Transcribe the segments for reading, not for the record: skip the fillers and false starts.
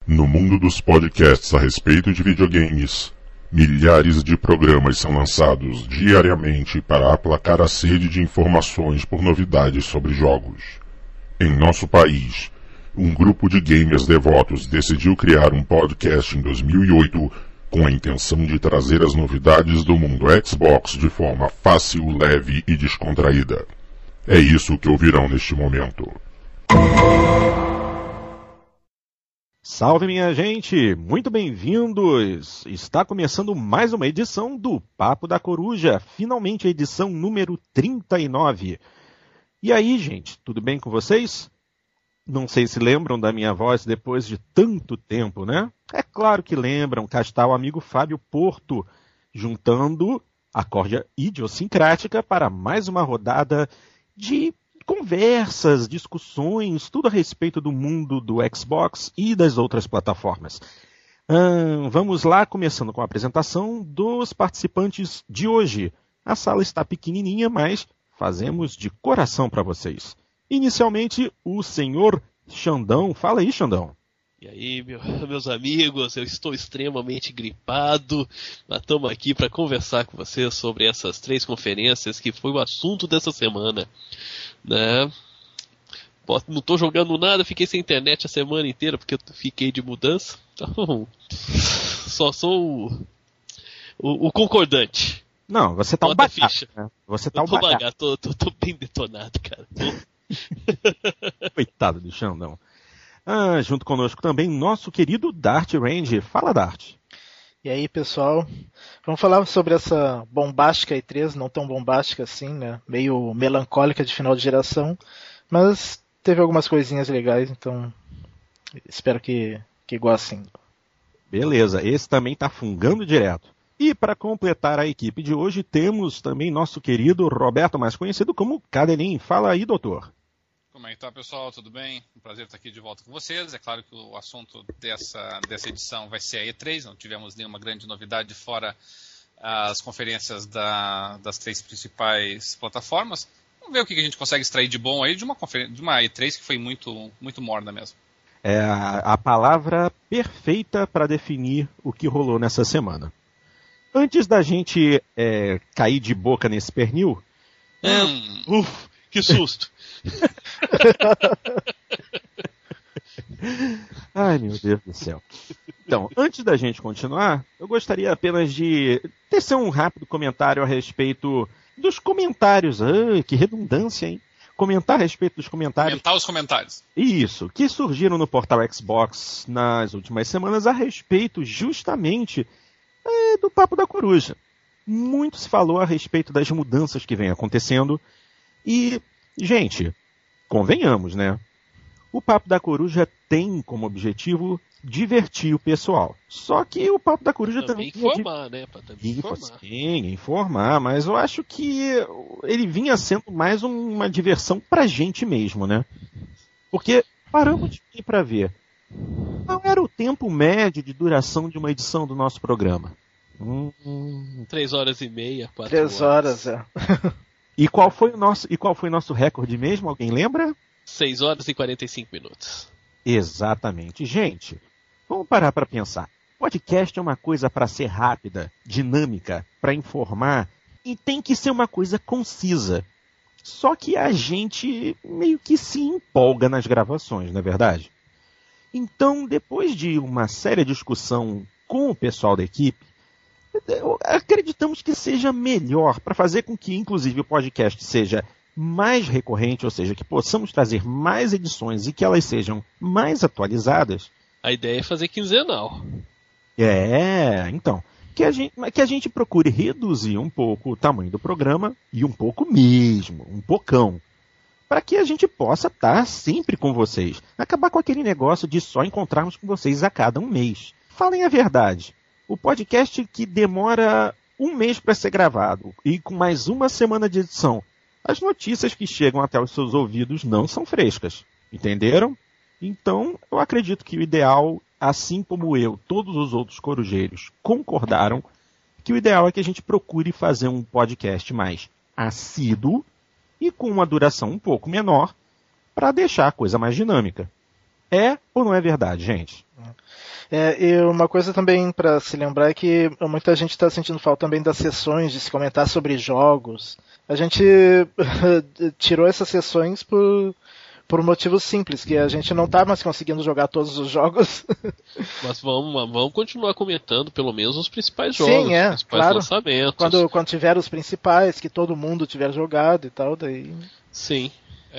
No mundo dos podcasts a respeito de videogames, milhares de programas são lançados diariamente para aplacar a sede de informações por novidades sobre jogos. Em nosso país, um grupo de gamers devotos decidiu criar um podcast em 2008 com a intenção de trazer as novidades do mundo Xbox de forma fácil, leve e descontraída. É isso que ouvirão neste momento. Salve, minha gente! Muito bem-vindos! Está começando mais uma edição do Papo da Coruja, finalmente a edição número 39. E aí, gente, tudo bem com vocês? Não sei se lembram da minha voz depois de tanto tempo, né? É claro que lembram, cá está o amigo Fábio Porto, juntando a corda idiosincrática para mais uma rodada de conversas, discussões, tudo a respeito do mundo do Xbox e das outras plataformas. Vamos lá, começando com a apresentação dos participantes de hoje. A sala está pequenininha, mas fazemos de coração para vocês. Inicialmente, o senhor Xandão. Fala aí, Xandão. E aí, meus amigos, eu estou extremamente gripado, mas estamos aqui para conversar com vocês sobre essas 3 conferências que foi o assunto dessa semana. Né? Não estou jogando nada, fiquei sem internet a semana inteira porque eu fiquei de mudança. Então, só sou o concordante. Não, você tá um bagaço, né? Você tá um bagaço. Tô bem detonado, cara. Coitado do Xandão. Junto conosco também nosso querido Dart Range. Fala, Dart. E aí, pessoal, vamos falar sobre essa bombástica E3, não tão bombástica assim, né? Meio melancólica de final de geração, mas teve algumas coisinhas legais, então espero que gostem. Beleza, esse também tá fungando direto. E para completar a equipe de hoje, temos também nosso querido Roberto, mais conhecido como Cadelin. Fala aí, doutor. Como é que tá, pessoal? Tudo bem? Um prazer estar aqui de volta com vocês. É claro que o assunto dessa edição vai ser a E3. Não tivemos nenhuma grande novidade fora as conferências das 3 principais plataformas. Vamos ver o que a gente consegue extrair de bom aí de uma E3 que foi muito, muito morna mesmo. É a palavra perfeita para definir o que rolou nessa semana. Antes da gente cair de boca nesse pernil... Que susto! Ai, meu Deus do céu. Então, antes da gente continuar, eu gostaria apenas de tecer um rápido comentário a respeito dos comentários. Que redundância, hein? Comentar a respeito dos comentários. Comentar os comentários. Isso, que surgiram no portal Xbox nas últimas semanas a respeito justamente do Papo da Coruja. Muito se falou a respeito das mudanças que vem acontecendo e, gente, convenhamos, né? O Papo da Coruja tem como objetivo divertir o pessoal. Só que o Papo da Coruja também informar, né? Informar, mas eu acho que ele vinha sendo mais uma diversão pra gente mesmo, né? Porque paramos para ver. Qual era o tempo médio de duração de uma edição do nosso programa? 3 horas e meia, 4 3 horas, é. E qual foi o nosso recorde mesmo? Alguém lembra? 6 horas e 45 minutos. Exatamente. Gente, vamos parar para pensar. Podcast é uma coisa para ser rápida, dinâmica, para informar, e tem que ser uma coisa concisa. Só que a gente meio que se empolga nas gravações, não é verdade? Então, depois de uma séria discussão com o pessoal da equipe, acreditamos que seja melhor para fazer com que, inclusive, o podcast seja mais recorrente, ou seja, que possamos trazer mais edições e que elas sejam mais atualizadas. A ideia é fazer quinzenal. Então, que a gente procure reduzir um pouco o tamanho do programa, e um pouco mesmo, um pocão, para que a gente possa estar sempre com vocês. Acabar com aquele negócio de só encontrarmos com vocês a cada um mês. Falem a verdade. O podcast que demora 1 mês para ser gravado e com mais 1 semana de edição, as notícias que chegam até os seus ouvidos não são frescas. Entenderam? Então, eu acredito que o ideal, assim como eu, todos os outros corujeiros concordaram, que o ideal é que a gente procure fazer um podcast mais assíduo e com uma duração um pouco menor para deixar a coisa mais dinâmica. É ou não é verdade, gente? E uma coisa também para se lembrar é que muita gente está sentindo falta também das sessões, de se comentar sobre jogos. A gente tirou essas sessões por um motivo simples, que a gente não está mais conseguindo jogar todos os jogos. Mas vamos continuar comentando pelo menos os principais jogos, Sim, os principais claro. lançamentos. Quando tiver os principais, que todo mundo tiver jogado e tal, daí... Sim.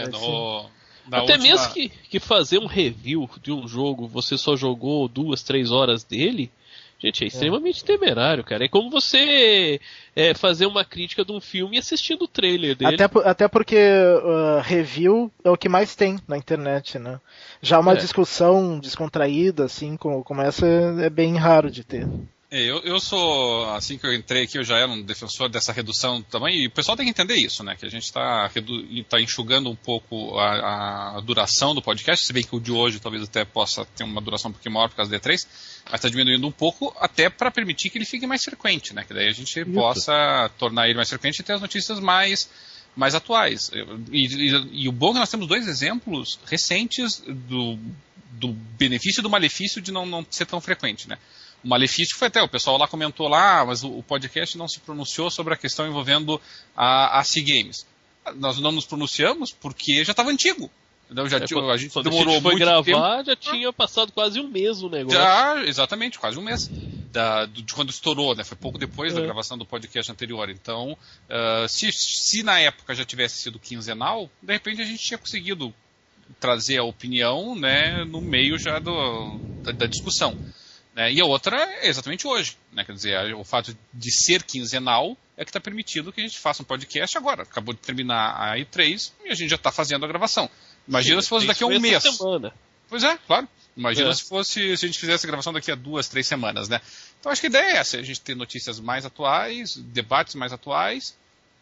Até mesmo que fazer um review de um jogo, você só jogou 2, 3 horas dele, gente, é extremamente temerário, cara. É como você fazer uma crítica de um filme assistindo o trailer dele. Até porque review é o que mais tem na internet, né? Já uma discussão descontraída, assim, como essa, é bem raro de ter. Eu sou, assim que eu entrei aqui, eu já era um defensor dessa redução do tamanho, e o pessoal tem que entender isso, né? Que a gente está enxugando um pouco a duração do podcast, se bem que o de hoje talvez até possa ter uma duração um pouquinho maior por causa do E3, mas está diminuindo um pouco até para permitir que ele fique mais frequente, né? Que daí a gente possa tornar ele mais frequente e ter as notícias mais atuais. E o bom é que nós temos 2 exemplos recentes do benefício e do malefício de não ser tão frequente, né? O malefício foi até, o pessoal lá comentou lá, mas o podcast não se pronunciou sobre a questão envolvendo a C Games. Nós não nos pronunciamos porque já estava antigo. Então, a gente demorou muito tempo. Gravar, já tinha passado quase um mês o negócio. Exatamente, quase um mês. De quando estourou, né? Foi pouco depois da gravação do podcast anterior. Então, se na época já tivesse sido quinzenal, de repente a gente tinha conseguido trazer a opinião, né, no meio já da discussão. E a outra é exatamente hoje, né? Quer dizer, o fato de ser quinzenal é que está permitido que a gente faça um podcast agora. Acabou de terminar a E3 e a gente já está fazendo a gravação. Imagina se fosse daqui a um mês. Semana. Pois é, claro. Imagina se a gente fizesse a gravação daqui a 2, 3 semanas, né? Então acho que a ideia é essa, a gente ter notícias mais atuais, debates mais atuais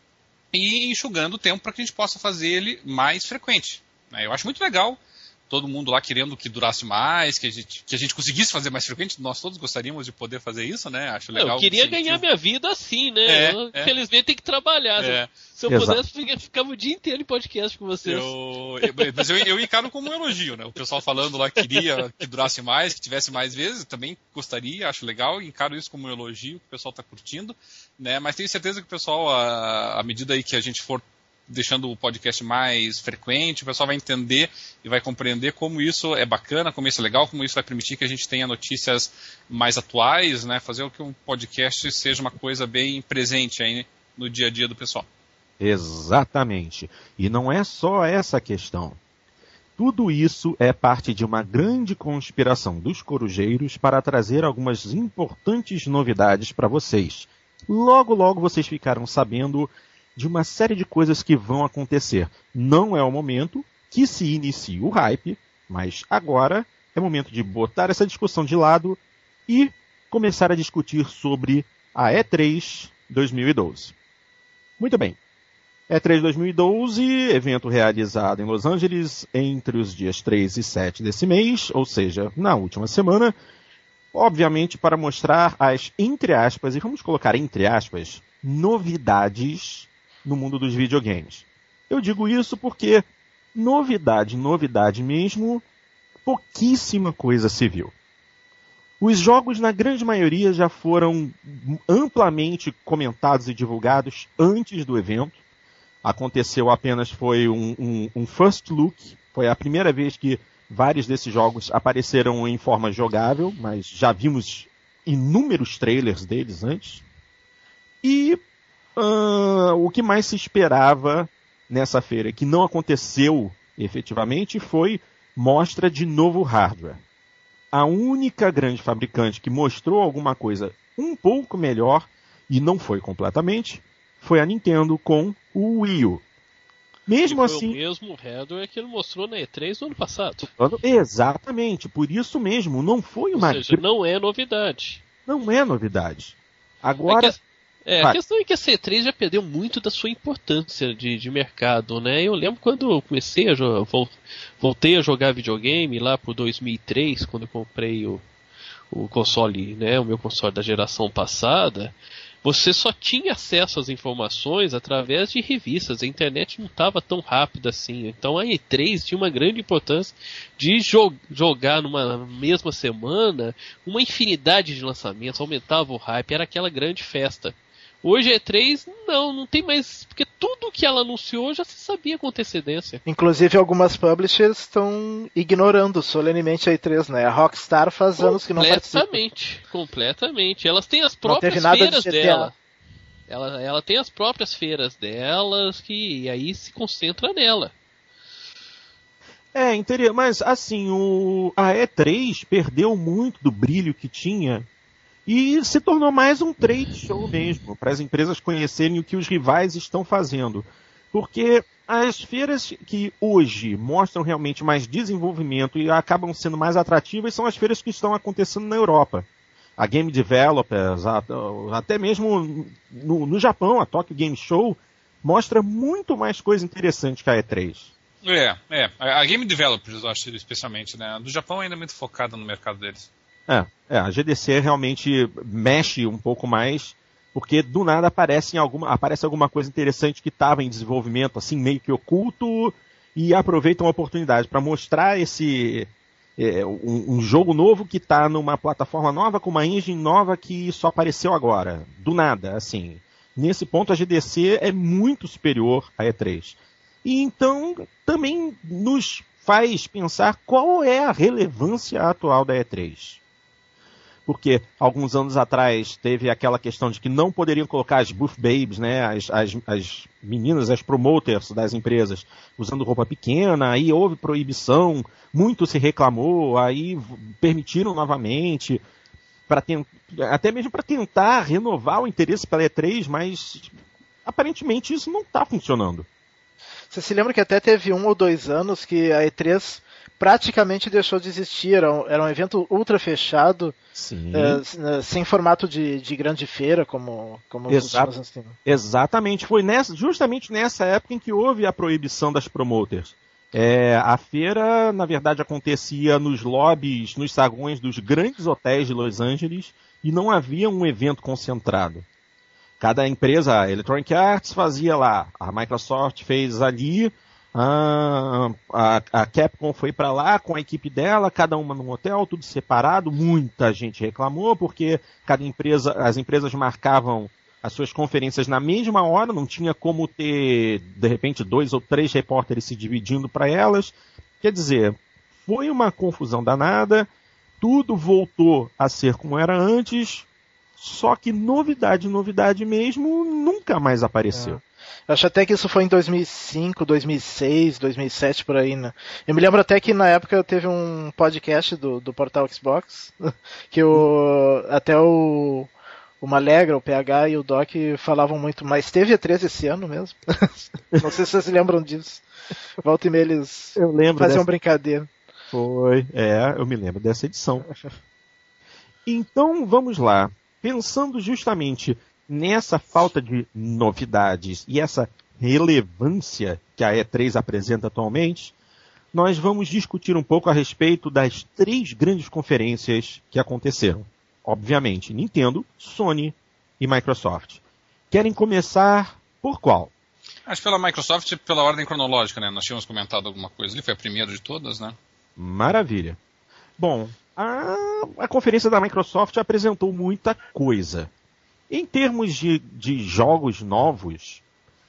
e enxugando o tempo para que a gente possa fazer ele mais frequente. Eu acho muito legal. Todo mundo lá querendo que durasse mais, que a gente conseguisse fazer mais frequente. Nós todos gostaríamos de poder fazer isso, né? Acho legal. Eu queria ganhar minha vida assim, né? Infelizmente tem que trabalhar. Se eu pudesse, ficava o dia inteiro em podcast com vocês. Mas eu encaro como um elogio, né? O pessoal falando lá que queria que durasse mais, que tivesse mais vezes. Também gostaria, acho legal. Encaro isso como um elogio, que o pessoal está curtindo, né? Mas tenho certeza que o pessoal, à medida aí que a gente for deixando o podcast mais frequente, o pessoal vai entender e vai compreender como isso é bacana, como isso é legal, como isso vai permitir que a gente tenha notícias mais atuais, né? Fazer com que um podcast seja uma coisa bem presente aí no dia a dia do pessoal. Exatamente. E não é só essa questão. Tudo isso é parte de uma grande conspiração dos corujeiros para trazer algumas importantes novidades para vocês. Logo, logo vocês ficaram sabendo de uma série de coisas que vão acontecer. Não é o momento que se inicie o hype, mas agora é momento de botar essa discussão de lado e começar a discutir sobre a E3 2012. Muito bem. E3 2012, evento realizado em Los Angeles entre os dias 3 e 7 desse mês, ou seja, na última semana, obviamente para mostrar as, entre aspas, e vamos colocar entre aspas, novidades no mundo dos videogames. Eu digo isso porque novidade mesmo, pouquíssima coisa se viu. Os jogos, na grande maioria, já foram amplamente comentados e divulgados antes do evento. Aconteceu apenas, foi um first look, foi a primeira vez que vários desses jogos apareceram em forma jogável, mas já vimos inúmeros trailers deles antes. E o que mais se esperava nessa feira, que não aconteceu efetivamente, foi mostra de novo hardware. A única grande fabricante que mostrou alguma coisa um pouco melhor, e não foi completamente, foi a Nintendo com o Wii U. Mesmo assim, o mesmo hardware que ele mostrou na E3 do ano passado. Exatamente, por isso mesmo, não foi uma... Ou seja, não é novidade. Não é novidade. Agora... A questão é que a C3 já perdeu muito da sua importância de mercado, né? Eu lembro quando eu comecei voltei a jogar videogame lá por 2003, quando eu comprei o console, né? O meu console da geração passada. você só tinha acesso às informações através de revistas. A internet não estava tão rápida assim. Então a E3 tinha uma grande importância de jogar numa mesma semana uma infinidade de lançamentos, aumentava o hype, era aquela grande festa. Hoje a E3 não tem mais, porque tudo que ela anunciou já se sabia com antecedência. Inclusive algumas publishers estão ignorando solenemente a E3, né? A Rockstar faz anos que não participa. Completamente. Elas têm as próprias feiras dela. Ela tem as próprias feiras delas que aí se concentra nela. Mas assim, a E3 perdeu muito do brilho que tinha e se tornou mais um trade show mesmo, para as empresas conhecerem o que os rivais estão fazendo. Porque as feiras que hoje mostram realmente mais desenvolvimento e acabam sendo mais atrativas são as feiras que estão acontecendo na Europa. A Game Developers, até mesmo no Japão, a Tokyo Game Show, mostra muito mais coisa interessante que a E3. A Game Developers, eu acho, especialmente, né? Do Japão ainda é muito focada no mercado deles. A GDC realmente mexe um pouco mais, porque do nada aparece alguma coisa interessante que estava em desenvolvimento, assim, meio que oculto, e aproveitam a oportunidade para mostrar um jogo novo que está numa plataforma nova, com uma engine nova que só apareceu agora, do nada, assim. Nesse ponto a GDC é muito superior à E3. E então também nos faz pensar qual é a relevância atual da E3. Porque alguns anos atrás teve aquela questão de que não poderiam colocar as booth babes, né, as meninas, as promoters das empresas, usando roupa pequena, aí houve proibição, muito se reclamou, aí permitiram novamente, até mesmo para tentar renovar o interesse pela E3, mas aparentemente isso não está funcionando. Você se lembra que até teve 1 ou 2 anos que a E3 praticamente deixou de existir, era um evento ultra fechado, sem formato de grande feira, como os últimos anos. Exatamente, foi justamente nessa época em que houve a proibição das promoters. A feira, na verdade, acontecia nos lobbies, nos saguões dos grandes hotéis de Los Angeles, e não havia um evento concentrado. Cada empresa, a Electronic Arts fazia lá, a Microsoft fez ali, a Capcom foi para lá com a equipe dela, cada uma num hotel, tudo separado. Muita gente reclamou porque as empresas marcavam as suas conferências na mesma hora, não tinha como ter, de repente, 2 ou 3 repórteres se dividindo para elas. Quer dizer, foi uma confusão danada, tudo voltou a ser como era antes, só que novidade mesmo nunca mais apareceu. Eu acho até que isso foi em 2005, 2006, 2007, por aí, né? Eu me lembro até que na época teve um podcast do portal Xbox, que até o Malegra, o PH e o Doc falavam muito, mas teve E3 esse ano mesmo? Não sei se vocês se lembram disso. Volta e meia eles faziam brincadeira. Foi, eu me lembro dessa edição. Então, vamos lá. Pensando justamente nessa falta de novidades e essa relevância que a E3 apresenta atualmente, nós vamos discutir um pouco a respeito das 3 grandes conferências que aconteceram. Obviamente, Nintendo, Sony e Microsoft. Querem começar por qual? Acho que pela Microsoft, pela ordem cronológica, né? Nós tínhamos comentado alguma coisa ali, foi a primeira de todas, né? Maravilha. Bom, a conferência da Microsoft apresentou muita coisa. Em termos de jogos novos,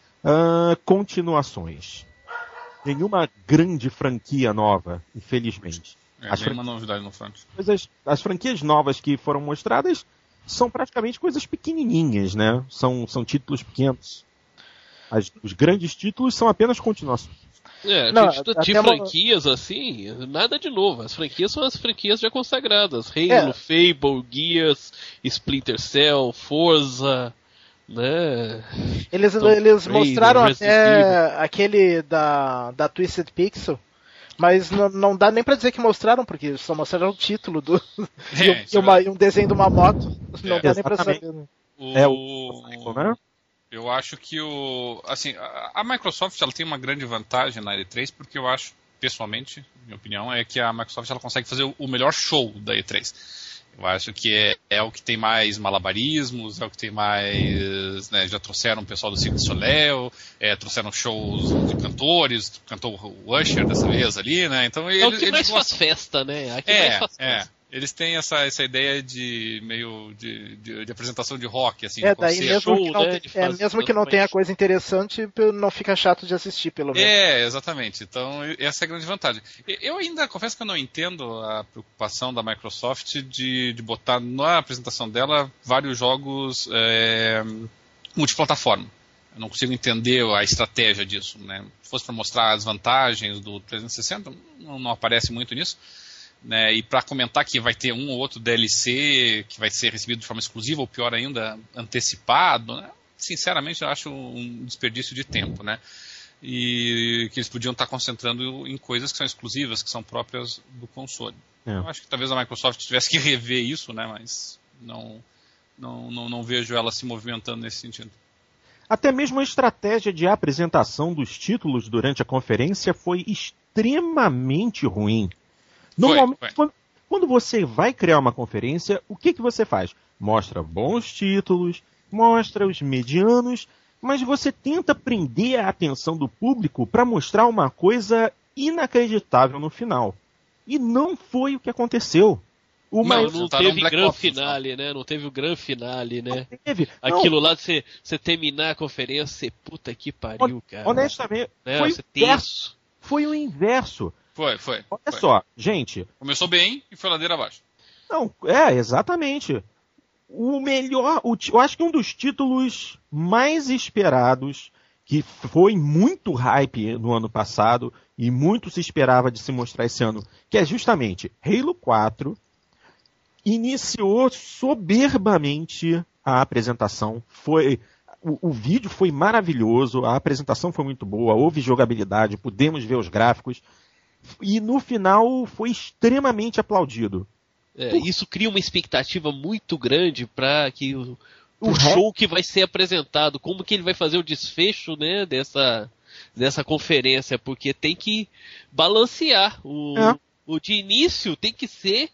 continuações. Nenhuma grande franquia nova, infelizmente. Nenhuma novidade no front. As franquias novas que foram mostradas são praticamente coisas pequenininhas, né? São títulos pequenos. Os grandes títulos são apenas continuações. De franquias assim, nada de novo. As franquias são as franquias já consagradas. Halo, Fable, Gears, Splinter Cell, Forza, né? Eles mostraram até aquele da Twisted Pixel, mas não dá nem pra dizer que mostraram, porque só mostraram o título e um desenho de uma moto. Não dá nem pra saber. Né? Eu acho que a Microsoft ela tem uma grande vantagem na E3, porque eu acho, pessoalmente, minha opinião, é que a Microsoft ela consegue fazer o melhor show da E3. Eu acho que é o que tem mais malabarismos, é o que tem mais... Né, já trouxeram o pessoal do Cirque du Soleil, trouxeram shows de cantores, cantou o Usher dessa vez ali, né? Então, é o que mais faz festa, né? Aqui mais faz festa. Eles têm essa ideia de meio de apresentação de rock, assim. Daí mesmo que não tenha coisa interessante, não fica chato de assistir, pelo menos. Exatamente. Então, essa é a grande vantagem. Eu ainda confesso que eu não entendo a preocupação da Microsoft de botar na apresentação dela vários jogos multiplataforma. Eu não consigo entender a estratégia disso, né? Se fosse para mostrar as vantagens do 360, não aparece muito nisso. Né, e para comentar que vai ter um ou outro DLC que vai ser recebido de forma exclusiva, ou pior ainda, antecipado, né, sinceramente eu acho um desperdício de tempo, né, e que eles podiam estar concentrando em coisas que são exclusivas, que são próprias do console. Eu acho que talvez a Microsoft tivesse que rever isso, né, mas não vejo ela se movimentando nesse sentido. Até mesmo a estratégia de apresentação dos títulos durante a conferência foi extremamente ruim. Normalmente, quando você vai criar uma conferência, o que você faz? Mostra bons títulos, mostra os medianos, mas você tenta prender a atenção do público para mostrar uma coisa inacreditável no final. E não foi o que aconteceu. Não teve grande finale, né? Não teve o grande finale, né? Não teve. Aquilo lá de você terminar a conferência, puta que pariu, cara. Honestamente, foi o inverso. Foi. Olha só, gente. Começou bem e foi ladeira abaixo. Não, exatamente. O melhor, eu acho que um dos títulos mais esperados, que foi muito hype no ano passado e muito se esperava de se mostrar esse ano, que é justamente Halo 4, iniciou soberbamente a apresentação. O vídeo foi maravilhoso, a apresentação foi muito boa, houve jogabilidade, pudemos ver os gráficos. E no final foi extremamente aplaudido. Isso cria uma expectativa muito grande para que o show que vai ser apresentado, como que ele vai fazer o desfecho, né, dessa conferência, porque tem que balancear. O de início tem que ser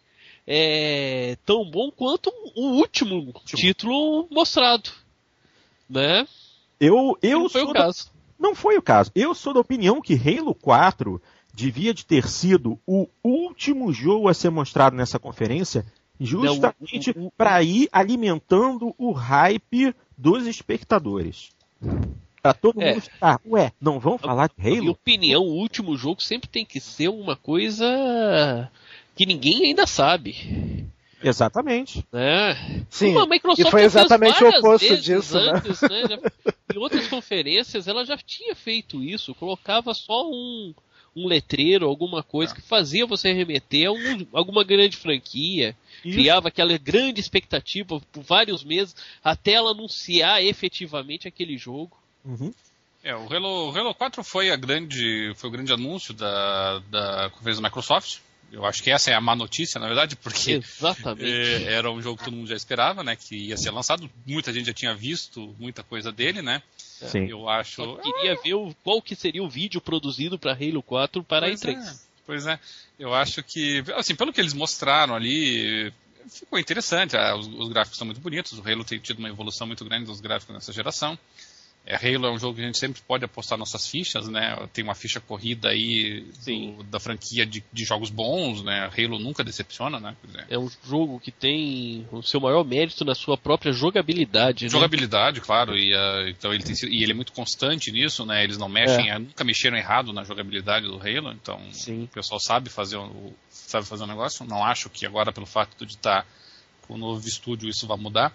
tão bom quanto o último título mostrado. Né? Não foi o caso. Não foi o caso. Eu sou da opinião que Halo 4 devia de ter sido o último jogo a ser mostrado nessa conferência, justamente para ir alimentando o hype dos espectadores. Para todo mundo estar, não vão falar de Halo? Na minha opinião, o último jogo sempre tem que ser uma coisa que ninguém ainda sabe. Exatamente. Sim, a Microsoft e foi exatamente o oposto disso, antes, né? Em outras conferências ela já tinha feito isso, colocava só um letreiro, alguma coisa que fazia você remeter a alguma grande franquia, criava aquela grande expectativa por vários meses até ela anunciar efetivamente aquele jogo. Uhum. O Halo 4 foi o grande anúncio da conferência da Microsoft. Eu acho que essa é a má notícia, na verdade, porque era um jogo que todo mundo já esperava, né, que ia ser lançado. Muita gente já tinha visto muita coisa dele, né? Sim. Eu acho. Só queria ver qual que seria o vídeo produzido para Halo 4 para a E3. Pois é. Eu acho que, assim, pelo que eles mostraram ali, ficou interessante. Os gráficos são muito bonitos. O Halo tem tido uma evolução muito grande dos gráficos nessa geração. Halo é um jogo que a gente sempre pode apostar nossas fichas, né? Tem uma ficha corrida aí da franquia de jogos bons, né? Halo nunca decepciona, né? Quer dizer, é um jogo que tem o seu maior mérito na sua própria jogabilidade, Jogabilidade, claro, então ele é muito constante nisso, né? Eles não mexem, nunca mexeram errado na jogabilidade do Halo, então o pessoal sabe fazer o negócio. Não acho que agora, pelo fato de estar com o novo estúdio, isso vai mudar.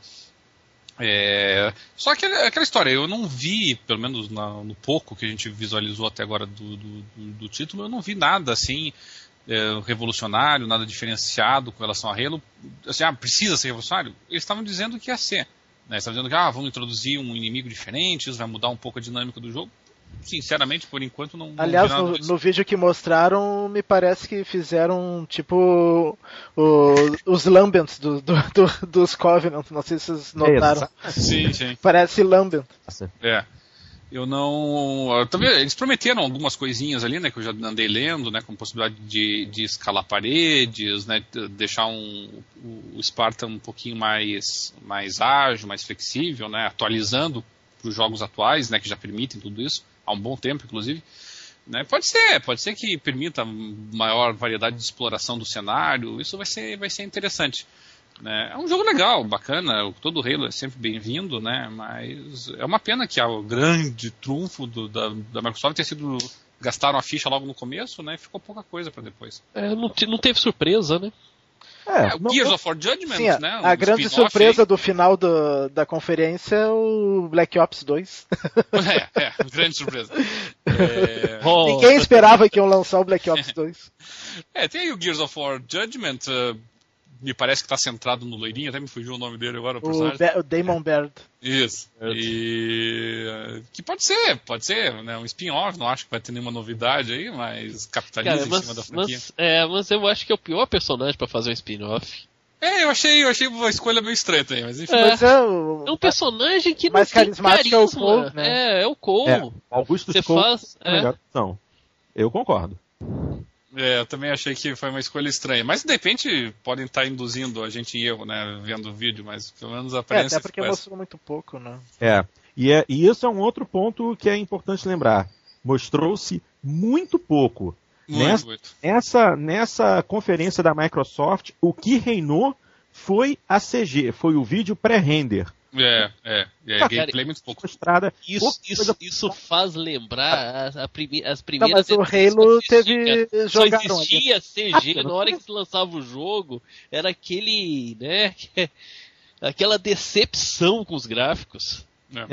Só que aquela história, eu não vi, pelo menos no pouco que a gente visualizou até agora do título, eu não vi nada assim revolucionário, nada diferenciado com relação a Halo. Assim, precisa ser revolucionário? Eles estavam dizendo que ia ser, né? Eles estavam dizendo que vamos introduzir um inimigo diferente, isso vai mudar um pouco a dinâmica do jogo. Sinceramente, por enquanto não. Aliás, no vídeo que mostraram, me parece que fizeram tipo os Lambents dos Covenant. Não sei se vocês notaram. Sim. Parece Lambent. Também, eles prometeram algumas coisinhas ali, né, que eu já andei lendo, né, com possibilidade de escalar paredes, né, deixar o Spartan um pouquinho mais ágil, mais flexível, né, atualizando para os jogos atuais, né, que já permitem tudo isso, há um bom tempo, inclusive. Né, pode ser que permita maior variedade de exploração do cenário, isso vai ser interessante. Né? É um jogo legal, bacana, todo o Halo é sempre bem-vindo, né? Mas é uma pena que o grande trunfo da Microsoft tenha sido gastaram a ficha logo no começo, né? E ficou pouca coisa para depois. Não teve surpresa, né? O Gears of War Judgment, sim, né? A grande surpresa do final da conferência é o Black Ops 2. Grande surpresa. Ninguém esperava que iam lançar o Black Ops 2. Tem aí o Gears of War Judgment, me parece que está centrado no loirinho, até me fugiu o nome dele agora, o personagem. O Damon Baird. Isso. E que pode ser, né? Um spin-off, não acho que vai ter nenhuma novidade aí, mas capitaliza em cima da franquia. Mas eu acho que é o pior personagem para fazer um spin-off. Eu achei uma escolha meio estranha também, mas enfim. É um personagem que não mais tem carismático carisma. é o Cole, né? É o Cole. Augusto Você Cole faz... é a melhor opção. Eu concordo. Eu também achei que foi uma escolha estranha. Mas de repente podem estar induzindo a gente em erro, né? Vendo o vídeo, mas pelo menos a aparência. Até porque mostrou muito pouco, né? E isso é um outro ponto que é importante lembrar. Mostrou-se muito pouco. Muito. Nessa conferência da Microsoft, o que reinou foi a CG, foi o vídeo pré-render. Gameplay muito pouco. Isso faz lembrar as primeiras. Mas o Halo teve. Só existia CG na hora que se lançava o jogo. Era aquele, né? Aquela decepção com os gráficos.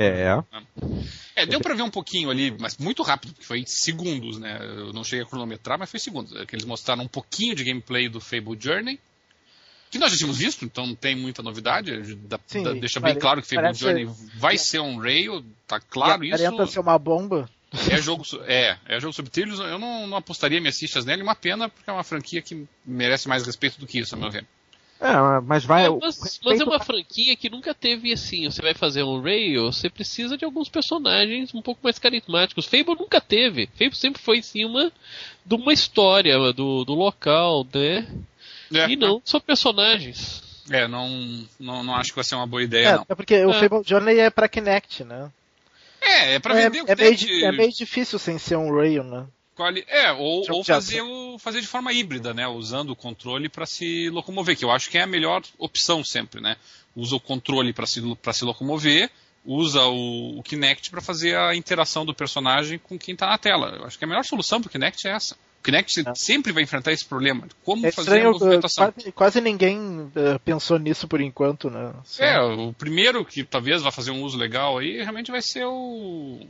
Deu pra ver um pouquinho ali, mas muito rápido, porque foi segundos, né? Eu não cheguei a cronometrar, mas foi segundos. Que eles mostraram um pouquinho de gameplay do Fable Journey. Que nós já tínhamos visto, então não tem muita novidade. Deixa bem claro que Fable Journey vai ser um rail, tá claro isso. Aparenta ser uma bomba. É jogo sobre trilhos, eu não apostaria minhas fichas nele, uma pena, porque é uma franquia que merece mais respeito do que isso, a meu ver. Mas é uma franquia que nunca teve assim, você vai fazer um rail, você precisa de alguns personagens um pouco mais carismáticos. Fable nunca teve. Fable sempre foi em cima de uma história, do local, né? E não só personagens. Não acho que vai ser uma boa ideia, não. É porque o Fable Journey é pra Kinect, né? É pra vender o Kinect. É meio difícil sem ser um rail, né? Ou fazer de forma híbrida, né? Usando o controle para se locomover, que eu acho que é a melhor opção sempre, né? Usa o controle para se locomover, usa o Kinect para fazer a interação do personagem com quem está na tela. Eu acho que a melhor solução para o Kinect é essa. O Kinect sempre vai enfrentar esse problema. Como fazer a movimentação. Quase ninguém pensou nisso por enquanto, né? O primeiro que talvez vá fazer um uso legal aí realmente vai ser o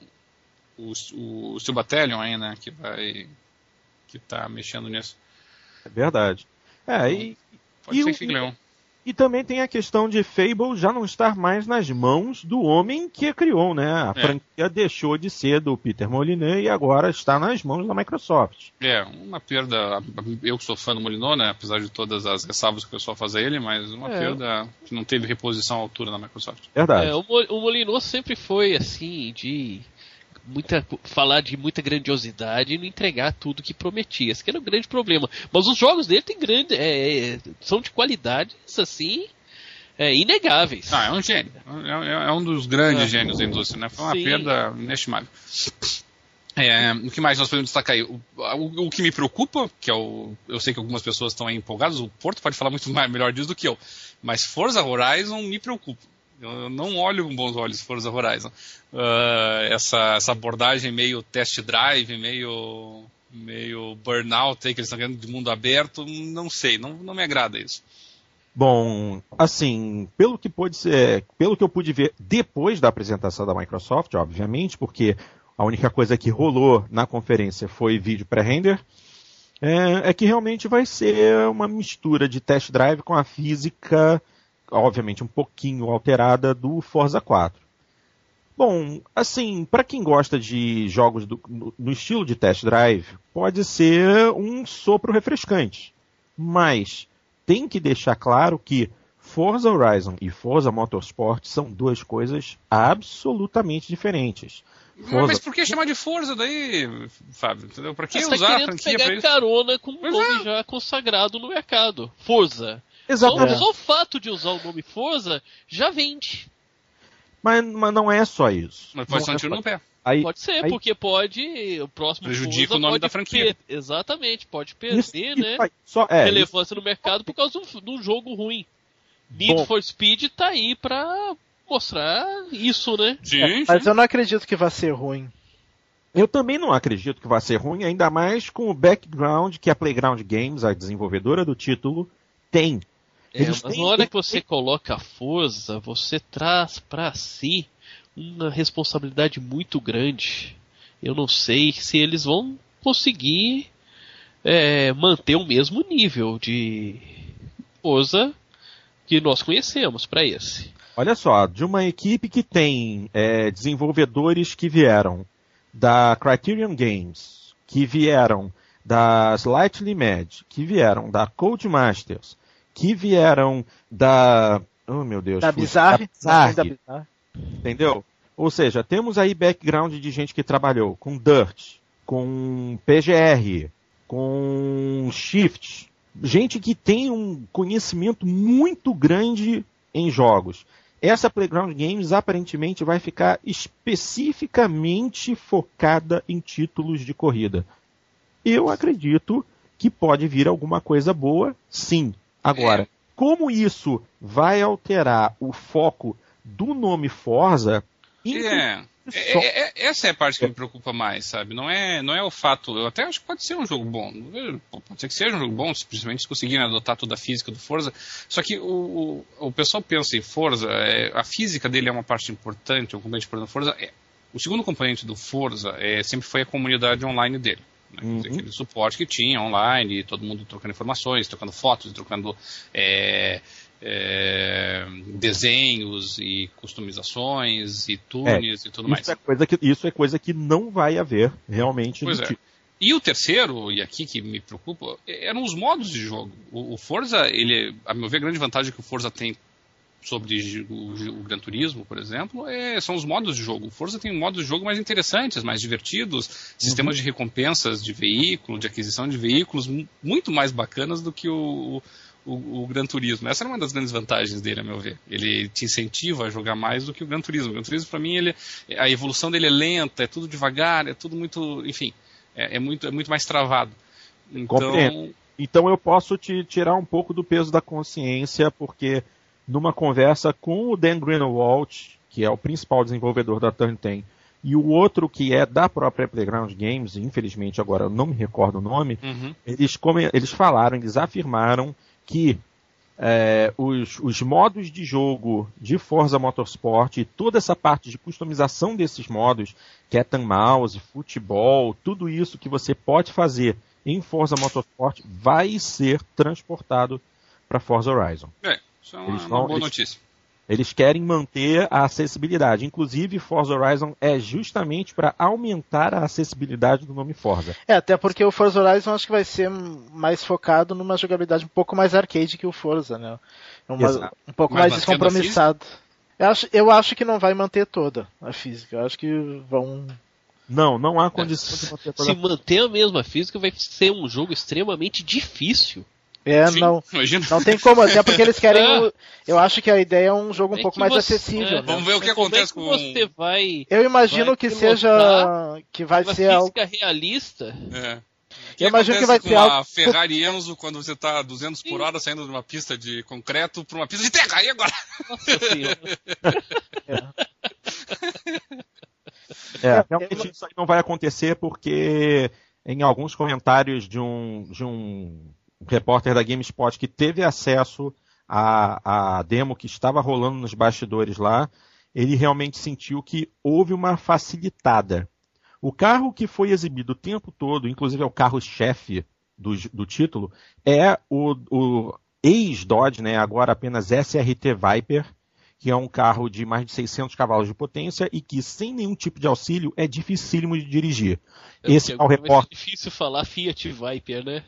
Steel Battalion aí, né? Que tá mexendo nisso. É verdade. Pode ser que fique legal. E também tem a questão de Fable já não estar mais nas mãos do homem que a criou, né? A franquia deixou de ser do Peter Molyneux e agora está nas mãos da Microsoft. Uma perda. Eu que sou fã do Molyneux, né? Apesar de todas as ressalvas que o pessoal faz a ele, mas uma perda que não teve reposição à altura na Microsoft. Verdade. O Molyneux sempre foi assim, falar de muita grandiosidade e não entregar tudo que prometia. Esse que era o grande problema. Mas os jogos dele são de qualidades assim inegáveis. É um gênio. É um dos grandes gênios da indústria, né? Foi uma perda inestimável. O que mais nós podemos destacar aí? O que me preocupa, que eu sei que algumas pessoas estão aí empolgadas, o Porto pode falar muito melhor disso do que eu, mas Forza Horizon me preocupa. Eu não olho com bons olhos Forza Horizon. Essa abordagem meio test drive, meio burnout aí, que eles estão querendo de mundo aberto, não sei, não me agrada isso. Bom, assim, pelo que eu pude ver depois da apresentação da Microsoft, obviamente, porque a única coisa que rolou na conferência foi vídeo pré-render, é que realmente vai ser uma mistura de test drive com a física, obviamente um pouquinho alterada, do Forza 4. Bom, assim, para quem gosta de jogos no estilo de test drive, pode ser um sopro refrescante. Mas tem que deixar claro que Forza Horizon e Forza Motorsport são duas coisas absolutamente diferentes. Mas por que chamar de Forza daí, Fábio? Entendeu? Pra que usar a franquia pra pegar isso? carona com um nome já consagrado no mercado. Forza. Exatamente. Só o fato de usar o nome Forza já vende. Mas não é só isso. Mas pode ser um tiro no pé. Pode ser, porque o próximo prejudica Forza o nome pode da franquia. Exatamente, pode perder, né? Relevância no mercado por causa de um jogo ruim. Need for Speed tá aí pra mostrar isso, né? Sim, mas eu não acredito que vai ser ruim. Eu também não acredito que vai ser ruim, ainda mais com o background que a Playground Games, a desenvolvedora do título, tem. Mas na hora que você coloca a Forza, você traz pra si uma responsabilidade muito grande. Eu não sei se eles vão conseguir manter o mesmo nível de Forza que nós conhecemos para esse. Olha só, de uma equipe que tem desenvolvedores que vieram da Criterion Games, que vieram da Slightly Mad, que vieram da Codemasters, que vieram da... Oh, meu Deus. Da Bizarre. Entendeu? Ou seja, temos aí background de gente que trabalhou com Dirt, com PGR, com Shift. Gente que tem um conhecimento muito grande em jogos. Essa Playground Games aparentemente vai ficar especificamente focada em títulos de corrida. Eu acredito que pode vir alguma coisa boa, sim. Agora, como isso vai alterar o foco do nome Forza... Essa é a parte que me preocupa mais, sabe? Não é o fato... Eu até acho que pode ser um jogo bom. Pode ser que seja um jogo bom, simplesmente se conseguirem adotar toda a física do Forza. Só que o pessoal pensa em Forza, a física dele é uma parte importante, o componente importante do Forza. O segundo componente do Forza sempre foi a comunidade online dele. Né? Quer dizer, aquele suporte que tinha online, todo mundo trocando informações, trocando fotos, trocando desenhos e customizações e tunes e tudo mais. Isso é coisa que não vai haver realmente. Pois é. E o terceiro, e aqui que me preocupa, eram os modos de jogo. O Forza, a meu ver, a grande vantagem que o Forza tem sobre o Gran Turismo, por exemplo, são os modos de jogo. O Forza tem modos de jogo mais interessantes, mais divertidos, sistemas de recompensas de veículo, de aquisição de veículos, muito mais bacanas do que o Gran Turismo. Essa era uma das grandes vantagens dele, a meu ver. Ele te incentiva a jogar mais do que o Gran Turismo. O Gran Turismo, para mim, a evolução dele é lenta, é tudo devagar, é tudo muito... Enfim, é muito mais travado. Então eu posso te tirar um pouco do peso da consciência, porque numa conversa com o Dan Greenwald, que é o principal desenvolvedor da Turn 10, e o outro que é da própria Playground Games, infelizmente agora eu não me recordo o nome, eles afirmaram que os modos de jogo de Forza Motorsport e toda essa parte de customização desses modos, Cat and Mouse, futebol, tudo isso que você pode fazer em Forza Motorsport vai ser transportado para Forza Horizon. Isso é uma boa notícia. Eles querem manter a acessibilidade. Inclusive, Forza Horizon é justamente para aumentar a acessibilidade do nome Forza. Até porque o Forza Horizon acho que vai ser mais focado numa jogabilidade um pouco mais arcade que o Forza, né? Um pouco mais descompromissado. Eu acho que não vai manter toda a física. Eu acho que vão... Não há condição de manter toda. Se manter a mesma física, vai ser um jogo extremamente difícil. Sim, não tem como, até porque eles querem. Eu acho que a ideia é um jogo um pouco mais acessível. Né? Vamos ver o que acontece com você vai. Eu imagino que seja. Que vai ser algo. Realista. Eu imagino que vai ser algo. A Ferrari Enzo, quando você está a 200 por hora saindo de uma pista de concreto para uma pista de terra. E agora? Nossa Senhora. Realmente isso aí não vai acontecer porque em alguns comentários de um repórter da GameSpot que teve acesso à demo que estava rolando nos bastidores lá, ele realmente sentiu que houve uma facilitada. O carro que foi exibido o tempo todo, inclusive é o carro-chefe do título, é o ex-Dodge, né, agora apenas SRT Viper, que é um carro de mais de 600 cavalos de potência e que, sem nenhum tipo de auxílio, é dificílimo de dirigir. Esse é o repórter. É difícil falar Fiat Viper, né?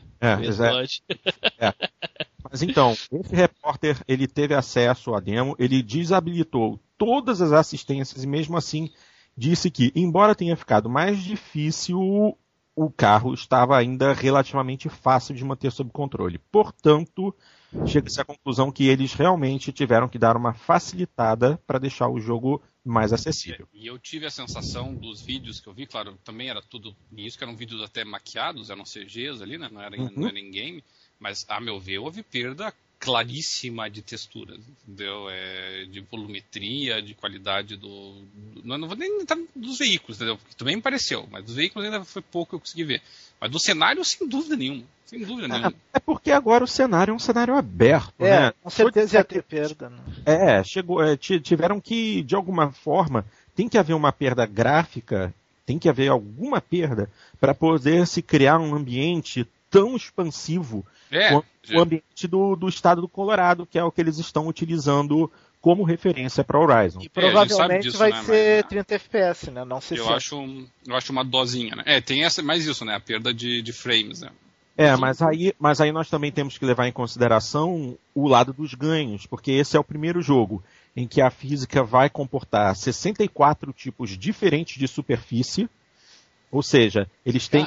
Mas então, esse repórter, ele teve acesso à demo, ele desabilitou todas as assistências e mesmo assim disse que, embora tenha ficado mais difícil, o carro estava ainda relativamente fácil de manter sob controle. Portanto, chega-se à conclusão que eles realmente tiveram que dar uma facilitada para deixar o jogo mais acessível. E eu tive a sensação dos vídeos que eu vi, claro, também era tudo isso, que eram vídeos até maquiados, eram CGs ali, né? Não era em game, mas a meu ver houve perda claríssima de texturas, entendeu? De volumetria, de qualidade não vou nem entrar dos veículos, entendeu? Porque também me pareceu, mas dos veículos ainda foi pouco que eu consegui ver. Mas do cenário, sem dúvida nenhuma. Sem dúvida nenhuma. É porque agora o cenário é um cenário aberto, né? Com certeza ia ter perda. Né? Tiveram que, de alguma forma, tem que haver uma perda gráfica, tem que haver alguma perda para poder se criar um ambiente tão expansivo quanto o ambiente do estado do Colorado, que é o que eles estão utilizando como referência para Horizon. E provavelmente disso, vai né, ser 30 FPS, né? Não 60. Eu acho uma dosinha, né? Tem mais isso, né? A perda de frames, né? Mas aí nós também temos que levar em consideração o lado dos ganhos, porque esse é o primeiro jogo em que a física vai comportar 64 tipos diferentes de superfície, ou seja, eles têm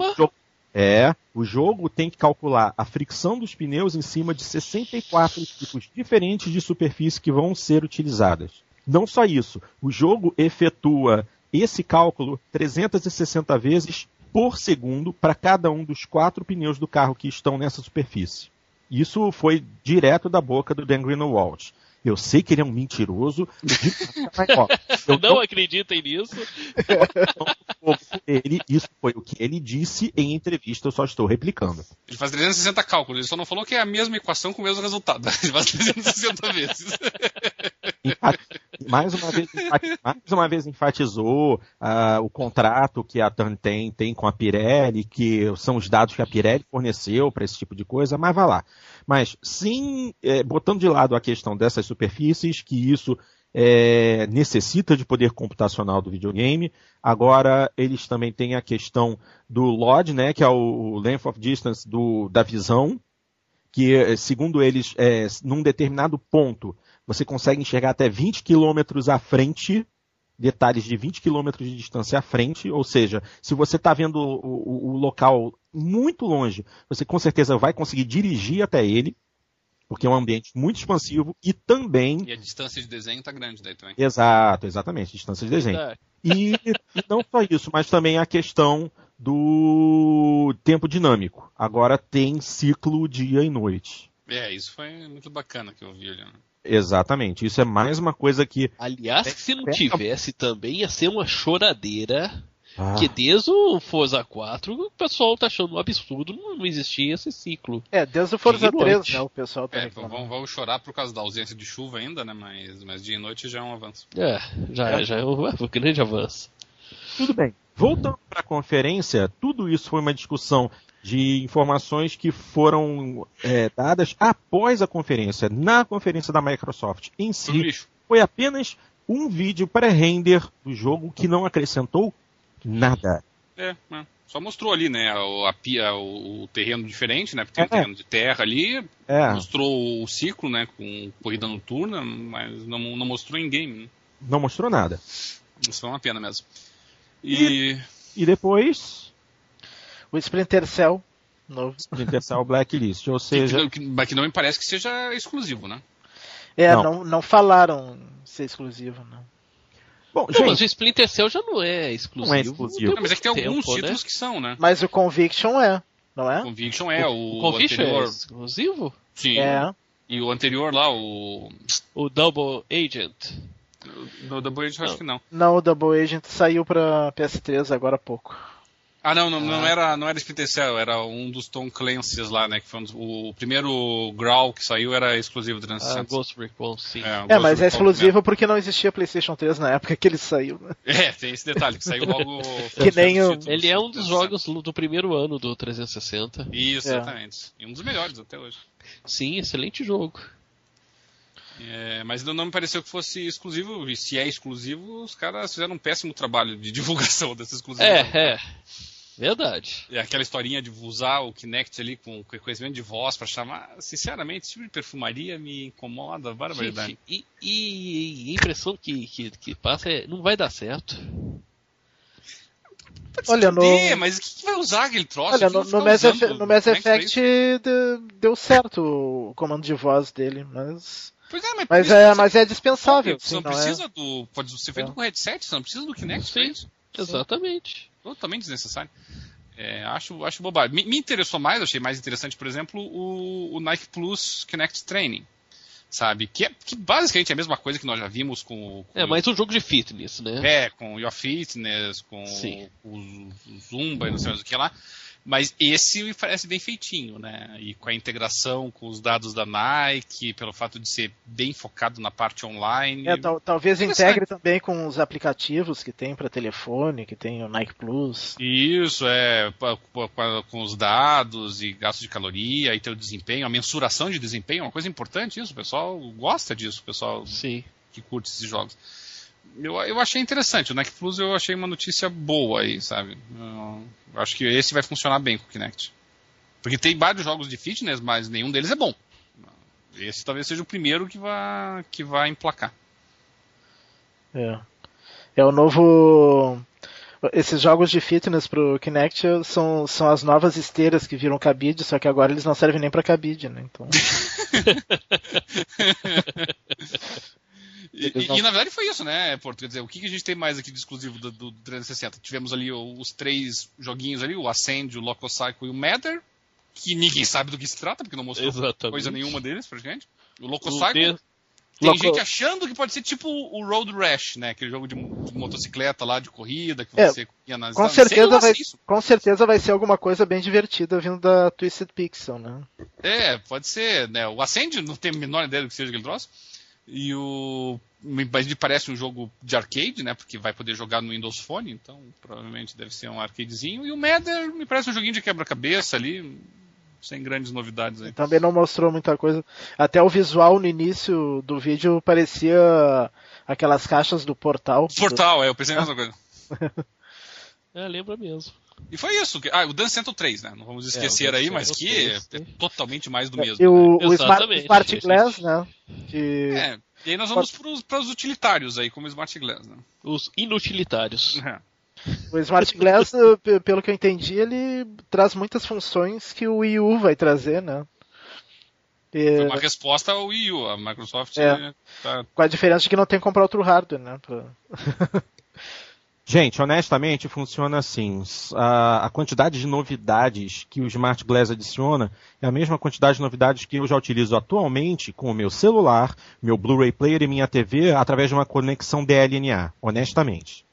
o jogo tem que calcular a fricção dos pneus em cima de 64 tipos diferentes de superfície que vão ser utilizadas. Não só isso, o jogo efetua esse cálculo 360 vezes por segundo para cada um dos 4 pneus do carro que estão nessa superfície. Isso foi direto da boca do Dan Greenwald. Eu sei que ele é um mentiroso. Eu não acreditem nisso. Isso foi o que ele disse em entrevista, eu só estou replicando. Ele faz 360 cálculos, ele só não falou que é a mesma equação com o mesmo resultado. Ele faz 360 vezes. Mais uma vez enfatizou o contrato que a Turn tem com a Pirelli, que são os dados que a Pirelli forneceu para esse tipo de coisa, mas vai lá. Mas sim, botando de lado a questão dessas superfícies, que isso necessita de poder computacional do videogame. Agora, eles também têm a questão do LOD, né, que é o Length of Distance da visão, que, segundo eles, num determinado ponto, você consegue enxergar até 20 km à frente, detalhes de 20 km de distância à frente, ou seja, se você está vendo o local muito longe, você com certeza vai conseguir dirigir até ele, porque é um ambiente muito expansivo e também... E a distância de desenho está grande daí também. Exatamente, distância de desenho. E não só isso, mas também a questão do tempo dinâmico. Agora tem ciclo dia e noite. Isso foi muito bacana que eu vi ali, né? Exatamente, isso é mais uma coisa que... Aliás, se não tivesse também, ia ser uma choradeira... Porque desde o Forza 4 o pessoal tá achando um absurdo, não existia esse ciclo. Desde o Forza 3, né, o pessoal tá reclamando. Vamos chorar por causa da ausência de chuva ainda, né, mas dia e noite já é um avanço. Já é um grande avanço. Tudo bem. Voltando para a conferência, tudo isso foi uma discussão de informações que foram dadas após a conferência. Na conferência da Microsoft em si, foi apenas um vídeo pré-render do jogo que não acrescentou nada. Só mostrou ali, né, o terreno diferente, né, porque tem um terreno de terra ali, mostrou o ciclo, né, com corrida noturna, mas não mostrou em game. Né? Não mostrou nada. Isso foi uma pena mesmo. E depois... O Splinter Cell novo. Splinter Cell Blacklist, ou seja... Mas que não me parece que seja exclusivo, né? Não falaram ser exclusivo, não. Bom, gente, mas o Splinter Cell já não é exclusivo. Não é exclusivo. Mas é que tem alguns títulos que são, né? Mas o Conviction não é? Conviction o Conviction anterior... é exclusivo? Sim. E o anterior lá, o Double Agent. O Double Agent acho que não. Não, o Double Agent saiu pra PS3 agora há pouco. Não era Splinter Cell, era um dos Tom Clancy's lá, né? Que foi o primeiro Growl que saiu era exclusivo do 360. Ghost Recon, sim. Mas é exclusivo porque não existia PlayStation 3 na época que ele saiu, né? Tem esse detalhe, que saiu logo... que nem ele é um dos jogos do primeiro ano do 360. Isso, exatamente. E um dos melhores até hoje. Sim, excelente jogo. Mas não me pareceu que fosse exclusivo, e se é exclusivo, os caras fizeram um péssimo trabalho de divulgação dessa exclusividade. Verdade. É aquela historinha de usar o Kinect ali com reconhecimento de voz pra chamar. Sinceramente, esse tipo de perfumaria me incomoda, barbaridade. Gente, e a impressão que passa é não vai dar certo. Olha, mas o que vai usar aquele troço? Olha, no Mass Effect deu certo o comando de voz dele, mas... Pois é, mas é dispensável. Você não precisa do... Pode ser feito com headset, você não precisa do Kinect pra isso. Exatamente. Totalmente desnecessário. Acho bobagem. Me interessou mais, achei mais interessante, por exemplo, o Nike Plus Kinect Training. Sabe? Que basicamente é a mesma coisa que nós já vimos com mais um jogo de fitness, né? Com o Your Fitness, com o Zumba e não sei mais o que lá. Mas esse me parece bem feitinho, né? E com a integração com os dados da Nike, pelo fato de ser bem focado na parte online. Talvez integre também com os aplicativos que tem para telefone, que tem o Nike Plus. Isso, com os dados e gastos de caloria, e ter o desempenho, a mensuração de desempenho, é uma coisa importante isso, o pessoal gosta disso, o pessoal que curte esses jogos. Eu achei interessante, o Nike Plus eu achei uma notícia boa aí, sabe? Eu acho que esse vai funcionar bem com o Kinect. Porque tem vários jogos de fitness, mas nenhum deles é bom. Esse talvez seja o primeiro que vai emplacar. É o novo... Esses jogos de fitness pro Kinect são as novas esteiras que viram cabide, só que agora eles não servem nem pra cabide, né? Então... E na verdade foi isso, né, Porto? Quer dizer, o que a gente tem mais aqui de exclusivo do 360? Tivemos ali os 3 joguinhos ali, o Ascend, o Lococycle e o Matter, que ninguém sabe do que se trata, porque não mostrou coisa nenhuma deles pra gente. O Lococycle, tem gente achando que pode ser tipo o Road Rash, né, aquele jogo de motocicleta lá, de corrida, que você ia nas... Com certeza vai ser alguma coisa bem divertida vindo da Twisted Pixel, né? Pode ser, né, o Ascend não tem a menor ideia do que seja aquele troço. Mas me parece um jogo de arcade, né? Porque vai poder jogar no Windows Phone, então provavelmente deve ser um arcadezinho. E o Matter me parece um joguinho de quebra-cabeça ali, sem grandes novidades aí. Também não mostrou muita coisa. Até o visual no início do vídeo parecia aquelas caixas do Portal. Eu pensei a mesma coisa. Lembra mesmo. E foi isso. O Dance Central 3, né? Não vamos esquecer aí, mas que é totalmente mais do mesmo. E o Smart Glass, né? E aí nós vamos para os utilitários aí, como o Smart Glass, né? Os inutilitários. O Smart Glass, pelo que eu entendi, ele traz muitas funções que o Wii U vai trazer, né? Foi uma resposta ao Wii U. A Microsoft com a diferença de que não tem que comprar outro hardware, né? Gente, honestamente, funciona assim. A quantidade de novidades que o Smart Glass adiciona é a mesma quantidade de novidades que eu já utilizo atualmente com o meu celular, meu Blu-ray Player e minha TV através de uma conexão DLNA, honestamente.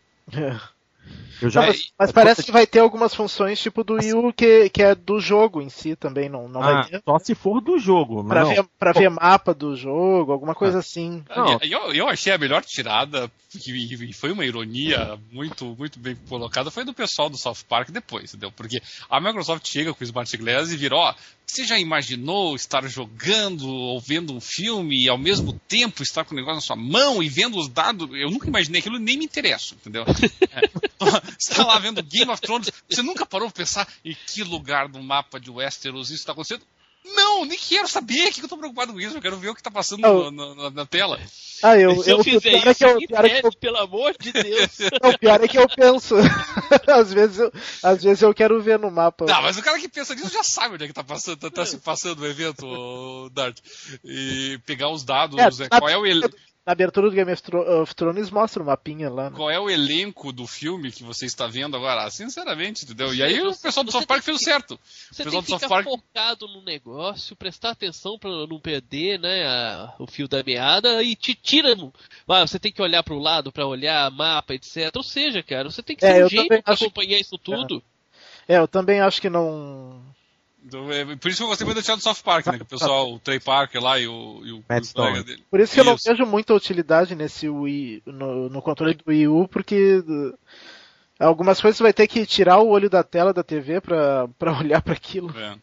Mas parece que vai ter algumas funções tipo do Wii U que é do jogo em si também, não vai ter. Só se for do jogo. Pra ver mapa do jogo, alguma coisa assim. Eu achei a melhor tirada, e foi uma ironia muito, muito bem colocada, foi do pessoal do South Park depois, entendeu? Porque a Microsoft chega com o Smart Glass e vira, você já imaginou estar jogando ou vendo um filme e ao mesmo tempo estar com o negócio na sua mão e vendo os dados? Eu nunca imaginei aquilo, nem me interesso, entendeu? Você está lá vendo Game of Thrones, você nunca parou para pensar em que lugar do mapa de Westeros isso está acontecendo? Não, nem quero saber, o que eu estou preocupado com isso, eu quero ver o que está passando na tela. Se eu fizer isso, pelo amor de Deus. O pior é que eu penso. às vezes eu quero ver no mapa. Não, mas o cara que pensa nisso já sabe onde é que tá se passando o evento, Dart. E pegar os dados, qual é o Na abertura do Game of Thrones mostra o mapinha lá. Né? Qual é o elenco do filme que você está vendo agora? Sinceramente, entendeu? E aí o pessoal do South Park fez o certo. Você tem que ficar focado no negócio, prestar atenção para não perder, né, o fio da meada e te tira. Você tem que olhar para o lado para olhar mapa, etc. Ou seja, cara, você tem que ser um gênio para acompanhar isso tudo. Eu também acho que não... Por isso que eu gostei muito da tirada do South Park, né? Que o pessoal, o Trey Parker lá e o colega dele. Por isso que eu não vejo muita utilidade nesse Wii, no controle do Wii U, porque algumas coisas você vai ter que tirar o olho da tela da TV pra olhar pra aquilo.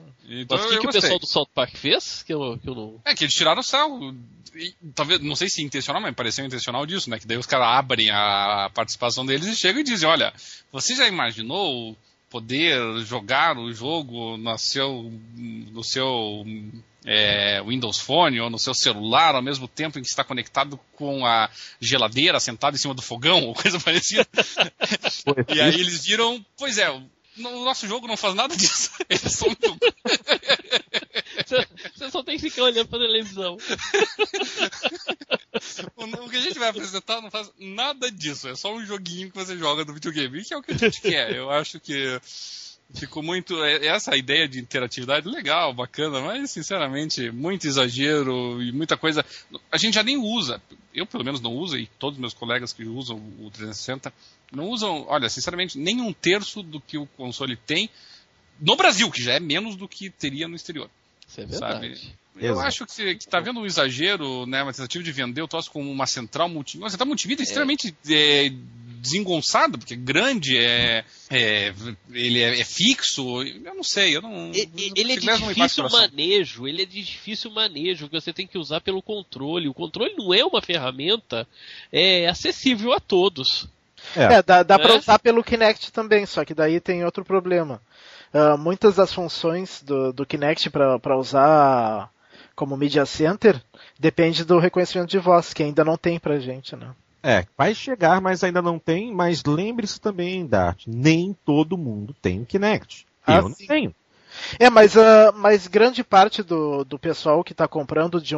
Então, Mas o que o gostei. pessoal do South Park fez? Que eu não... É que eles tiraram o sarro. Talvez, não sei se intencional, mas pareceu intencional disso, né? Que daí os caras abrem a participação deles e chegam e dizem, olha, você já imaginou poder jogar o jogo no seu Windows Phone ou no seu celular ao mesmo tempo em que está conectado com a geladeira sentado em cima do fogão ou coisa parecida? E aí eles viram, pois é, o nosso jogo não faz nada disso. É só um jogo. Você só tem que ficar olhando pra televisão. O que a gente vai apresentar não faz nada disso. É só um joguinho que você joga no videogame. E que é o que a gente quer. Eu acho que ficou muito... Essa ideia de interatividade legal, bacana, mas sinceramente, muito exagero e muita coisa... A gente já nem usa. Eu, pelo menos, não uso, e todos os meus colegas que usam o 360 não usam, olha, sinceramente, nem um terço do que o console tem no Brasil, que já é menos do que teria no exterior. Isso é verdade. Sabe? Eu Exato. acho que tá vendo um exagero, né, uma tentativa de vender o troço como uma central multimídia. Uma central multimídia extremamente desengonçada, porque é grande, ele é fixo, eu não sei, eu não... Ele é de difícil manejo, que você tem que usar pelo controle. O controle não é uma ferramenta acessível a todos. Dá pra usar pelo Kinect também, só que daí tem outro problema. Muitas das funções do Kinect para usar como Media Center depende do reconhecimento de voz, que ainda não tem pra gente, né? Vai chegar, mas ainda não tem. Mas lembre-se também, Dart, nem todo mundo tem o Kinect. Eu não tenho. Mas grande parte do pessoal que tá comprando de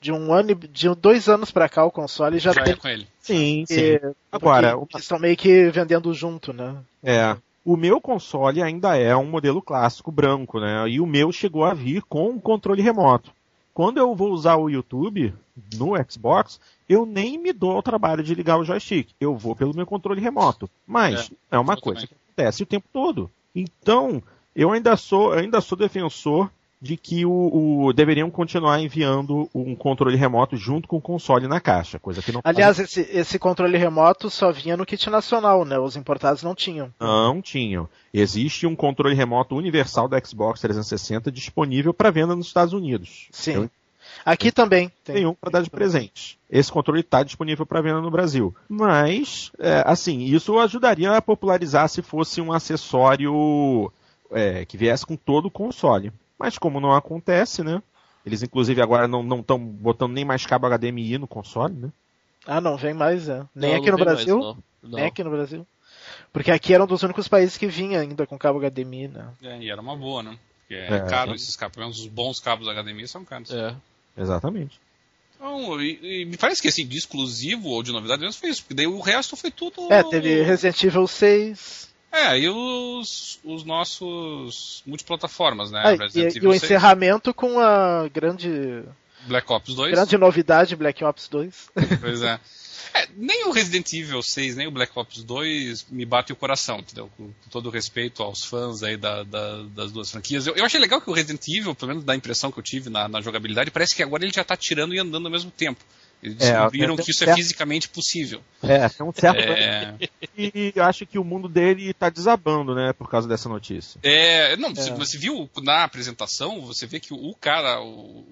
2 anos pra cá o console já tem. Com ele. Sim. Agora, eles estão meio que vendendo junto, né? O meu console ainda é um modelo clássico branco, né? E o meu chegou a vir com um controle remoto. Quando eu vou usar o YouTube no Xbox, eu nem me dou ao trabalho de ligar o joystick. Eu vou pelo meu controle remoto. Mas é uma coisa que acontece o tempo todo. Então, eu ainda sou defensor de que deveriam continuar enviando um controle remoto junto com o console na caixa, coisa que não... Aliás, esse controle remoto só vinha no kit nacional, né? Os importados não tinham. Não tinham. Existe um controle remoto universal da Xbox 360 disponível para venda nos Estados Unidos. Sim. Aqui também tem um para dar de presente. Esse controle está disponível para venda no Brasil. Mas, isso ajudaria a popularizar se fosse um acessório que viesse com todo o console. Mas como não acontece, né? Eles inclusive agora não estão botando nem mais cabo HDMI no console, né? Não vem mais, Nem não, aqui no Brasil. Mais, não. Nem aqui no Brasil. Porque aqui era um dos únicos países que vinha ainda com cabo HDMI, né? E era uma boa, né? Porque é caro esses cabos, pelo menos os bons cabos HDMI são caros. Exatamente. Então, e me parece que assim, de exclusivo ou de novidade mesmo foi isso, porque daí o resto foi tudo... Teve Resident Evil 6... e os nossos multiplataformas, né? E o encerramento com a grande... Black Ops 2. Grande novidade, Black Ops 2. Pois é. Nem o Resident Evil 6, nem o Black Ops 2 me bate o coração, entendeu? Com todo o respeito aos fãs aí das duas franquias. Eu achei legal que o Resident Evil, pelo menos da impressão que eu tive na jogabilidade, parece que agora ele já tá tirando e andando ao mesmo tempo. Eles descobriram que isso é fisicamente possível. Tem um certo... E eu acho que o mundo dele tá desabando, né, por causa dessa notícia. Você viu na apresentação, você vê que o cara,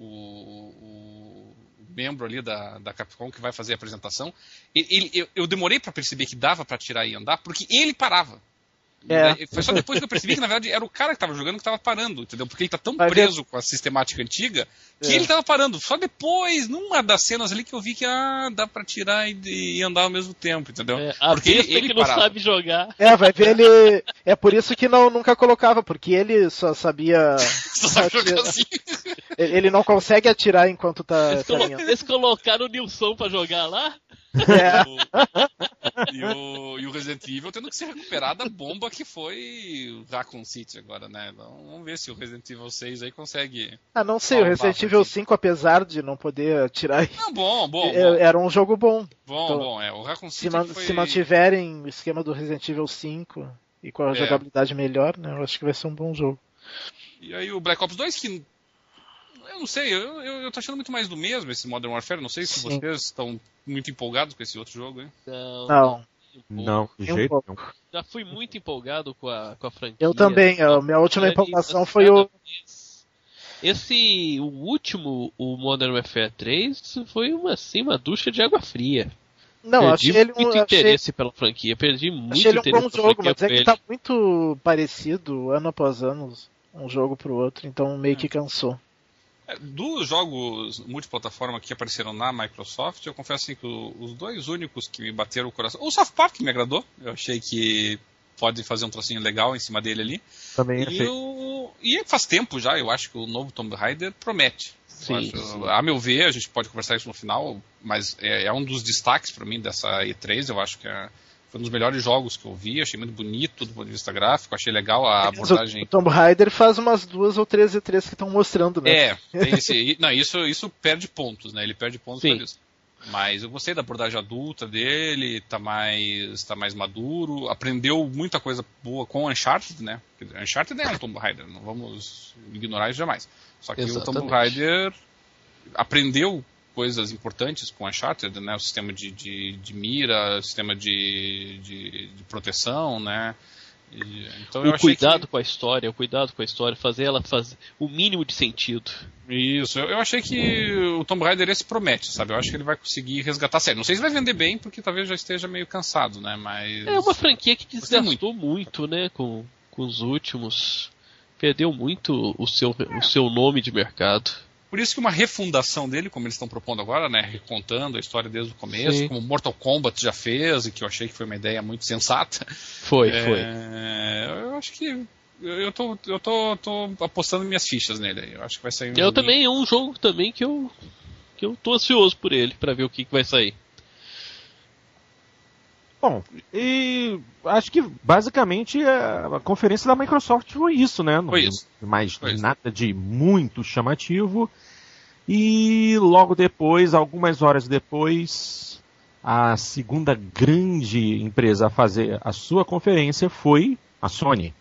o membro ali da Capcom que vai fazer a apresentação, eu demorei para perceber que dava para tirar e andar, porque ele parava. Foi só depois que eu percebi que, na verdade, era o cara que estava jogando que estava parando, entendeu? Porque ele tá tão preso com a sistemática antiga que ele estava parando. Só depois, numa das cenas ali, que eu vi que dá pra tirar e andar ao mesmo tempo, entendeu? Porque ele que não sabe jogar. Vai ver, ele... É por isso que nunca colocava, porque ele só sabia... Só sabe jogar assim. Ele não consegue atirar enquanto tá... Eles colocaram o Nilson pra jogar lá? E o Resident Evil tendo que se recuperar da bomba que foi o Raccoon City agora, né? Então, vamos ver se o Resident Evil 6 aí consegue... não sei, o Resident Evil 5, apesar de não poder atirar... Bom. Era um jogo bom. O Raccoon City se mantiverem o esquema do Resident Evil 5 e com a jogabilidade melhor, né? Eu acho que vai ser um bom jogo. E aí o Black Ops 2, que... Eu não sei, eu tô achando muito mais do mesmo esse Modern Warfare. Não sei se vocês estão muito empolgados com esse outro jogo, hein? Não, de jeito nenhum. Já fui muito empolgado com a franquia. Eu também, a minha última empolgação foi o... O último, o Modern Warfare 3, foi uma ducha de água fria. Não, Perdi achei ele muito interesse pela franquia, perdi muito achei ele um interesse bom pela jogo, franquia mas é por que ele. tá muito parecido, ano após ano, um jogo pro outro, então meio que cansou. Dos jogos multiplataforma que apareceram na Microsoft, eu confesso assim, que os dois únicos que me bateram o coração... O South Park me agradou, eu achei que pode fazer um trocinho legal em cima dele ali. Também achei. E faz tempo já, eu acho que o novo Tomb Raider promete. Sim. A meu ver, a gente pode conversar isso no final, mas é um dos destaques para mim dessa E3, eu acho que foi um dos melhores jogos que eu vi, achei muito bonito do ponto de vista gráfico, achei legal a abordagem. O Tomb Raider faz umas 2 ou 3 E3 que estão mostrando, né? Isso perde pontos, né? Ele perde pontos por isso. Mas eu gostei da abordagem adulta dele, tá mais maduro, aprendeu muita coisa boa com o Uncharted, né? Uncharted é um Tomb Raider, não vamos ignorar isso jamais. Só que Exatamente. o Tomb Raider aprendeu coisas importantes com o Uncharted, né? O sistema de mira, o sistema de proteção, né? Então eu achei Com a história, o cuidado com a história, fazer ela fazer o mínimo de sentido. Isso, eu achei que o Tomb Raider esse promete, sabe? Eu acho que ele vai conseguir resgatar a série. Não sei se vai vender bem, porque talvez já esteja meio cansado, né? Mas É uma franquia que desgastou muito, né? Com os últimos. Perdeu muito o seu nome de mercado. Por isso que uma refundação dele, como eles estão propondo agora, né? Recontando a história desde o começo, Sim. como Mortal Kombat já fez, e que eu achei que foi uma ideia muito sensata. Foi. Eu acho que eu tô apostando minhas fichas nele. Eu acho que vai sair Eu também, é um jogo também que eu tô ansioso por ele, pra ver o que vai sair. Bom, e acho que basicamente a conferência da Microsoft foi isso, né? Não Foi isso. Mais Foi isso. nada de muito chamativo. E logo depois, algumas horas depois, a segunda grande empresa a fazer a sua conferência foi a Sony.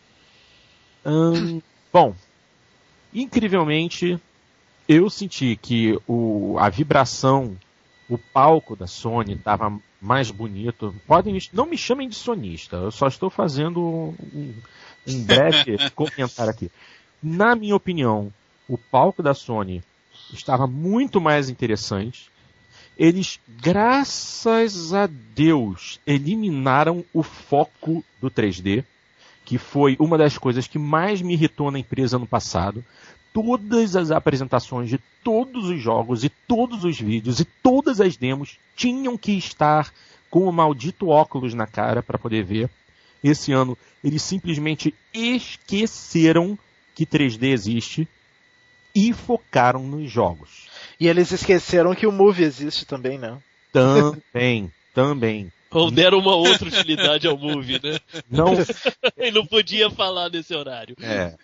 Bom, incrivelmente, eu senti que a vibração, o palco da Sony estava mais bonito. Não me chamem de sonista, eu só estou fazendo um breve comentário aqui. Na minha opinião, o palco da Sony estava muito mais interessante. Eles, graças a Deus, eliminaram o foco do 3D, que foi uma das coisas que mais me irritou na empresa no passado. Todas as apresentações de todos os jogos e todos os vídeos e todas as demos tinham que estar com o maldito óculos na cara para poder ver. Esse ano eles simplesmente esqueceram que 3D existe e focaram nos jogos. E eles esqueceram que o Move existe também, né? Também. Ou deram uma outra utilidade ao Move, né? Não. E não podia falar nesse horário.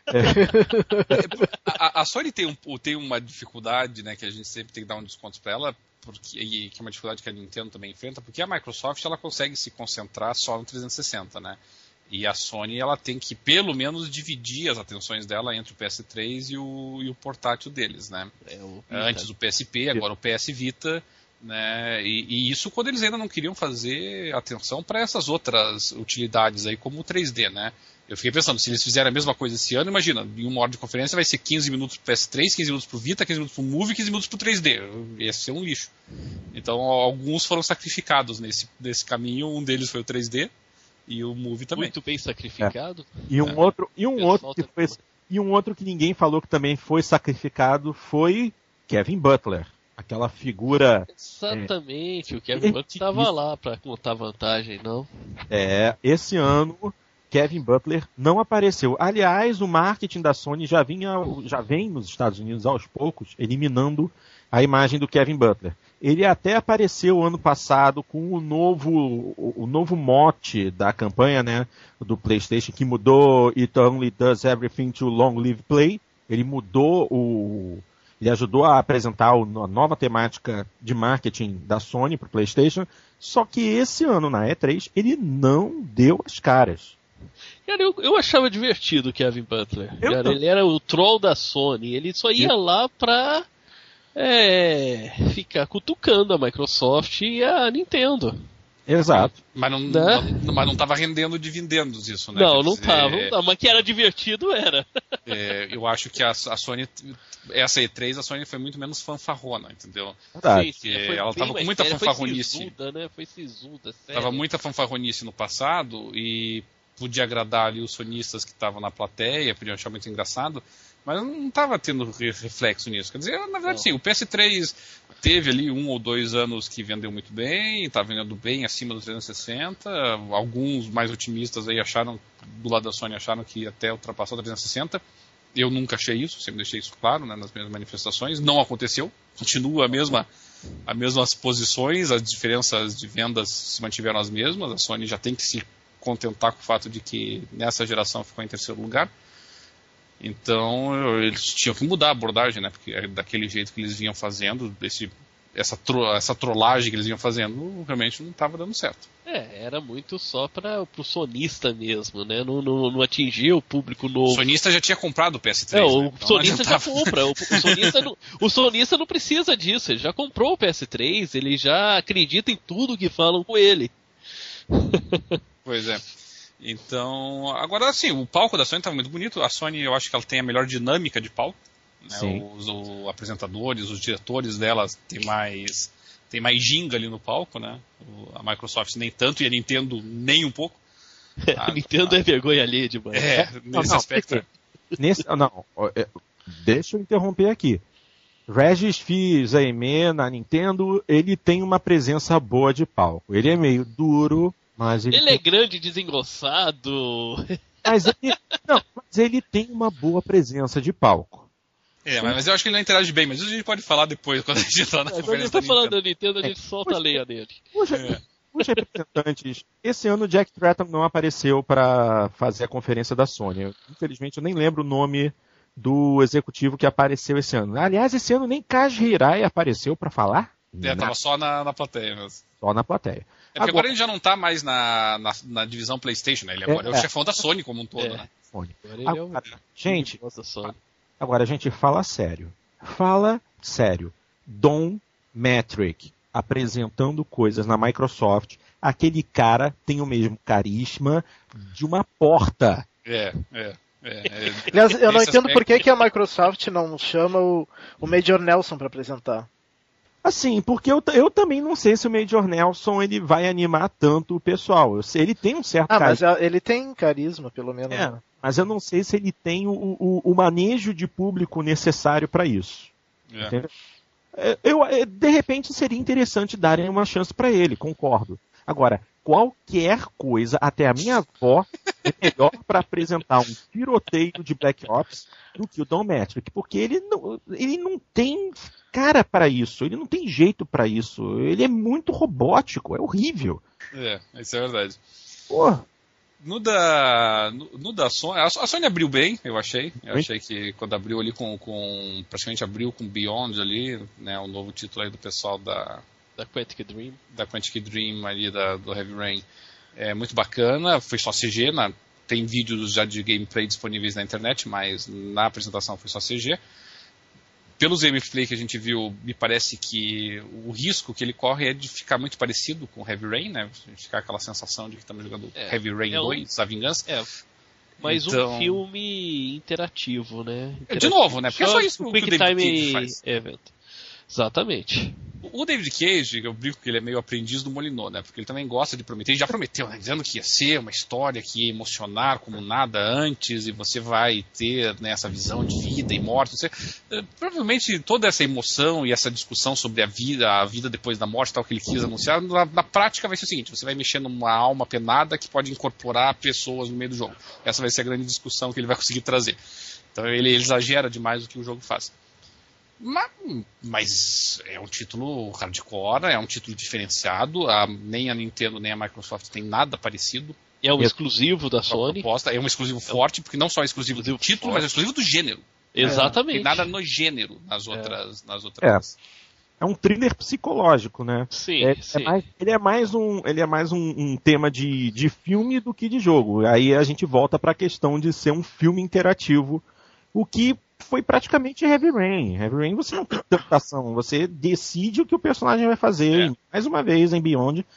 A Sony tem uma dificuldade, né, que a gente sempre tem que dar um desconto para ela, que é uma dificuldade que a Nintendo também enfrenta, porque a Microsoft ela consegue se concentrar só no 360, né? E a Sony ela tem que pelo menos dividir as atenções dela entre o PS3 e o portátil deles, né? Antes o PSP, agora o PS Vita, né? E isso quando eles ainda não queriam fazer atenção para essas outras utilidades aí, como o 3D, né? Eu fiquei pensando, se eles fizerem a mesma coisa esse ano, imagina, em uma hora de conferência vai ser 15 minutos pro PS3, 15 minutos pro Vita, 15 minutos pro Move e 15 minutos pro 3D. Ia ser um lixo. Então alguns foram sacrificados nesse caminho, um deles foi o 3D e o Move também. Muito bem sacrificado. E um outro que ninguém falou que também foi sacrificado foi Kevin Butler. Aquela figura... Exatamente, o Kevin Butler estava lá para contar vantagem, não? Esse ano Kevin Butler não apareceu. Aliás, o marketing da Sony já vem nos Estados Unidos aos poucos, eliminando a imagem do Kevin Butler. Ele até apareceu ano passado com o novo mote da campanha, né, do PlayStation, que mudou It Only Does Everything to Long Live Play. Ele ele ajudou a apresentar a nova temática de marketing da Sony para o PlayStation, só que esse ano, na E3, ele não deu as caras. Cara, eu achava divertido o Kevin Butler. Cara, ele era o troll da Sony, ele só ia lá pra ficar cutucando a Microsoft e a Nintendo. Exato. Mas não estava rendendo dividendos isso, né? Não tava. Mas que era divertido, era. Eu acho que a Sony, essa E3, a Sony foi muito menos fanfarrona, entendeu? Verdade. Porque ela tava com muita fanfarronice. Foi sisuda, sério. Tava muita fanfarronice no passado e podia agradar ali os sonistas que estavam na plateia, podiam achar muito engraçado, mas não estava tendo reflexo nisso. Quer dizer, na verdade, sim, o PS3 teve ali 1 ou 2 anos que vendeu muito bem, está vendendo bem acima do 360. Alguns mais otimistas aí acharam, do lado da Sony, acharam que até ultrapassou o 360. Eu nunca achei isso, sempre deixei isso claro, né, nas minhas manifestações. Não aconteceu, continua as mesmas posições, as diferenças de vendas se mantiveram as mesmas. A Sony já tem que se contentar com o fato de que nessa geração ficou em terceiro lugar. Então eles tinham que mudar a abordagem, né? Porque daquele jeito que eles vinham fazendo, essa trollagem que eles vinham fazendo, realmente não estava dando certo. Era muito só pro sonista mesmo, né? Não atingia o público novo. O sonista já tinha comprado o PS3. O então sonista já compra. O sonista não precisa disso. Ele já comprou o PS3, ele já acredita em tudo que falam com ele. Pois é. Então, agora sim, o palco da Sony estava muito bonito. A Sony, eu acho que ela tem a melhor dinâmica de palco. Né? Os apresentadores, os diretores delas tem mais ginga ali no palco, né? A Microsoft nem tanto e a Nintendo nem um pouco. A Nintendo é vergonha alheia demais. Nesse aspecto. Deixa eu interromper aqui. Regis Fils-Aimé na Nintendo, ele tem uma presença boa de palco. Ele é meio duro, mas ele é grande, desengrossado. Mas ele tem uma boa presença de palco. Mas eu acho que ele não interage bem, mas isso a gente pode falar depois, quando a gente entrar na conferência. Quando a gente tá falando da Nintendo, a gente solta a lenha dele. Os representantes, esse ano o Jack Tratton não apareceu para fazer a conferência da Sony. Infelizmente eu nem lembro o nome do executivo que apareceu esse ano. Aliás, esse ano nem Kaji Hirai apareceu para falar. Tava só na plateia mesmo. Só na plateia. Porque agora ele já não tá mais na divisão PlayStation, né? Ele agora é o chefão da Sony como um todo, né? Sony. Gente, agora a gente fala sério. Fala sério. Don Matrick apresentando coisas na Microsoft. Aquele cara tem o mesmo carisma de uma porta. Aliás, eu não entendo por que a Microsoft não chama o Major Nelson para apresentar. Assim, porque eu também não sei se o Major Nelson ele vai animar tanto o pessoal. Ele tem um certo carisma. Mas ele tem carisma, pelo menos. Né? Mas eu não sei se ele tem o manejo de público necessário para isso. De repente seria interessante darem uma chance para ele, concordo. Agora, qualquer coisa, até a minha avó, é melhor para apresentar um tiroteio de Black Ops do que o Don Matrick, porque ele não tem cara para isso, ele não tem jeito para isso, ele é muito robótico, é horrível. Isso é verdade. Pô. No da Sony, a Sony abriu bem, eu achei. Eu achei que quando abriu ali praticamente abriu com Beyond ali, né, o novo título aí do pessoal da Quantic Dream. Da Quantic Dream ali, do Heavy Rain. É muito bacana, foi só CG, tem vídeos já de gameplay disponíveis na internet, mas na apresentação foi só CG. Pelos gameplay que a gente viu, me parece que o risco que ele corre é de ficar muito parecido com Heavy Rain, né? Ficar aquela sensação de que estamos jogando Heavy Rain 2, A Vingança. Mas um filme interativo, né? De novo, né? Porque é só isso que o Quick David Time Cage faz. Event. Exatamente. O David Cage, eu brinco que ele é meio aprendiz do Molinô, né? Porque ele também gosta de prometer. Ele já prometeu, né? Dizendo que ia ser uma história que ia emocionar como nada antes, e você vai ter, né, essa visão de vida e morte. Provavelmente toda essa emoção e essa discussão sobre a vida depois da morte, tal que ele quis anunciar, na prática vai ser o seguinte: você vai mexer numa alma penada que pode incorporar pessoas no meio do jogo. Essa vai ser a grande discussão que ele vai conseguir trazer. Então ele exagera demais o que o jogo faz. Mas é um título hardcore, é um título diferenciado. Nem a Nintendo nem a Microsoft tem nada parecido. É um exclusivo da Sony. É um exclusivo forte, porque não só é exclusivo do título, mas é exclusivo do gênero. Exatamente. Tem nada no gênero nas outras. É um thriller psicológico, né? Sim. Ele é mais um tema de filme do que de jogo. Aí a gente volta para a questão de ser um filme interativo, o que foi praticamente Heavy Rain. Heavy Rain você não tem tanta ação, você decide o que o personagem vai fazer. Mais uma vez em Beyond,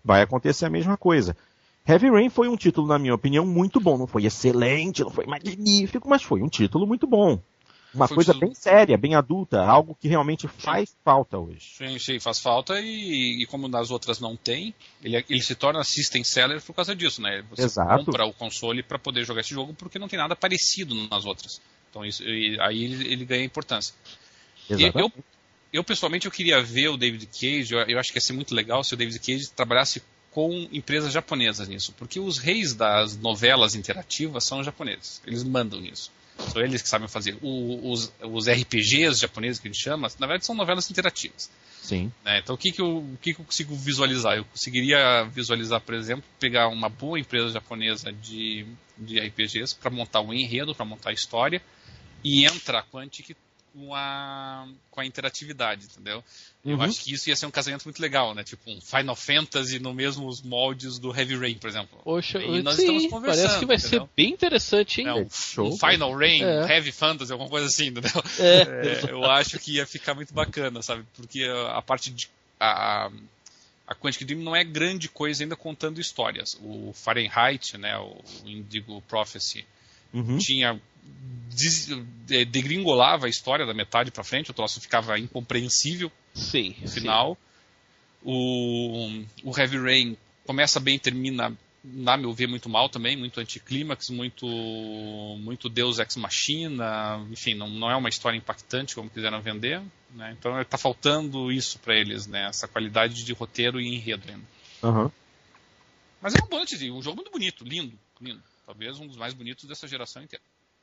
vai acontecer a mesma coisa. Heavy Rain foi um título, na minha opinião, muito bom. Não foi excelente, não foi magnífico, mas foi um título muito bom. Uma coisa bem séria, bem adulta, algo que realmente faz falta hoje. Sim, faz falta e como nas outras não tem, ele se torna system seller por causa disso, né? Você Exato. compra o console para poder jogar esse jogo porque não tem nada parecido nas outras. Então aí ele ganha importância. Eu pessoalmente eu queria ver o David Cage, eu acho que ia ser muito legal se o David Cage trabalhasse com empresas japonesas nisso, porque os reis das novelas interativas são os japoneses, eles mandam nisso. São eles que sabem fazer. Os RPGs japoneses que a gente chama, na verdade são novelas interativas. Sim. Né? Então o que eu consigo visualizar? Eu conseguiria visualizar, por exemplo, pegar uma boa empresa japonesa de RPGs para montar um enredo, para montar a história, e entra a Quantic com a interatividade, entendeu? Eu acho que isso ia ser um casamento muito legal, né? Tipo um Final Fantasy no mesmos moldes do Heavy Rain, por exemplo. Poxa, e nós estamos conversando. Parece que vai ser bem interessante, hein? Um Final Rain, Heavy Fantasy, alguma coisa assim, entendeu? Eu acho que ia ficar muito bacana, sabe? Porque a parte de... A Quantic Dream não é grande coisa ainda contando histórias. O Fahrenheit, né? O Indigo Prophecy, tinha... degringolava a história da metade pra frente, o troço ficava incompreensível no final. O Heavy Rain começa bem e termina, na meu ver, muito mal também, muito anticlímax, muito Deus Ex Machina, enfim, não é uma história impactante como quiseram vender, né? Então tá faltando isso pra eles, né? Essa qualidade de roteiro e enredo ainda. Mas é um jogo muito bonito, lindo, talvez um dos mais bonitos dessa geração inteira.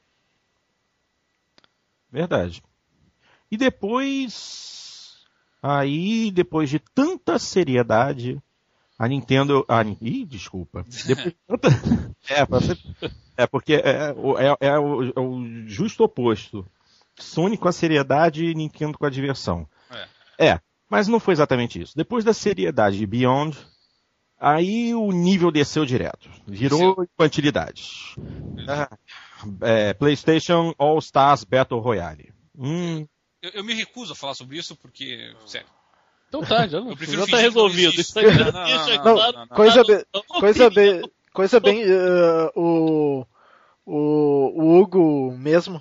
Verdade. E depois de tanta seriedade, a Nintendo... desculpa. Depois de tanta... porque é o justo oposto. Sony com a seriedade e Nintendo com a diversão. Mas não foi exatamente isso. Depois da seriedade de Beyond, aí o nível desceu direto. Virou infantilidade. PlayStation All Stars Battle Royale. Eu me recuso a falar sobre isso porque, sério. Então tá, já tá resolvido. Isso aí coisa bem o Hugo mesmo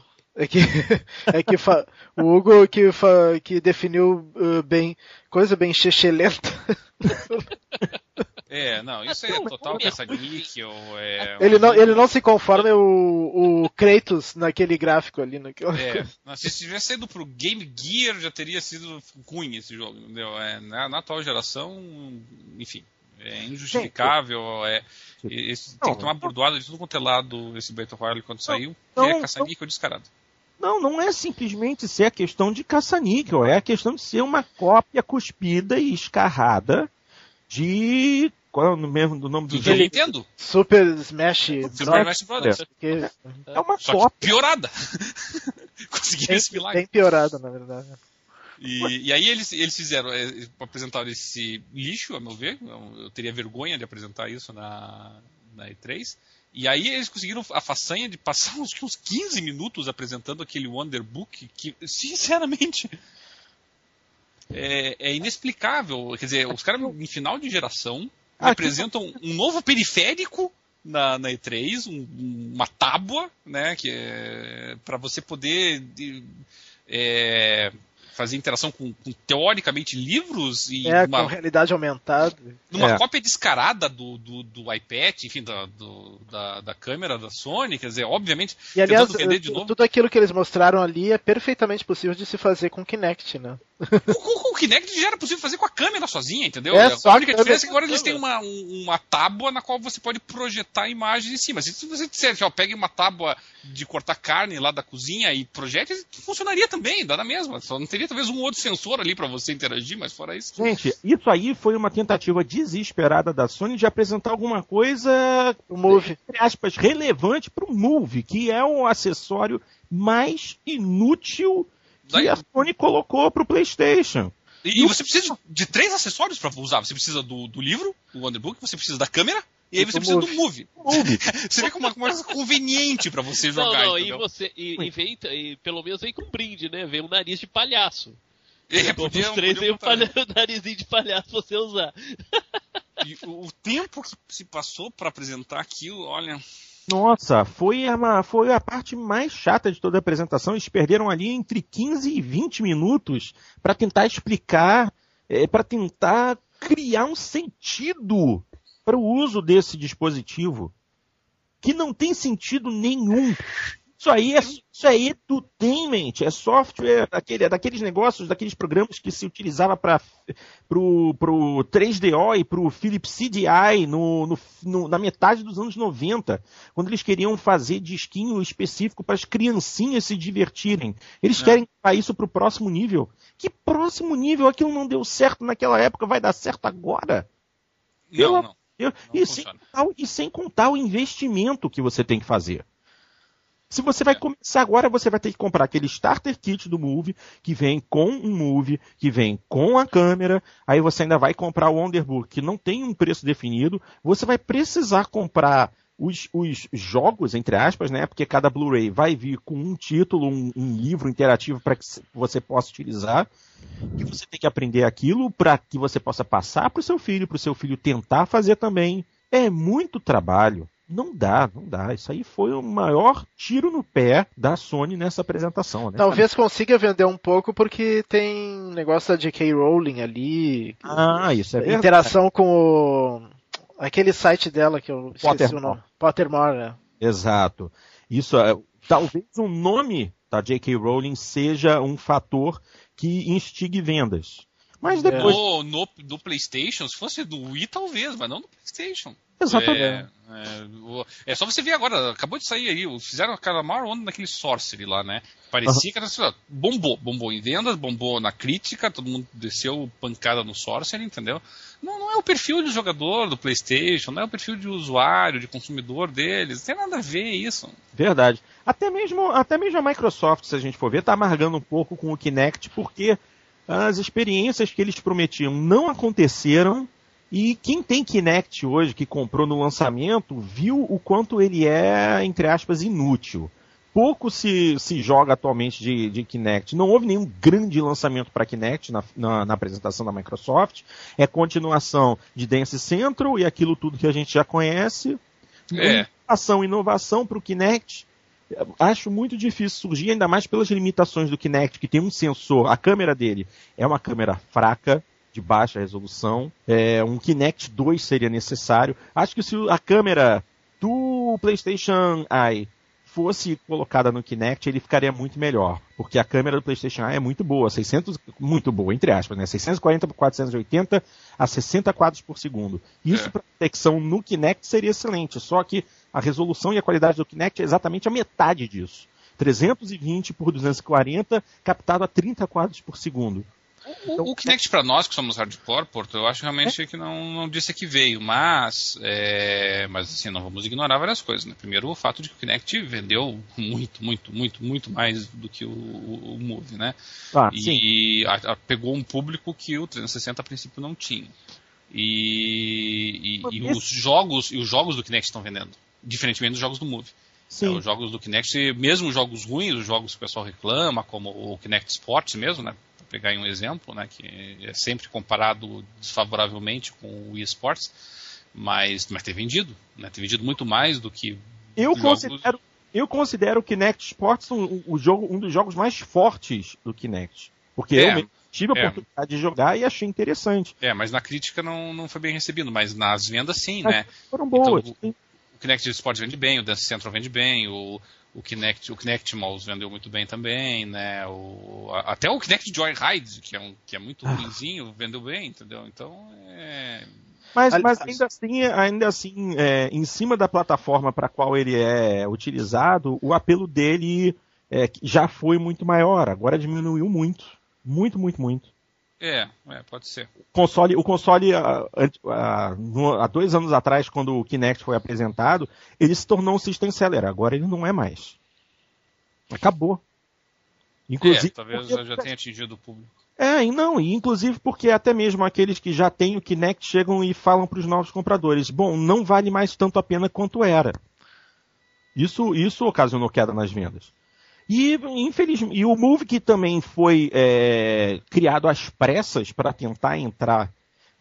o Hugo que definiu bem coisa bem chechelenta. Isso é total caça-níquel. Ele não se conforma o Kratos naquele gráfico ali. Se tivesse saído pro Game Gear já teria sido ruim esse jogo, entendeu? Na atual geração, enfim, é injustificável. Tem que tomar bordoada de tudo quanto é lado esse Battle Royale quando saiu, que é caça-níquel descarado. Não é simplesmente ser a questão de caça-níquel, é a questão de ser uma cópia cuspida e escarrada de... Qual é o nome do jogo? Nintendo? Super Smash Brothers. É uma cópia piorada. Conseguiram esse milagre. Bem piorada, na verdade. E aí eles fizeram, apresentaram esse lixo, a meu ver. Eu teria vergonha de apresentar isso na E3. E aí eles conseguiram a façanha de passar uns 15 minutos apresentando aquele Wonder Book que, sinceramente, é inexplicável. Quer dizer, os caras em final de geração apresentam um novo periférico na E3, uma tábua, né, que é para você poder fazer interação com teoricamente livros e com realidade aumentada. Numa cópia descarada do iPad, enfim, da câmera da Sony, quer dizer, obviamente, e aliás, vender de novo. Tudo aquilo que eles mostraram ali é perfeitamente possível de se fazer com o Kinect, né? O Kinect já era possível fazer com a câmera sozinha, entendeu? A única diferença é que agora eles têm uma tábua na qual você pode projetar imagens em cima. Se você disser, pegue uma tábua de cortar carne lá da cozinha e projete, funcionaria também, dá na mesma. Só não teria talvez um outro sensor ali para você interagir, mas fora isso... Gente, isso aí foi uma tentativa desesperada da Sony de apresentar alguma coisa, entre aspas, relevante para o Move, que é o acessório mais inútil que a Sony colocou para o PlayStation. E você precisa de 3 acessórios para usar. Você precisa do livro, o Wonderbook, você precisa da câmera, e aí você precisa do Move. Você vê como uma coisa conveniente para você jogar. E pelo menos vem com um brinde, né? Vem um nariz de palhaço. Os 3 vem um narizinho de palhaço pra você usar. E o tempo que se passou para apresentar aquilo, olha... Nossa, foi a parte mais chata de toda a apresentação. Eles perderam ali entre 15 e 20 minutos para tentar explicar, para tentar criar um sentido para o uso desse dispositivo, que não tem sentido nenhum. Isso aí é edutainment, é software, daqueles negócios, daqueles programas que se utilizava para pro 3DO e pro Philips CDI na metade dos anos 90, quando eles queriam fazer disquinho específico para as criancinhas se divertirem. Eles querem levar isso para o próximo nível. Que próximo nível? Aquilo não deu certo naquela época, vai dar certo agora? Não E sem contar o investimento que você tem que fazer. Se você vai começar agora, você vai ter que comprar aquele starter kit do Move, que vem com um Move, que vem com a câmera, aí você ainda vai comprar o Wonderbook, que não tem um preço definido, você vai precisar comprar os jogos, entre aspas, né? Porque cada Blu-ray vai vir com um título, um livro interativo para que você possa utilizar, e você tem que aprender aquilo para que você possa passar para o seu filho tentar fazer também. É muito trabalho. Não dá. Isso aí foi o maior tiro no pé da Sony nessa apresentação, né? Talvez consiga vender um pouco porque tem negócio da J.K. Rowling ali. Isso é verdade. Interação com aquele site dela que eu esqueci o nome. Pottermore, né? Exato. Isso, talvez o nome da J.K. Rowling seja um fator que instigue vendas. Mas depois... No PlayStation, se fosse do Wii, talvez, mas não no PlayStation. Exatamente. É só você ver agora, acabou de sair aí, fizeram aquela maior onda naquele Sorcery lá, né? Parecia que era bombou em vendas, bombou na crítica, todo mundo desceu pancada no Sorcery, entendeu? Não é o perfil de jogador do PlayStation, não é o perfil de usuário, de consumidor deles, não tem nada a ver isso. Verdade. Até mesmo a Microsoft, se a gente for ver, tá amargando um pouco com o Kinect, porque as experiências que eles prometiam não aconteceram. E quem tem Kinect hoje, que comprou no lançamento, viu o quanto ele é, entre aspas, inútil. Pouco se joga atualmente de Kinect. Não houve nenhum grande lançamento para Kinect na apresentação da Microsoft. É continuação de Dance Central e aquilo tudo que a gente já conhece. Inovação para o Kinect. Acho muito difícil surgir, ainda mais pelas limitações do Kinect, que tem um sensor. A câmera dele é uma câmera fraca, de baixa resolução. Um Kinect 2 seria necessário. Acho que se a câmera do PlayStation Eye fosse colocada no Kinect, ele ficaria muito melhor. Porque a câmera do PlayStation Eye é muito boa. Muito boa, entre aspas, né? 640 por 480 a 60 quadros por segundo. Isso para detecção no Kinect seria excelente. Só que a resolução e a qualidade do Kinect é exatamente a metade disso. 320 por 240, captado a 30 quadros por segundo. Então, o Kinect para nós que somos hardcore, Porto, eu acho realmente que não disse que veio, mas assim, não vamos ignorar várias coisas, né? Primeiro, o fato de que o Kinect vendeu muito mais do que o Move, né? E pegou um público que o 360 a princípio não tinha. E os jogos do Kinect estão vendendo, diferentemente dos jogos do Move. Os jogos do Kinect, mesmo os jogos ruins, os jogos que o pessoal reclama, como o Kinect Sports mesmo, né? Pegar um exemplo, né, que é sempre comparado desfavoravelmente com o Wii Sports, mas tem vendido, né, tem vendido muito mais do que eu considero o Kinect Sports um dos jogos mais fortes do Kinect, porque eu mesmo tive a oportunidade de jogar e achei interessante. Mas na crítica não foi bem recebido, mas nas vendas sim, né? Foram boas. Então, o Kinect Sports vende bem, o Dance Central vende bem, o Kinect Mouse vendeu muito bem também, né? Até o Kinect Joyride, que é muito ruinzinho, vendeu bem, entendeu? Então, Mas ainda assim, em cima da plataforma para a qual ele é utilizado, o apelo dele já foi muito maior. Agora diminuiu muito. Muito. Pode ser. O console há 2 anos atrás, quando o Kinect foi apresentado, ele se tornou um System Seller. Agora ele não é mais. Acabou. Inclusive, talvez já tenha atingido o público. Inclusive porque até mesmo aqueles que já têm o Kinect chegam e falam para os novos compradores: bom, não vale mais tanto a pena quanto era. Isso ocasionou queda nas vendas. E, infelizmente, e o Move, que também foi criado às pressas para tentar entrar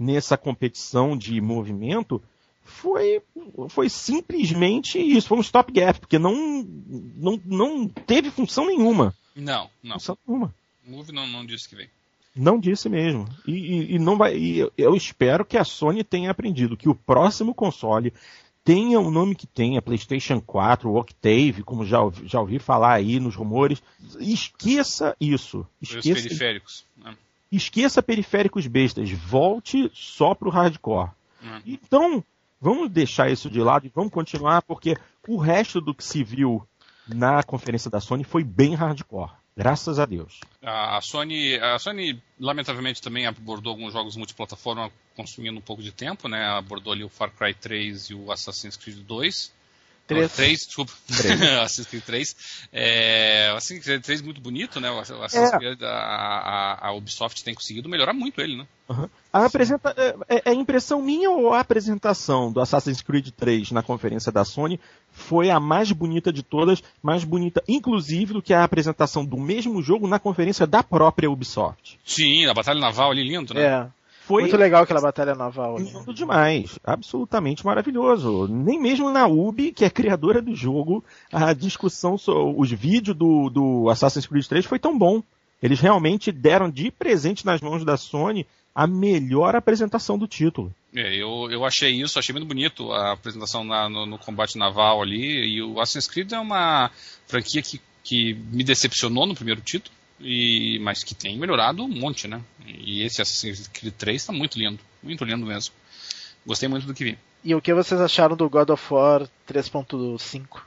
nessa competição de movimento foi simplesmente isso, foi um stopgap, porque não teve função nenhuma. Não. Função nenhuma. O Move não disse que vem. Não disse mesmo. E não vai. E eu espero que a Sony tenha aprendido que o próximo console tenha o nome que tenha, PlayStation 4, o Octave, como já ouvi falar aí nos rumores. Esqueça isso. Os periféricos. Né? Esqueça periféricos bestas. Volte só pro hardcore. Então, vamos deixar isso de lado e vamos continuar, porque o resto do que se viu na conferência da Sony foi bem hardcore. Graças a Deus. A Sony, lamentavelmente, também abordou alguns jogos multiplataforma consumindo um pouco de tempo, né? Abordou ali o Far Cry 3 e o Assassin's Creed 2. 3, desculpa. Assassin's Creed 3. Assassin's Creed 3 muito bonito, né? O Assassin's Creed, a Ubisoft tem conseguido melhorar muito ele, né? Uhum. É impressão minha ou a apresentação do Assassin's Creed 3 na conferência da Sony foi a mais bonita de todas, mais bonita inclusive do que a apresentação do mesmo jogo na conferência da própria Ubisoft? Sim, a batalha naval ali, lindo, né? Foi muito legal aquela batalha naval. Lindo demais, absolutamente maravilhoso. Nem mesmo na Ubi, que é criadora do jogo, a discussão sobre os vídeos do Assassin's Creed 3 foi tão bom. Eles realmente deram de presente nas mãos da Sony a apresentação do título. Eu achei muito bonito a apresentação no combate naval ali, e o Assassin's Creed é uma franquia que me decepcionou no primeiro título, mas que tem melhorado um monte, né? E esse Assassin's Creed 3 está muito lindo mesmo. Gostei muito do que vi. E o que vocês acharam do God of War 3.5?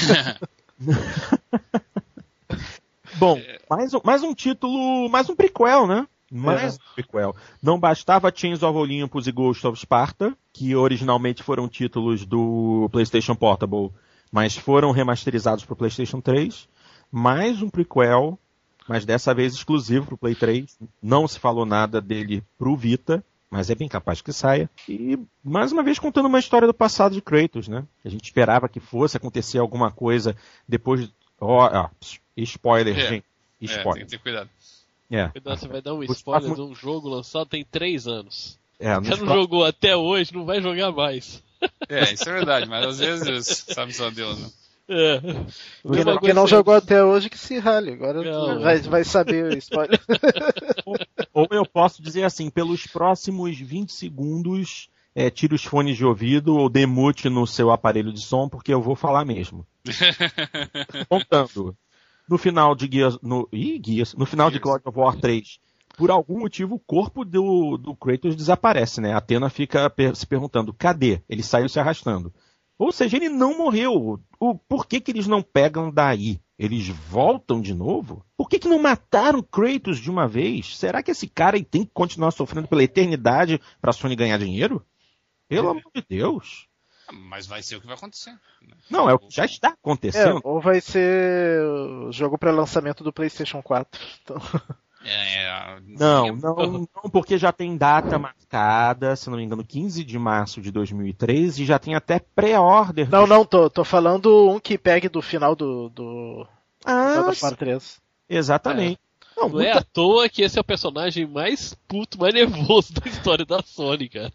Bom, mais um título, mais um prequel, né? Prequel. Não bastava Chains of Olympus e Ghost of Sparta, que originalmente foram títulos do PlayStation Portable, mas foram remasterizados para o PlayStation 3. Mais um prequel, mas dessa vez exclusivo para o Play 3. Não se falou nada dele para o Vita, mas é bem capaz que saia. E, mais uma vez, contando uma história do passado de Kratos, né? A gente esperava que fosse acontecer alguma coisa depois... spoiler, gente. Spoiler. Tem que ter cuidado. Cuidado, você vai dar um spoiler de um jogo lançado tem 3 anos. Você não jogou jogou até hoje, não vai jogar mais. Isso é verdade, mas às vezes sabe só Deus, né? Quem não jogou até hoje que se rale, agora vai saber o spoiler. Ou eu posso dizer assim, pelos próximos 20 segundos, tire os fones de ouvido ou demute no seu aparelho de som, porque eu vou falar mesmo. Contando. No final de no final de God of War 3, por algum motivo o corpo do Kratos desaparece, né? A Athena fica se perguntando, cadê? Ele saiu se arrastando. Ou seja, ele não morreu. Por que eles não pegam daí? Eles voltam de novo? Por que não mataram Kratos de uma vez? Será que esse cara aí tem que continuar sofrendo pela eternidade pra Sony ganhar dinheiro? Pelo amor de Deus. Mas vai ser o que vai acontecer. Não, é o que já está acontecendo. Ou vai ser o jogo para lançamento do PlayStation 4. Então... Não, porque já tem data marcada, se não me engano, 15 de março de 2003, e já tem até pré-order. Tô falando um que pegue do final do God of War 3. Exatamente. Não é à toa que esse é o personagem mais puto, mais nervoso da história da Sony, cara.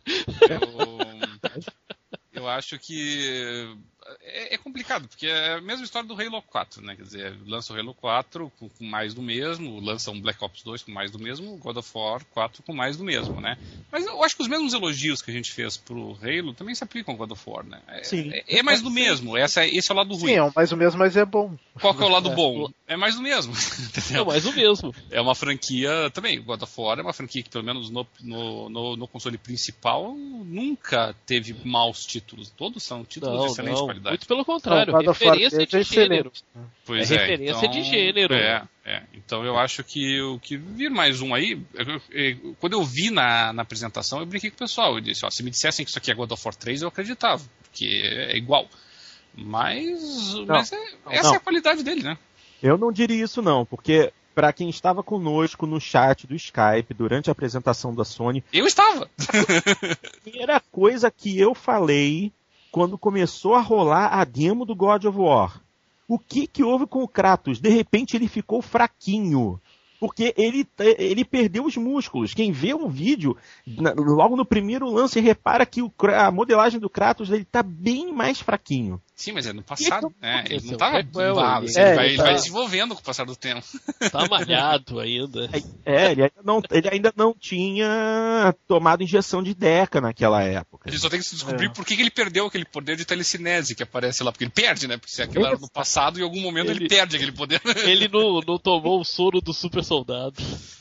Eu acho que é complicado, porque é a mesma história do Halo 4, né? Quer dizer, lança o Halo 4 com mais do mesmo, lança um Black Ops 2 com mais do mesmo, God of War 4 com mais do mesmo, né? Mas eu acho que os mesmos elogios que a gente fez pro Halo também se aplicam ao God of War, né? É mais do mesmo, esse é o lado ruim. Sim, é mais do mesmo, mas é bom. Qual que é o lado bom? É mais do mesmo. É mais do mesmo. É uma franquia também, God of War é uma franquia que pelo menos no console principal nunca teve maus títulos. Todos são títulos de excelente qualidade. Muito pelo contrário, referência de gênero. Pois referência então, de gênero. Então eu acho que o que vir mais um aí, quando eu vi na apresentação, eu brinquei com o pessoal. Eu disse, se me dissessem que isso aqui é God of War 3, eu acreditava, porque é igual. Mas essa é a qualidade dele, né? Eu não diria isso não, porque para quem estava conosco no chat do Skype durante a apresentação da Sony... Eu estava! A primeira coisa que eu falei quando começou a rolar a demo do God of War. O que houve com o Kratos? De repente ele ficou fraquinho. Porque ele perdeu os músculos. Quem vê um vídeo, logo no primeiro lance, repara que a modelagem do Kratos ele tá bem mais fraquinho. Sim, mas é no passado, né? Ele não tá tava ele vai desenvolvendo com o passar do tempo. Tá malhado ainda. Ele ainda não tinha tomado injeção de Deca naquela época. A gente só tem que descobrir por que ele perdeu aquele poder de telecinese que aparece lá. Porque ele perde, né? Porque se aquilo era no passado, em algum momento ele perde aquele poder. Ele não tomou o soro do super soldado.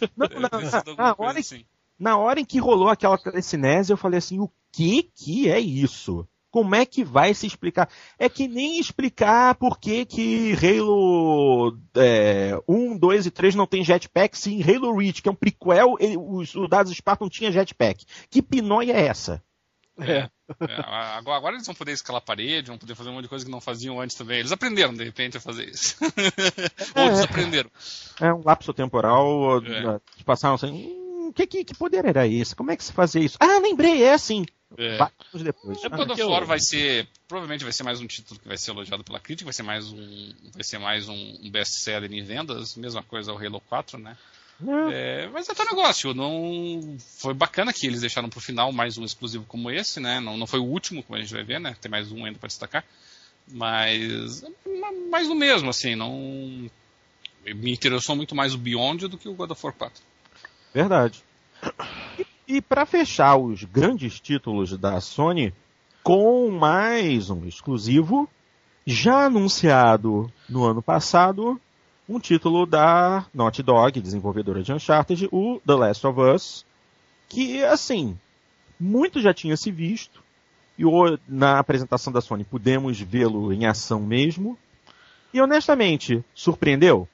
Na hora em que rolou aquela telecinese, eu falei assim, o que é isso? Como é que vai se explicar? É que nem explicar por que Halo 1, 2 e 3 não tem jetpack, se em Halo Reach, que é um prequel, os soldados Spartan tinham jetpack. Que pinóia é essa? Agora eles vão poder escalar a parede, vão poder fazer um monte de coisa que não faziam antes também. Eles aprenderam, de repente, a fazer isso. Ou desaprenderam. É um lapso temporal. Eles passaram assim, que poder era esse? Como é que se fazia isso? Ah, lembrei, é assim. Anos depois. God of War provavelmente vai ser mais um título que vai ser elogiado pela crítica, vai ser mais um best-seller em vendas, mesma coisa o Halo 4, né? Mas é teu negócio, não foi bacana que eles deixaram pro final mais um exclusivo como esse, né? Não foi o último, como a gente vai ver, né? Tem mais um ainda para destacar, mas mais do mesmo, assim, não me interessou muito mais o Beyond do que o God of War 4. Verdade. E para fechar os grandes títulos da Sony, com mais um exclusivo, já anunciado no ano passado, um título da Naughty Dog, desenvolvedora de Uncharted, o The Last of Us, que, assim, muito já tinha se visto, e na apresentação da Sony pudemos vê-lo em ação mesmo, e honestamente, surpreendeu?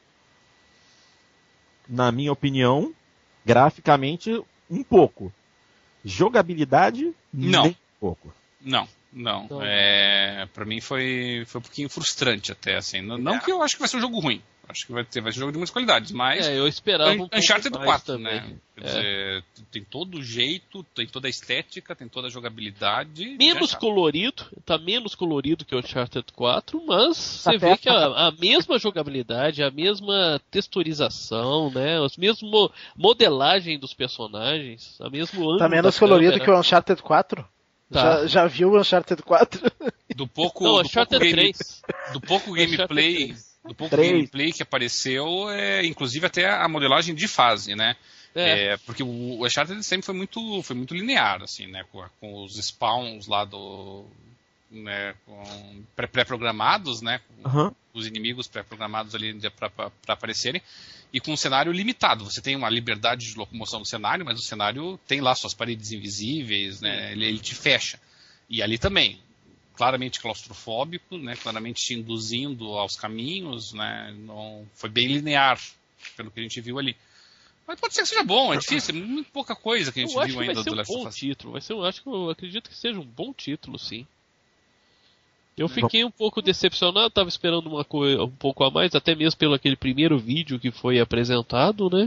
Na minha opinião, graficamente, um pouco. Jogabilidade, não. Nem um pouco. Não. Pra mim foi um pouquinho frustrante até, assim. Não que eu acho que vai ser um jogo ruim. Acho que vai ser um jogo de muitas qualidades, mas... eu esperava um pouco Uncharted mais 4, também. né? Quer dizer, tem todo o jeito, tem toda a estética, tem toda a jogabilidade. Menos colorido, tá menos colorido que o Uncharted 4, mas você vê que a mesma jogabilidade, a mesma texturização, né? A mesma modelagem dos personagens, a mesmo ângulo. Tá menos colorido que o Uncharted 4? Tá. Já viu o Uncharted 4? Uncharted 3. Do pouco gameplay... Do pouco gameplay que apareceu, inclusive até a modelagem de fase, né? Porque o Uncharted sempre foi muito linear, assim, né? Com os spawns lá né? Pré-programados, né? Com os inimigos pré-programados ali para aparecerem. E com um cenário limitado. Você tem uma liberdade de locomoção no cenário, mas o cenário tem lá suas paredes invisíveis, né? Ele te fecha. E ali também. Claramente claustrofóbico, né? Claramente te induzindo aos caminhos, né? Não, foi bem linear, pelo que a gente viu ali. Mas pode ser que seja bom, é difícil, é muito pouca coisa que a gente viu ainda do Last of Us. Eu acredito que seja um bom título, sim. Eu fiquei um pouco decepcionado, estava esperando uma coisa um pouco a mais, até mesmo pelo aquele primeiro vídeo que foi apresentado, né?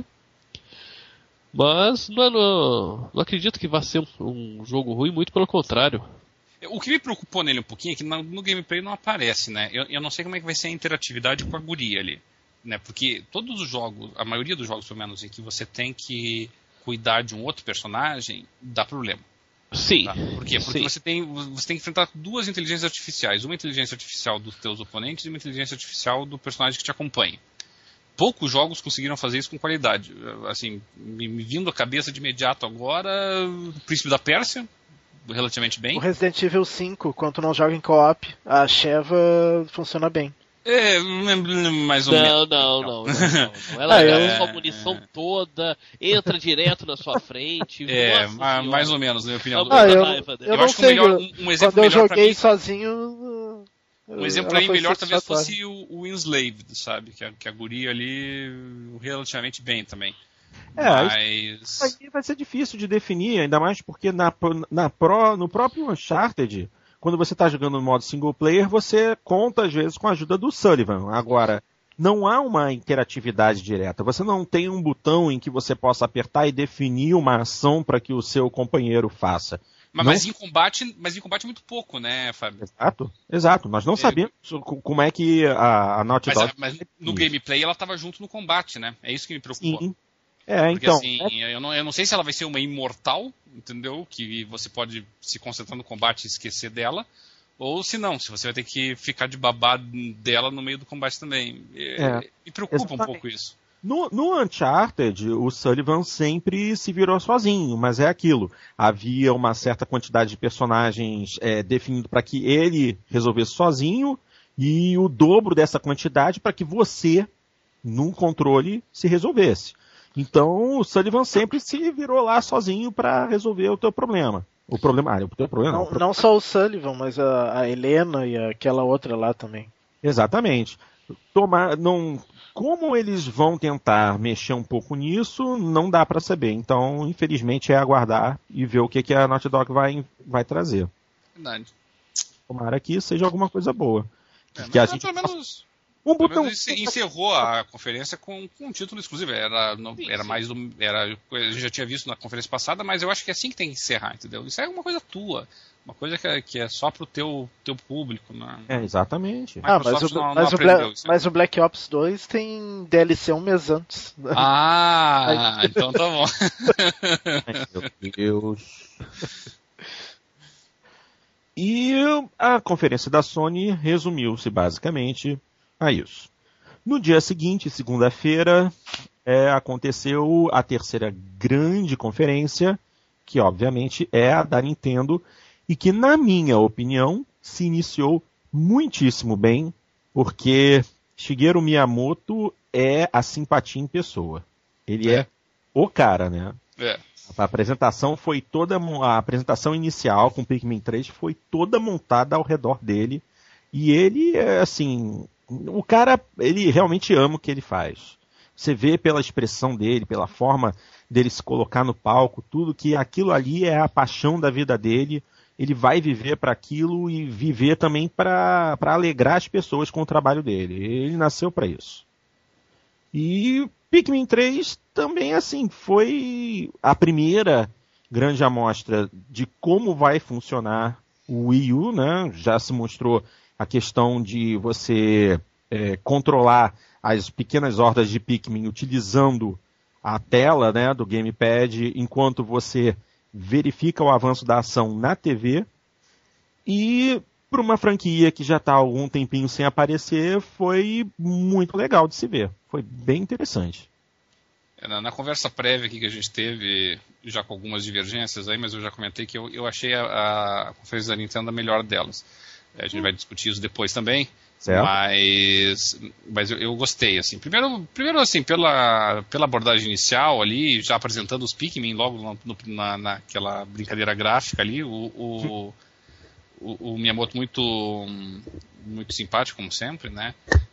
Mas não acredito que vá ser um jogo ruim, muito pelo contrário. O que me preocupou nele um pouquinho é que no gameplay não aparece, né? Eu não sei como é que vai ser a interatividade com a guria ali, né? Porque todos os jogos, a maioria dos jogos pelo menos, em que você tem que cuidar de um outro personagem, dá problema. Sim. Tá? Por quê? Porque você tem que enfrentar duas inteligências artificiais. Uma inteligência artificial dos teus oponentes e uma inteligência artificial do personagem que te acompanha. Poucos jogos conseguiram fazer isso com qualidade. Assim, me vindo à cabeça de imediato agora, o Príncipe da Pérsia, relativamente bem. O Resident Evil 5, quando tu não joga em co-op, a Sheva funciona bem. Mais ou menos. Não. Ela usa a munição toda, entra direto na sua frente. Mais ou menos, na minha opinião. Eu não sei, um exemplo quando eu joguei mim, sozinho... Um exemplo aí melhor talvez fosse o Enslaved, sabe? Que a guria ali relativamente bem também. Isso aí vai ser difícil de definir, ainda mais porque no próprio Uncharted, quando você está jogando no modo single player, você conta às vezes com a ajuda do Sullivan. Agora, não há uma interatividade direta. Você não tem um botão em que você possa apertar e definir uma ação para que o seu companheiro faça. Mas em combate muito pouco, né, Fábio? Exato. Nós não sabemos como é que a Naughty Dog... Mas no gameplay ela estava junto no combate, né? É isso que me preocupou. Sim. Porque, então... assim, eu não sei se ela vai ser uma imortal, entendeu? Que você pode se concentrar no combate e esquecer dela. Ou se não, se você vai ter que ficar de babá dela no meio do combate também. Me preocupa um pouco isso. No Uncharted, o Sullivan sempre se virou sozinho, mas é aquilo. Havia uma certa quantidade de personagens definido para que ele resolvesse sozinho e o dobro dessa quantidade para que você, num controle, se resolvesse. Então o Sullivan sempre se virou lá sozinho para resolver o teu problema. O teu problema não só o Sullivan, mas a Helena e aquela outra lá também. Exatamente. Como eles vão tentar mexer um pouco nisso, não dá para saber. Então, infelizmente, é aguardar e ver o que a Naughty Dog vai trazer. Verdade. Tomara que seja alguma coisa boa. Pelo menos encerrou a conferência com um título exclusivo. A gente já tinha visto na conferência passada, mas eu acho que é assim que tem que encerrar, entendeu? Isso é uma coisa tua. Uma coisa que é só pro teu público. Né? Exatamente. Mas o Black Ops 2 tem DLC um mês antes. Então tá bom. Meu Deus. E a conferência da Sony resumiu-se basicamente a isso. No dia seguinte, segunda-feira, aconteceu a terceira grande conferência, que obviamente é a da Nintendo, e que, na minha opinião, se iniciou muitíssimo bem, porque Shigeru Miyamoto é a simpatia em pessoa. Ele é o cara, né? A apresentação a apresentação inicial com Pikmin 3 foi toda montada ao redor dele, e ele, assim, o cara, ele realmente ama o que ele faz. Você vê pela expressão dele, pela forma dele se colocar no palco, tudo que aquilo ali é a paixão da vida dele. Ele vai viver para aquilo e viver também para alegrar as pessoas com o trabalho dele. Ele nasceu para isso. E Pikmin 3 também, assim, foi a primeira grande amostra de como vai funcionar o Wii U, né? Já se mostrou a questão de você controlar as pequenas hordas de Pikmin utilizando a tela, né, do gamepad enquanto você verifica o avanço da ação na TV, e para uma franquia que já está há algum tempinho sem aparecer, foi muito legal de se ver. Foi bem interessante. Na conversa prévia aqui que a gente teve, já com algumas divergências aí, mas eu já comentei que eu achei a conferência da Nintendo a melhor delas. A gente vai discutir isso depois também. Certo. Mas eu gostei, assim. Primeiro assim, pela abordagem inicial ali, já apresentando os Pikmin logo naquela brincadeira gráfica ali, o Miyamoto muito simpático, como sempre, né?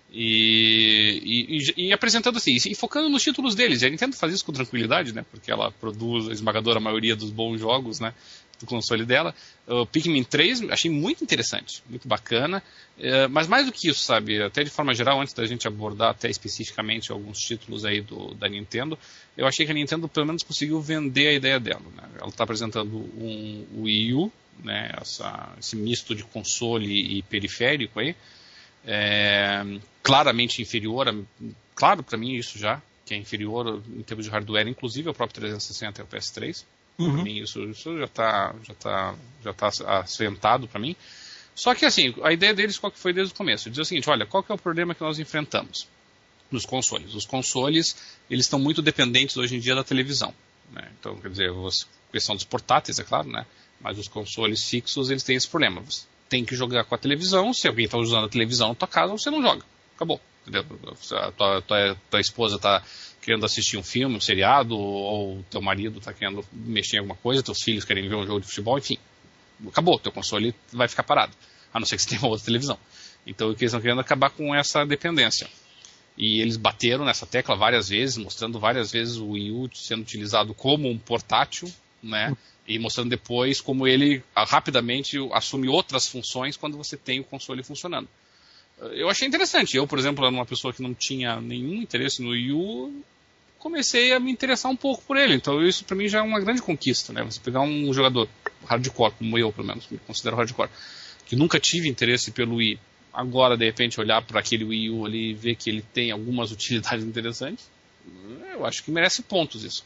E apresentando assim, e focando nos títulos deles. A Nintendo faz isso com tranquilidade, né? Porque ela produz a esmagadora maioria dos bons jogos, né? Do console dela. O Pikmin 3 achei muito interessante, muito bacana, mas mais do que isso, sabe, até de forma geral, antes da gente abordar até especificamente alguns títulos aí da Nintendo, eu achei que a Nintendo pelo menos conseguiu vender a ideia dela, né? Ela está apresentando um Wii U, né? Esse misto de console e periférico aí, claramente inferior, claro para mim isso já, que é inferior em termos de hardware, inclusive ao próprio 360 e ao PS3. Uhum. Para mim isso já está assentado para mim. Só que assim, a ideia deles qual que foi desde o começo? Dizer o seguinte, olha, qual que é o problema que nós enfrentamos nos consoles? Os consoles, eles estão muito dependentes hoje em dia da televisão, né? Então, quer dizer, a questão dos portáteis, é claro, né? Mas os consoles fixos, eles têm esse problema. Você tem que jogar com a televisão, se alguém está usando a televisão na tua casa, você não joga. Acabou. Entendeu? Tua esposa está querendo assistir um filme, um seriado, ou teu marido está querendo mexer em alguma coisa, teus filhos querem ver um jogo de futebol, enfim. Acabou, teu console vai ficar parado. A não ser que você tenha uma outra televisão. Então, o que eles estão querendo é acabar com essa dependência. E eles bateram nessa tecla várias vezes, mostrando várias vezes o Wii U sendo utilizado como um portátil, né? E mostrando depois como ele rapidamente assume outras funções quando você tem o console funcionando. Eu achei interessante. Eu, por exemplo, era uma pessoa que não tinha nenhum interesse no Wii U, comecei a me interessar um pouco por ele. Então isso para mim já é uma grande conquista, né? Você pegar um jogador hardcore, como eu, pelo menos, me considero hardcore, que nunca tive interesse pelo Wii, agora, de repente, olhar para aquele Wii U ali e ver que ele tem algumas utilidades interessantes, eu acho que merece pontos isso.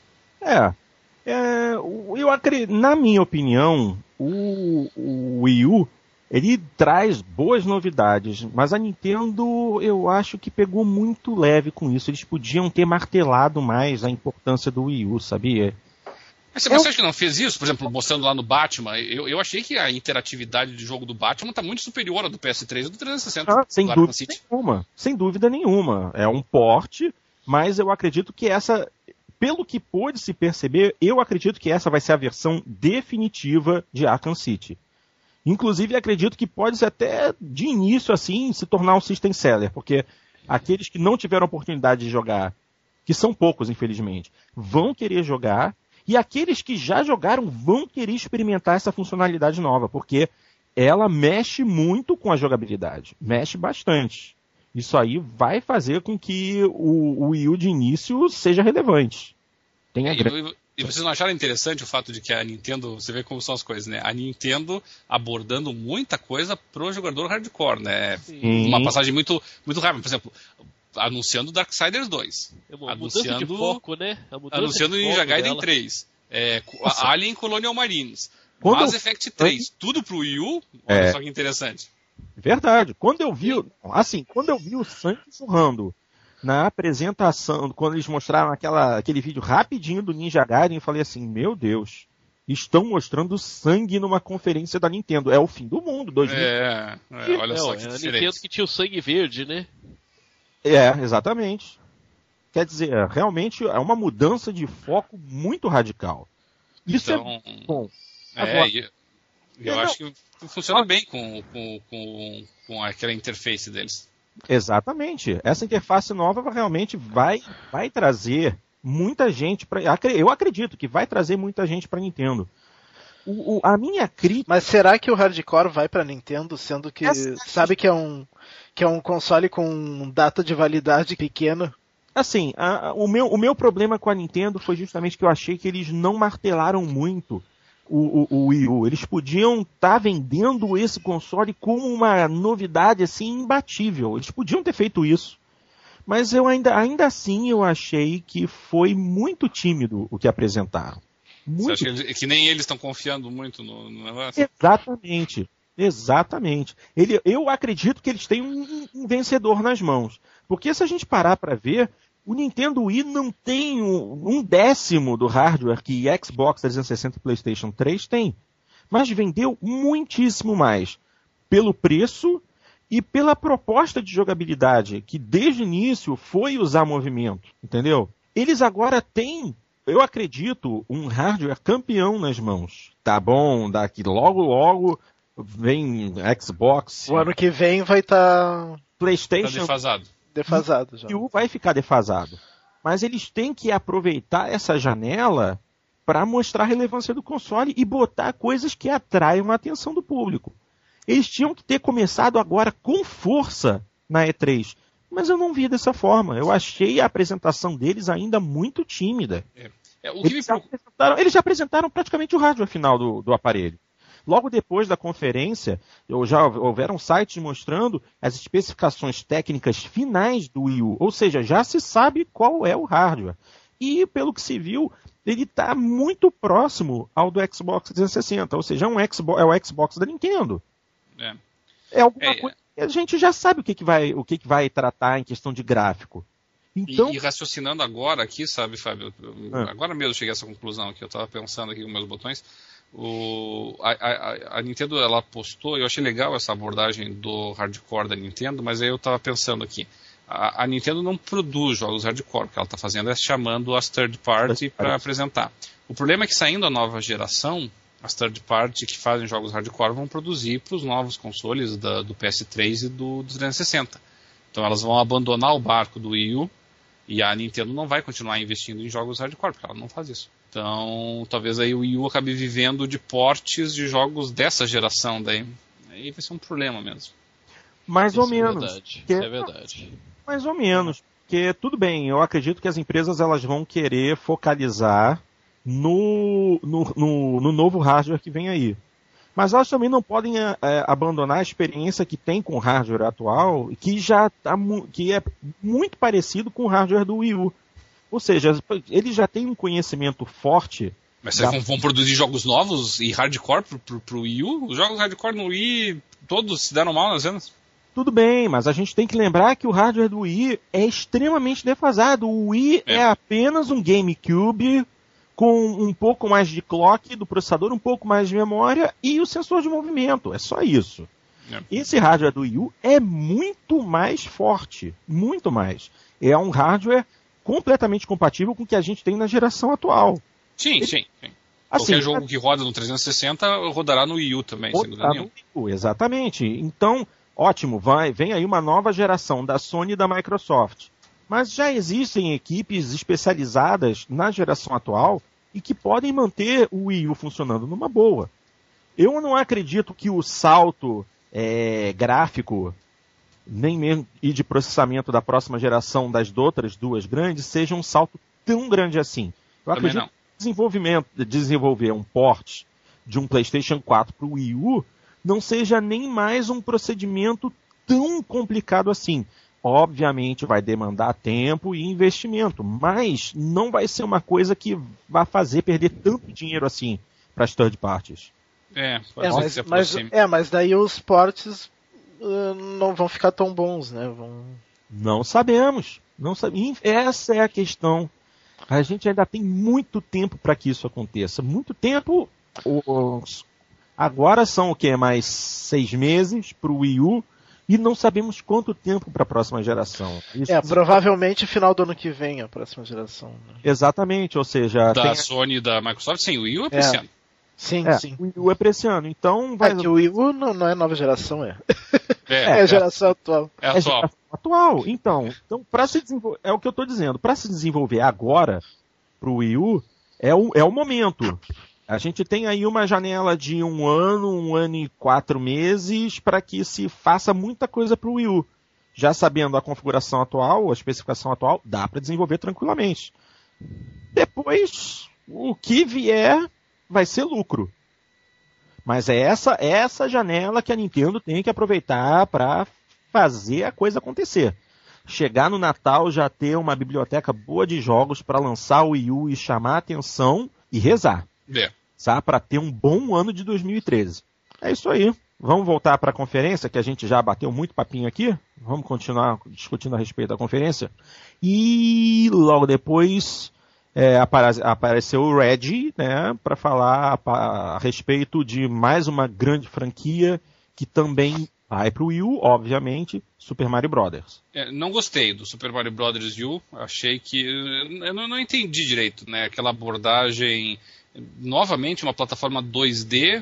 Eu acredito, na minha opinião, o Wii U, ele traz boas novidades, mas a Nintendo, eu acho que pegou muito leve com isso. Eles podiam ter martelado mais a importância do Wii U, sabia? Mas você acha que não fez isso? Por exemplo, mostrando lá no Batman, eu achei que a interatividade de jogo do Batman está muito superior à do PS3 e do 360. Sem dúvida nenhuma. Sem dúvida nenhuma. É um porte, mas eu acredito que essa, pelo que pôde se perceber, eu acredito que essa vai ser a versão definitiva de Arkham City. Inclusive, acredito que pode ser até, de início, assim, se tornar um system seller, porque aqueles que não tiveram oportunidade de jogar, que são poucos, infelizmente, vão querer jogar, e aqueles que já jogaram vão querer experimentar essa funcionalidade nova, porque ela mexe muito com a jogabilidade, mexe bastante. Isso aí vai fazer com que o Wii U de início seja relevante. E vocês não acharam interessante o fato de que a Nintendo, você vê como são as coisas, né? A Nintendo abordando muita coisa pro jogador hardcore, né? Sim. Uma passagem muito, muito rápida. Por exemplo, anunciando Darksiders 2. Mudança de foco, né? Anunciando Ninja Gaiden 3. Alien Colonial Marines. Quando Mass Effect 3. Tudo pro Wii U. Olha só que interessante. Verdade. Quando eu vi o sangue jorrando na apresentação, quando eles mostraram aquele vídeo rapidinho do Ninja Gaiden, eu falei assim, meu Deus, estão mostrando sangue numa conferência da Nintendo. É o fim do mundo, 2000. Olha só que diferente. A Nintendo que tinha o sangue verde, né? Exatamente. Quer dizer, realmente é uma mudança de foco muito radical. Isso então, é bom. Eu acho que funciona bem com aquela interface deles. Exatamente. Essa interface nova realmente vai trazer muita gente para. Eu acredito que vai trazer muita gente para Nintendo. A minha crítica. Mas será que o hardcore vai para Nintendo, sendo que sabe que é um console com data de validade pequena? Assim, o meu problema com a Nintendo foi justamente que eu achei que eles não martelaram muito o Wii U. Eles podiam estar vendendo esse console como uma novidade assim imbatível. Eles podiam ter feito isso. Mas eu ainda assim eu achei que foi muito tímido o que apresentaram. Muito. Você acha que nem eles estão confiando muito no negócio? Exatamente. Eu acredito que eles têm um vencedor nas mãos. Porque se a gente parar para ver, o Nintendo Wii não tem um décimo do hardware que Xbox 360 e PlayStation 3 tem. Mas vendeu muitíssimo mais. Pelo preço e pela proposta de jogabilidade, que desde o início foi usar movimento. Entendeu? Eles agora têm, eu acredito, um hardware campeão nas mãos. Tá bom, daqui logo vem Xbox. O ano que vem vai estar PlayStation. Tá defasado já. E o vai ficar defasado. Mas eles têm que aproveitar essa janela para mostrar a relevância do console e botar coisas que atraiam a atenção do público. Eles tinham que ter começado agora com força na E3. Mas eu não vi dessa forma. Eu achei a apresentação deles ainda muito tímida. Eles já apresentaram praticamente o hardware final do aparelho. Logo depois da conferência, já houveram sites mostrando as especificações técnicas finais do Wii U. Ou seja, já se sabe qual é o hardware. E, pelo que se viu, ele está muito próximo ao do Xbox 360. Ou seja, é o Xbox da Nintendo. É alguma coisa que a gente já sabe o que vai tratar em questão de gráfico. Então... E raciocinando agora aqui, sabe, Fábio? Agora mesmo cheguei a essa conclusão que eu estava pensando aqui com meus botões. A Nintendo, ela apostou, eu achei legal essa abordagem do hardcore da Nintendo, mas aí eu estava pensando aqui, a Nintendo não produz jogos hardcore, o que ela está fazendo é chamando as third party para apresentar. O problema é que saindo a nova geração, as third party que fazem jogos hardcore vão produzir para os novos consoles do PS3 e do 360. Então elas vão abandonar o barco do Wii U e a Nintendo não vai continuar investindo em jogos hardcore, porque ela não faz isso. Então, talvez aí o Wii U acabe vivendo de portes de jogos dessa geração daí. Aí vai ser um problema mesmo. Mais ou menos. Isso é verdade. Mais ou menos. Porque, tudo bem, eu acredito que as empresas elas vão querer focalizar no novo hardware que vem aí. Mas elas também não podem abandonar a experiência que tem com o hardware atual, que é muito parecido com o hardware do Wii U. Ou seja, eles já têm um conhecimento forte. Mas vocês vão produzir jogos novos e hardcore pro Wii U? Os jogos hardcore no Wii todos se deram mal nas vendas? Tudo bem, mas a gente tem que lembrar que o hardware do Wii é extremamente defasado. O Wii é apenas um GameCube com um pouco mais de clock do processador, um pouco mais de memória e o sensor de movimento. É só isso. Esse hardware do Wii U é muito mais forte. Muito mais. É um hardware completamente compatível com o que a gente tem na geração atual. Sim. Assim, qualquer jogo que roda no 360 rodará no Wii U também, sem dúvida nenhuma. Exatamente. Então, ótimo, vem aí uma nova geração da Sony e da Microsoft. Mas já existem equipes especializadas na geração atual e que podem manter o Wii U funcionando numa boa. Eu não acredito que o salto gráfico nem mesmo e de processamento da próxima geração das outras duas grandes seja um salto tão grande assim. Eu acredito que desenvolver um port de um PlayStation 4 para o Wii U não seja nem mais um procedimento tão complicado assim. Obviamente vai demandar tempo e investimento, mas não vai ser uma coisa que vai fazer perder tanto dinheiro assim para as third parties. Mas daí os ports não vão ficar tão bons, né? Não sabemos. Essa é a questão. A gente ainda tem muito tempo para que isso aconteça. Muito tempo. Agora são o quê? Mais 6 meses para o Wii U. E não sabemos quanto tempo para a próxima geração. Provavelmente final do ano que vem a próxima geração. Né? Exatamente, ou seja... Da Sony e da Microsoft, sim, o Wii U é para esse ano. Sim. O Wii U é para esse ano, então... que o Wii U não é nova geração, é a geração atual. É a atual. Atual, então para se desenvolver, é o que eu estou dizendo, para se desenvolver agora para o Wii U, é o momento. A gente tem aí uma janela de 1 ano e 4 meses para que se faça muita coisa para o Wii U. Já sabendo a configuração atual, a especificação atual, dá para desenvolver tranquilamente. Depois, o que vier vai ser lucro. Mas é essa janela que a Nintendo tem que aproveitar para fazer a coisa acontecer. Chegar no Natal, já ter uma biblioteca boa de jogos para lançar o Wii U e chamar a atenção e rezar. Para ter um bom ano de 2013. É isso aí. Vamos voltar para a conferência, que a gente já bateu muito papinho aqui. Vamos continuar discutindo a respeito da conferência. E logo depois apareceu o Reggie, né, para falar a respeito de mais uma grande franquia que também vai para o Wii U, obviamente, Super Mario Bros. Não gostei do Super Mario Bros. Wii U. Achei que... Eu não entendi direito, né? Aquela abordagem... Novamente uma plataforma 2D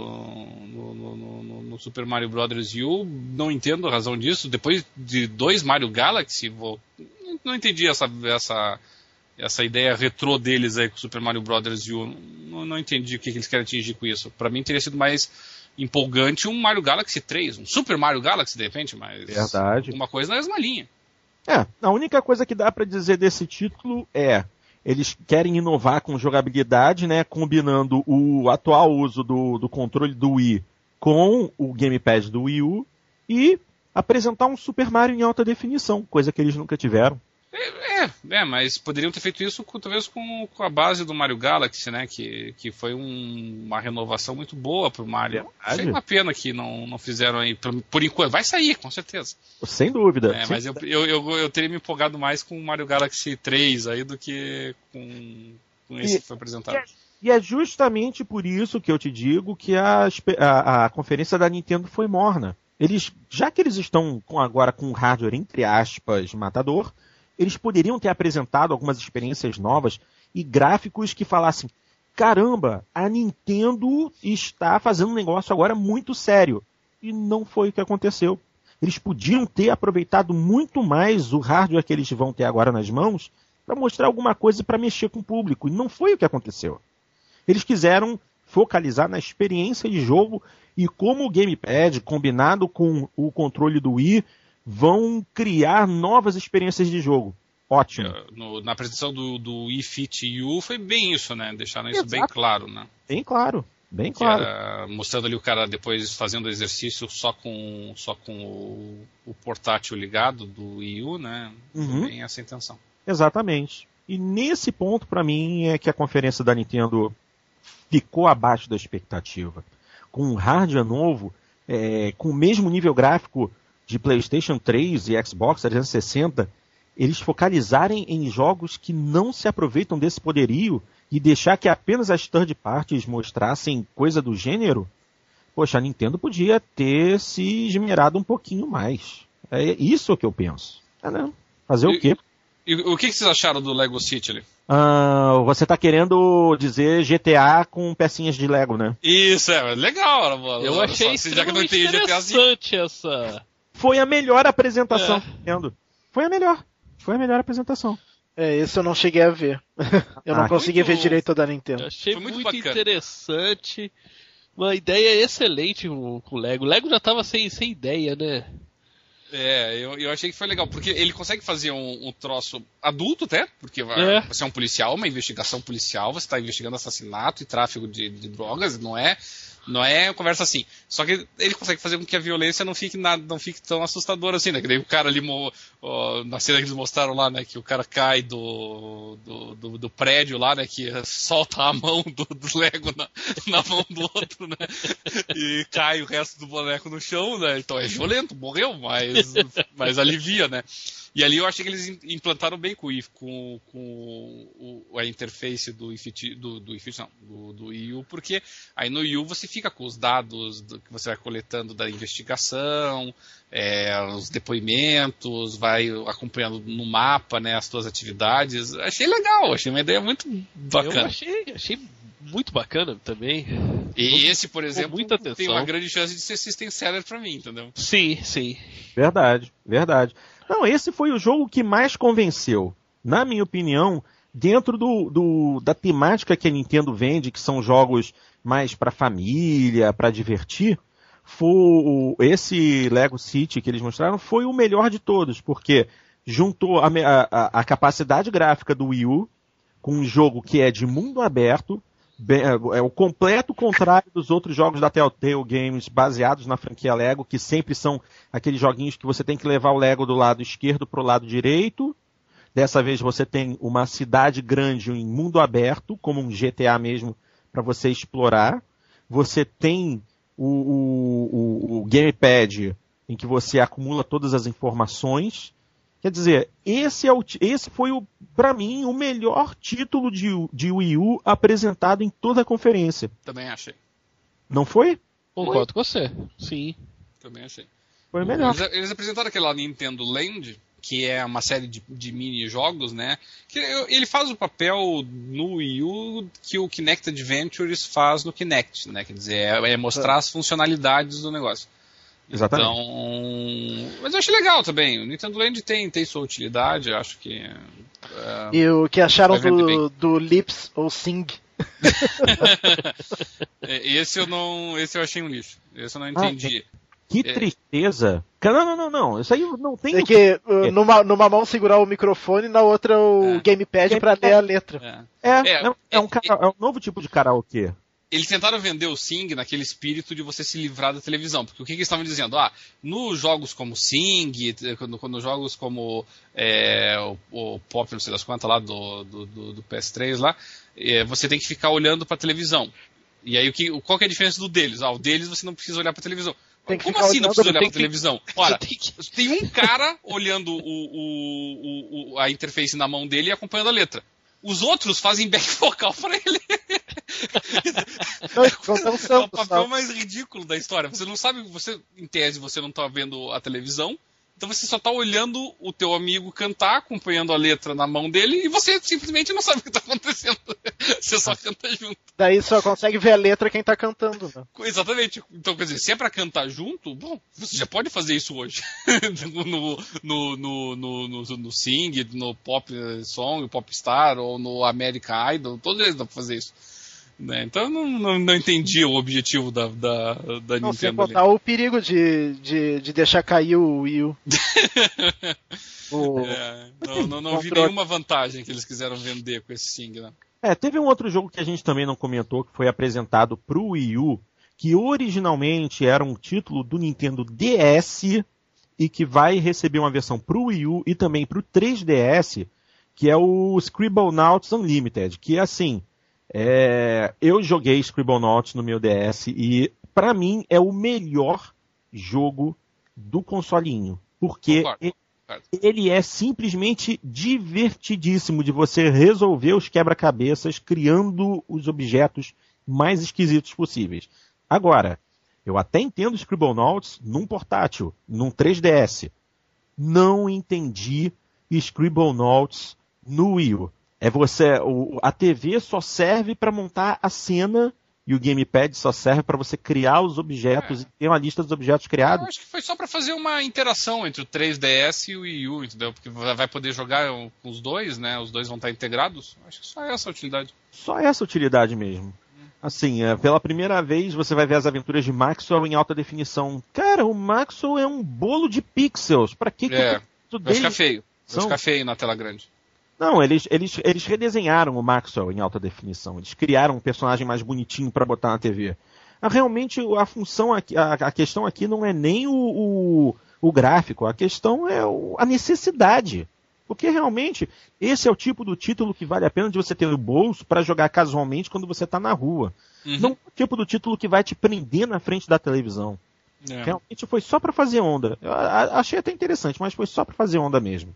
no Super Mario Bros. Wii U. Não entendo a razão disso. Depois de 2 Mario Galaxy, não entendi essa ideia retrô deles aí com o Super Mario Bros. Wii U. Não entendi o que eles querem atingir com isso. Para mim teria sido mais empolgante um Mario Galaxy 3, um Super Mario Galaxy de repente, mas verdade. Uma coisa na mesma linha. A única coisa que dá para dizer desse título eles querem inovar com jogabilidade, né, combinando o atual uso do controle do Wii com o gamepad do Wii U e apresentar um Super Mario em alta definição, coisa que eles nunca tiveram. Mas poderiam ter feito isso talvez com a base do Mario Galaxy, né, que foi uma renovação muito boa pro Mario. Achei uma pena que não fizeram aí, por enquanto. Vai sair, com certeza. Sem dúvida. Mas eu teria me empolgado mais com o Mario Galaxy 3 aí do que com esse que foi apresentado. E é justamente por isso que eu te digo que a conferência da Nintendo foi morna. Já que eles estão agora com hardware, entre aspas, matador, eles poderiam ter apresentado algumas experiências novas e gráficos que falassem: caramba, a Nintendo está fazendo um negócio agora muito sério. E não foi o que aconteceu. Eles podiam ter aproveitado muito mais o hardware que eles vão ter agora nas mãos para mostrar alguma coisa para mexer com o público. E não foi o que aconteceu. Eles quiseram focalizar na experiência de jogo e como o gamepad, combinado com o controle do Wii, vão criar novas experiências de jogo. ótimo. Na apresentação do Wii Fit U foi bem isso, né? Deixaram isso bem Exato. claro, né? Bem claro, bem Que claro. era mostrando ali o cara depois fazendo exercício só com o portátil ligado do Wii U, né? Uhum. Foi bem essa a intenção. Exatamente. E nesse ponto, para mim, é que a conferência da Nintendo ficou abaixo da expectativa. Com um hardware novo, com o mesmo nível gráfico de PlayStation 3 e Xbox 360, eles focalizarem em jogos que não se aproveitam desse poderio e deixar que apenas as third parties mostrassem coisa do gênero, poxa, a Nintendo podia ter se esmerado um pouquinho mais. É isso que eu penso. Né? Fazer o quê? E o que vocês acharam do Lego City ali? Você tá querendo dizer GTA com pecinhas de Lego, né? Isso, legal. Eu achei extremamente interessante essa... Foi a melhor apresentação da Nintendo. Foi a melhor apresentação. Esse eu não cheguei a ver. Eu não consegui ver direito da Nintendo. Eu achei muito interessante. Uma ideia excelente com o Lego. O Lego já tava sem ideia, né? Eu achei que foi legal, porque ele consegue fazer um troço adulto até, porque você é um policial, uma investigação policial, você está investigando assassinato e tráfico de drogas, não é conversa assim. Só que ele consegue fazer com que a violência não fique tão assustadora assim, né? Que daí o cara ali, na cena que eles mostraram lá, né? Que o cara cai do prédio lá, né? Que solta a mão do Lego na mão do outro, né? E cai o resto do boneco no chão, né? Então é violento, morreu, mas alivia, né? E ali eu achei que eles implantaram bem com a interface do Wii U, porque aí no Wii U você fica com os dados que você vai coletando da investigação, os depoimentos, vai acompanhando no mapa, né, as suas atividades. Achei legal, achei uma ideia muito bacana. Eu achei muito bacana também. E esse, por exemplo, tem uma atenção. grande chance de ser system seller pra mim, entendeu? Sim. Verdade. Não, esse foi o jogo que mais convenceu. Na minha opinião, dentro da temática que a Nintendo vende, que são jogos mais para família, para divertir, esse Lego City que eles mostraram foi o melhor de todos, porque juntou a capacidade gráfica do Wii U com um jogo que é de mundo aberto, é o completo contrário dos outros jogos da Telltale Games baseados na franquia Lego, que sempre são aqueles joguinhos que você tem que levar o Lego do lado esquerdo para o lado direito. Dessa vez você tem uma cidade grande em mundo aberto, como um GTA mesmo, para você explorar. Você tem o Gamepad, em que você acumula todas as informações. Quer dizer, esse foi, para mim, o melhor título de Wii U apresentado em toda a conferência. Também achei. Não foi? Concordo com você, sim. Também achei. Foi o melhor. Eles apresentaram aquela Nintendo Land, que é uma série de mini-jogos, né? Que ele faz o papel no Wii U que o Kinect Adventures faz no Kinect, né? Quer dizer, é mostrar as funcionalidades do negócio. Exatamente. Então, mas eu achei legal também. O Nintendo Land tem sua utilidade, eu acho que... E o que acharam do Lips ou Sing? Esse eu achei um lixo. Esse eu não entendi. Que tristeza. Não. Isso aí não tem... É que numa mão segurar o microfone e na outra o gamepad para ler a letra. É um novo tipo de karaokê. Eles tentaram vender o Sing naquele espírito de você se livrar da televisão. Porque o que eles estavam dizendo? Nos jogos como Sing, nos jogos como o Pop, não sei das quantas lá, do PS3 lá, você tem que ficar olhando para a televisão. E aí, qual que é a diferença do deles? O deles você não precisa olhar para a televisão. Como assim não precisa olhar para a televisão? Ora, tem um cara olhando a interface na mão dele e acompanhando a letra. Os outros fazem back vocal para ele. É o papel mais ridículo da história. Você não sabe, em tese, você não está vendo a televisão, então você só está olhando o teu amigo cantar, acompanhando a letra na mão dele, e você simplesmente não sabe o que está acontecendo. Você só canta junto. Daí só consegue ver a letra quem está cantando, né? Exatamente. Então, quer dizer, se é para cantar junto, bom, você já pode fazer isso hoje. no Sing, no Pop Song, Popstar, ou no American Idol, todos eles dão para fazer isso. Né? Então não entendi o objetivo da Não, sem Nintendo ali. contar o perigo de deixar cair o Wii U. Não vi nenhuma vantagem que eles quiseram vender com esse Sing, né? Teve um outro jogo que a gente também não comentou, que foi apresentado para o Wii U, que originalmente era um título do Nintendo DS e que vai receber uma versão para o Wii U e também para o 3DS, que é o Scribblenauts Unlimited, que assim, eu joguei Scribblenauts no meu DS e para mim é o melhor jogo do consolinho, porque ele é simplesmente divertidíssimo de você resolver os quebra-cabeças criando os objetos mais esquisitos possíveis. Agora, eu até entendo Scribblenauts num portátil, num 3DS. Não entendi Scribblenauts no Wii U. A TV só serve para montar a cena e o gamepad só serve para você criar os objetos e ter uma lista dos objetos criados. Eu acho que foi só para fazer uma interação entre o 3DS e o Wii U, entendeu? Porque vai poder jogar com os dois, né? Os dois vão estar integrados. Acho que só essa a utilidade. Só essa utilidade mesmo. Assim, pela primeira vez você vai ver as aventuras de Maxwell em alta definição. Cara, o Maxwell é um bolo de pixels. Pra que vai ficar feio. Vai ficar feio na tela grande. Não, eles redesenharam o Maxwell em alta definição. Eles criaram um personagem mais bonitinho para botar na TV. Realmente, a função aqui, a questão aqui não é nem o gráfico. A questão é a necessidade. Porque realmente, esse é o tipo do título que vale a pena de você ter no bolso para jogar casualmente quando você está na rua. Uhum. Não é o tipo do título que vai te prender na frente da televisão. Realmente foi só para fazer onda. Eu achei até interessante, mas foi só para fazer onda mesmo.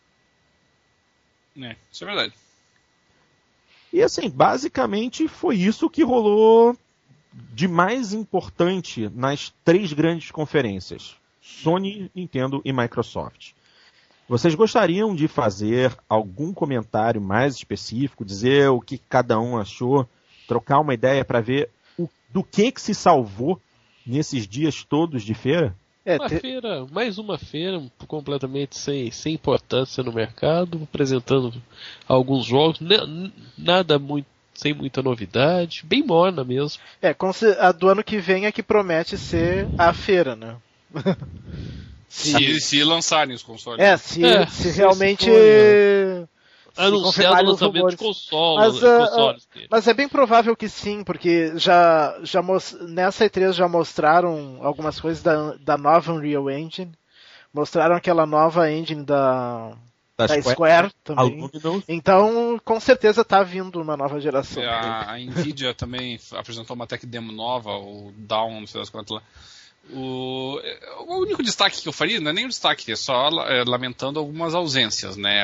Isso é verdade. E assim, basicamente foi isso que rolou de mais importante nas 3 grandes conferências. Sony, Nintendo e Microsoft. Vocês gostariam de fazer algum comentário mais específico, dizer o que cada um achou, trocar uma ideia para ver do que se salvou nesses dias todos de feira? Mais uma feira completamente sem importância no mercado, apresentando alguns jogos, nada sem muita novidade, bem morna mesmo. A do ano que vem é que promete ser a feira, né? Se lançarem os consoles. Se realmente anunciado o lançamento de consoles. Mas é bem provável que sim, porque nessa E3 já mostraram algumas coisas da nova Unreal Engine, mostraram aquela nova engine da Square também. Então, com certeza tá vindo uma nova geração. A Nvidia também apresentou uma tech demo nova, o Dawn, não sei das quantas lá. O único destaque que eu faria, não é nem um destaque, é só lamentando algumas ausências, né?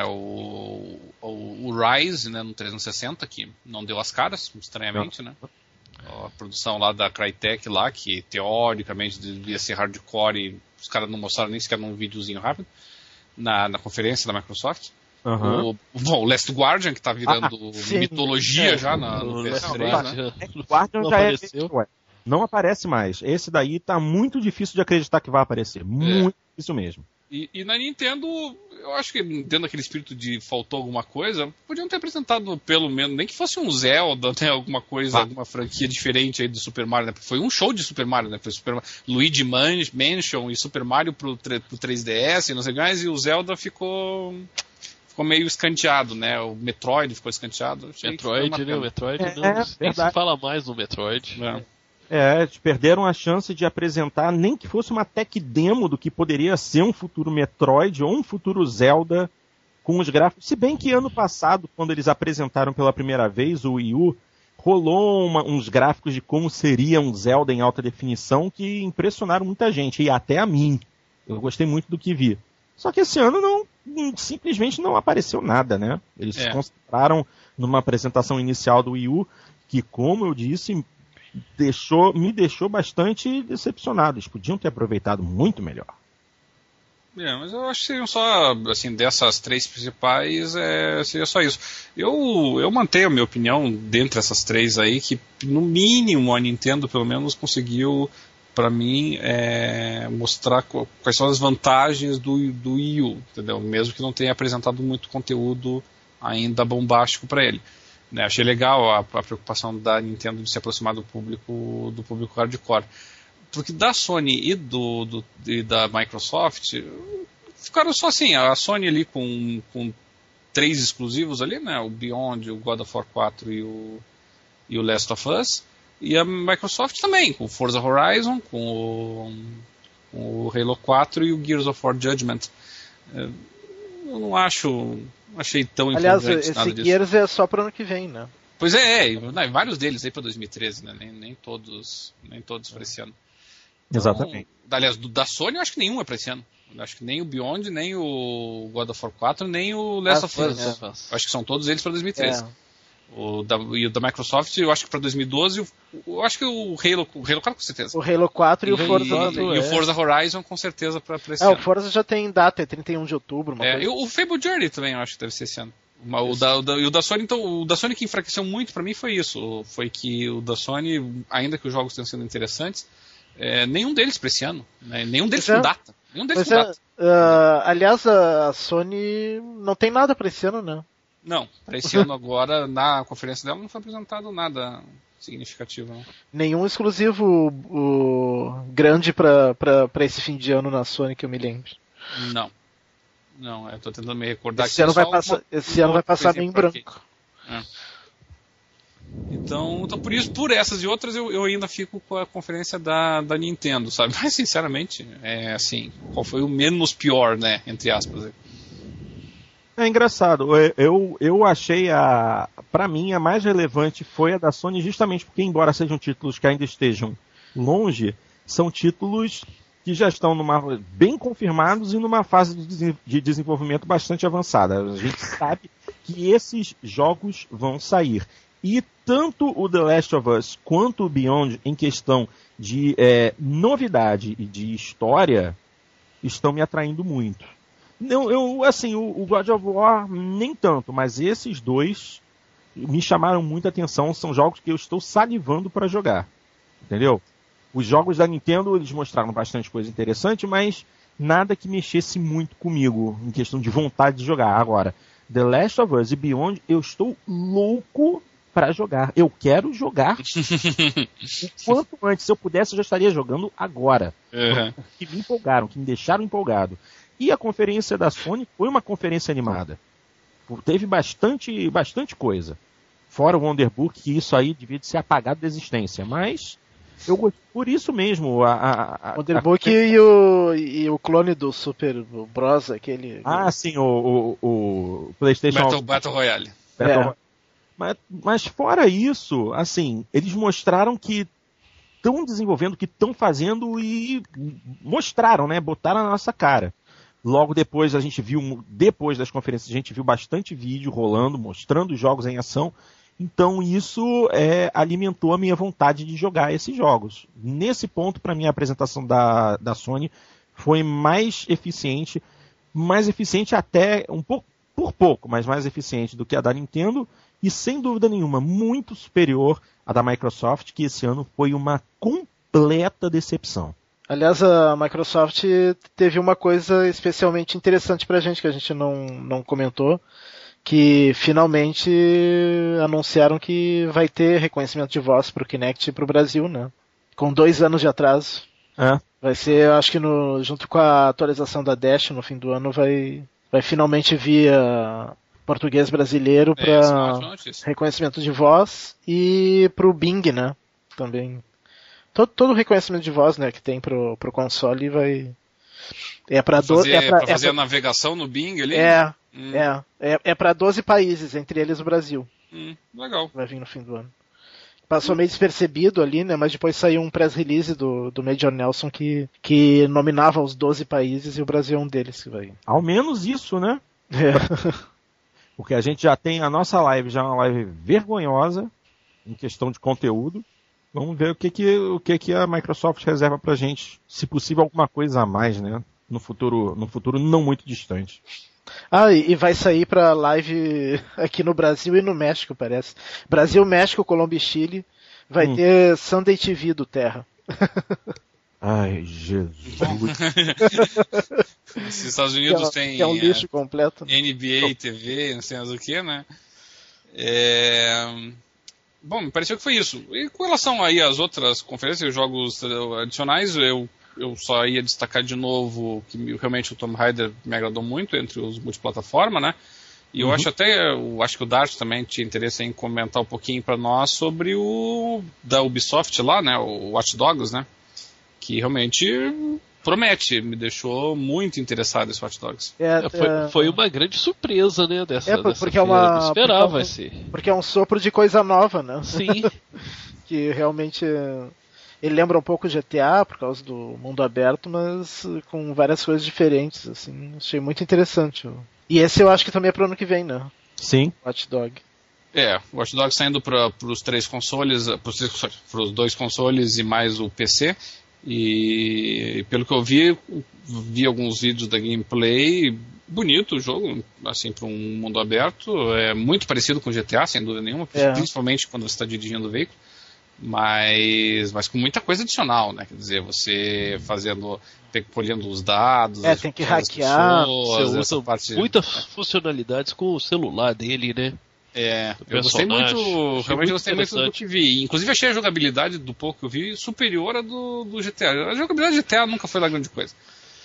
O Rise, né, no 360, que não deu as caras, estranhamente, né? A produção lá da Crytek lá, que teoricamente devia ser hardcore e os caras não mostraram nem sequer num videozinho rápido na conferência da Microsoft. Uhum. O Last Guardian, que tá virando mitologia já no PS3, né? O Guardian já apareceu. Não aparece mais. Esse daí tá muito difícil de acreditar que vai aparecer. Muito difícil mesmo. E na Nintendo, eu acho que tendo aquele espírito de faltou alguma coisa, podiam ter apresentado pelo menos, nem que fosse um Zelda, né, alguma coisa, alguma franquia diferente aí do Super Mario, né? Foi um show de Super Mario, né? Foi Luigi Mansion e Super Mario pro 3DS e não sei mais, e o Zelda ficou meio escanteado, né? O Metroid ficou escanteado. O Metroid nem se fala mais no Metroid. Perderam a chance de apresentar nem que fosse uma tech demo do que poderia ser um futuro Metroid ou um futuro Zelda com os gráficos. Se bem que ano passado, quando eles apresentaram pela primeira vez o Wii U, rolou uns gráficos de como seria um Zelda em alta definição que impressionaram muita gente, e até a mim. Eu gostei muito do que vi. Só que esse ano simplesmente não apareceu nada, né? Eles se concentraram numa apresentação inicial do Wii U, que, como eu disse, me deixou bastante decepcionado. Eles podiam ter aproveitado muito melhor. Mas eu acho que seriam só, assim, dessas 3 principais, seria só isso. Eu mantenho a minha opinião dentre essas 3 aí, que no mínimo a Nintendo pelo menos conseguiu, para mim, mostrar quais são as vantagens do Wii U, entendeu? Mesmo que não tenha apresentado muito conteúdo ainda bombástico para ele. Né, achei legal a preocupação da Nintendo de se aproximar do público hardcore. Porque da Sony e da Microsoft ficaram só assim, a Sony ali com 3 exclusivos ali, né, o Beyond, o God of War 4 e o Last of Us, e a Microsoft também, com o Forza Horizon, com o Halo 4 e o Gears of War Judgment. Eu não achei tão importante. Aliás, nada esse disso. Gears é só para ano que vem, né? Pois vários deles aí para 2013, né? Nem todos para esse ano. Então, Exatamente. Aliás, da Sony eu acho que nenhum é para esse ano. Eu acho que nem o Beyond, nem o God of War 4, nem o Last of Us. É. Eu acho que são todos eles para 2013. É. E o da Microsoft, eu acho que para 2012, eu acho que o Halo 4 com certeza. O Halo 4 e o Forza também. E o Forza Horizon com certeza para esse ano. ano. O Forza já tem data, é 31 de outubro. E o Fable Journey também eu acho que deve ser esse ano. E o da Sony, então, o da Sony que enfraqueceu muito para mim foi isso. Foi que o da Sony, ainda que os jogos tenham sido interessantes, nenhum deles para esse ano. Né? Nenhum deles com data. Nenhum deles com data. Aliás, a Sony não tem nada para esse ano, né? Não, para esse ano agora, na conferência dela, não foi apresentado nada significativo. Não. Nenhum exclusivo grande para esse fim de ano na Sony que eu me lembre. Não, eu tô tentando me recordar esse ano vai passar meio em branco. Então, por essas e outras, eu ainda fico com a conferência da Nintendo, sabe? Mas, sinceramente, assim, qual foi o menos pior, né? Entre aspas. É engraçado, eu achei pra mim a mais relevante foi a da Sony, justamente porque, embora sejam títulos que ainda estejam longe, são títulos que já estão bem confirmados e numa fase de desenvolvimento bastante avançada. A gente sabe que esses jogos vão sair. E tanto o The Last of Us quanto o Beyond, em questão de novidade e de história, estão me atraindo muito. O God of War nem tanto, mas esses dois me chamaram muita atenção, são jogos que eu estou salivando para jogar, entendeu? Os jogos da Nintendo, eles mostraram bastante coisa interessante, mas nada que mexesse muito comigo, em questão de vontade de jogar. Agora, The Last of Us e Beyond, eu estou louco para jogar, eu quero jogar o quanto antes, se eu pudesse eu já estaria jogando agora, que me empolgaram, que me deixaram empolgado. E a conferência da Sony foi uma conferência animada. Teve bastante coisa. Fora o Wonderbook, que isso aí devia ser apagado da existência. Mas eu gostei por isso mesmo. O Wonderbook e o clone do Super Bros. Aquele. Sim, o PlayStation Battle Royale. Mas fora isso, assim, eles mostraram que estão desenvolvendo, que estão fazendo e mostraram, né? Botaram na nossa cara. Logo depois depois das conferências, a gente viu bastante vídeo rolando, mostrando os jogos em ação. Então isso alimentou a minha vontade de jogar esses jogos. Nesse ponto, para mim, a apresentação da Sony foi mais eficiente até um pouco, por pouco, mas mais eficiente do que a da Nintendo. E sem dúvida nenhuma, muito superior à da Microsoft, que esse ano foi uma completa decepção. Aliás, a Microsoft teve uma coisa especialmente interessante pra gente, que a gente não comentou, que finalmente anunciaram que vai ter reconhecimento de voz pro Kinect e pro Brasil, né? Com 2 anos de atraso. Vai ser, acho que junto com a atualização da Dash no fim do ano, vai finalmente vir português brasileiro para reconhecimento de voz e pro Bing, né? Também. Todo o reconhecimento de voz, né, que tem pro console vai. Pra fazer a navegação no Bing ali? É para 12 países, entre eles o Brasil. Legal. Vai vir no fim do ano. Passou meio despercebido ali, né, mas depois saiu um press release do Major Nelson que nominava os 12 países e o Brasil é um deles que vai. Ao menos isso, né? Porque a gente já tem a nossa live, já é uma live vergonhosa em questão de conteúdo. Vamos ver o que a Microsoft reserva pra gente, se possível alguma coisa a mais, né? No futuro não muito distante. E vai sair pra live aqui no Brasil e no México, parece. Brasil, México, Colômbia e Chile. Vai ter Sunday TV do Terra. Ai, Jesus. Os Estados Unidos tem um lixo completo, né? NBA, TV, não sei mais o que, né? Bom, me pareceu que foi isso. E com relação aí às outras conferências, jogos adicionais, eu só ia destacar de novo que realmente o Tomb Raider me agradou muito entre os multiplataforma, né? E eu acho que o Dart também tinha interesse em comentar um pouquinho para nós sobre o da Ubisoft lá, né? O Watch Dogs, né? Que realmente promete, me deixou muito interessado esse Watch Dogs. Foi uma grande surpresa, né? Porque é uma. Eu não esperava esse. Porque é um sopro de coisa nova, né? Sim. Que realmente. Ele lembra um pouco GTA por causa do mundo aberto, mas com várias coisas diferentes, assim. Achei muito interessante. E esse eu acho que também é pro ano que vem, né? Sim. Watch Dog. O Watch Dogs saindo para os 3 consoles, para os 2 consoles e mais o PC. E pelo que eu vi alguns vídeos da gameplay, bonito o jogo, assim, para um mundo aberto, é muito parecido com GTA, sem dúvida nenhuma, principalmente quando você está dirigindo o veículo, mas com muita coisa adicional, né? Quer dizer, você polindo os dados, tem que hackear, você usa muitas funcionalidades com o celular dele, né? Eu gostei muito, realmente gostei muito do que vi. Inclusive achei a jogabilidade do pouco que eu vi superior à do GTA. A jogabilidade do GTA nunca foi lá grande coisa.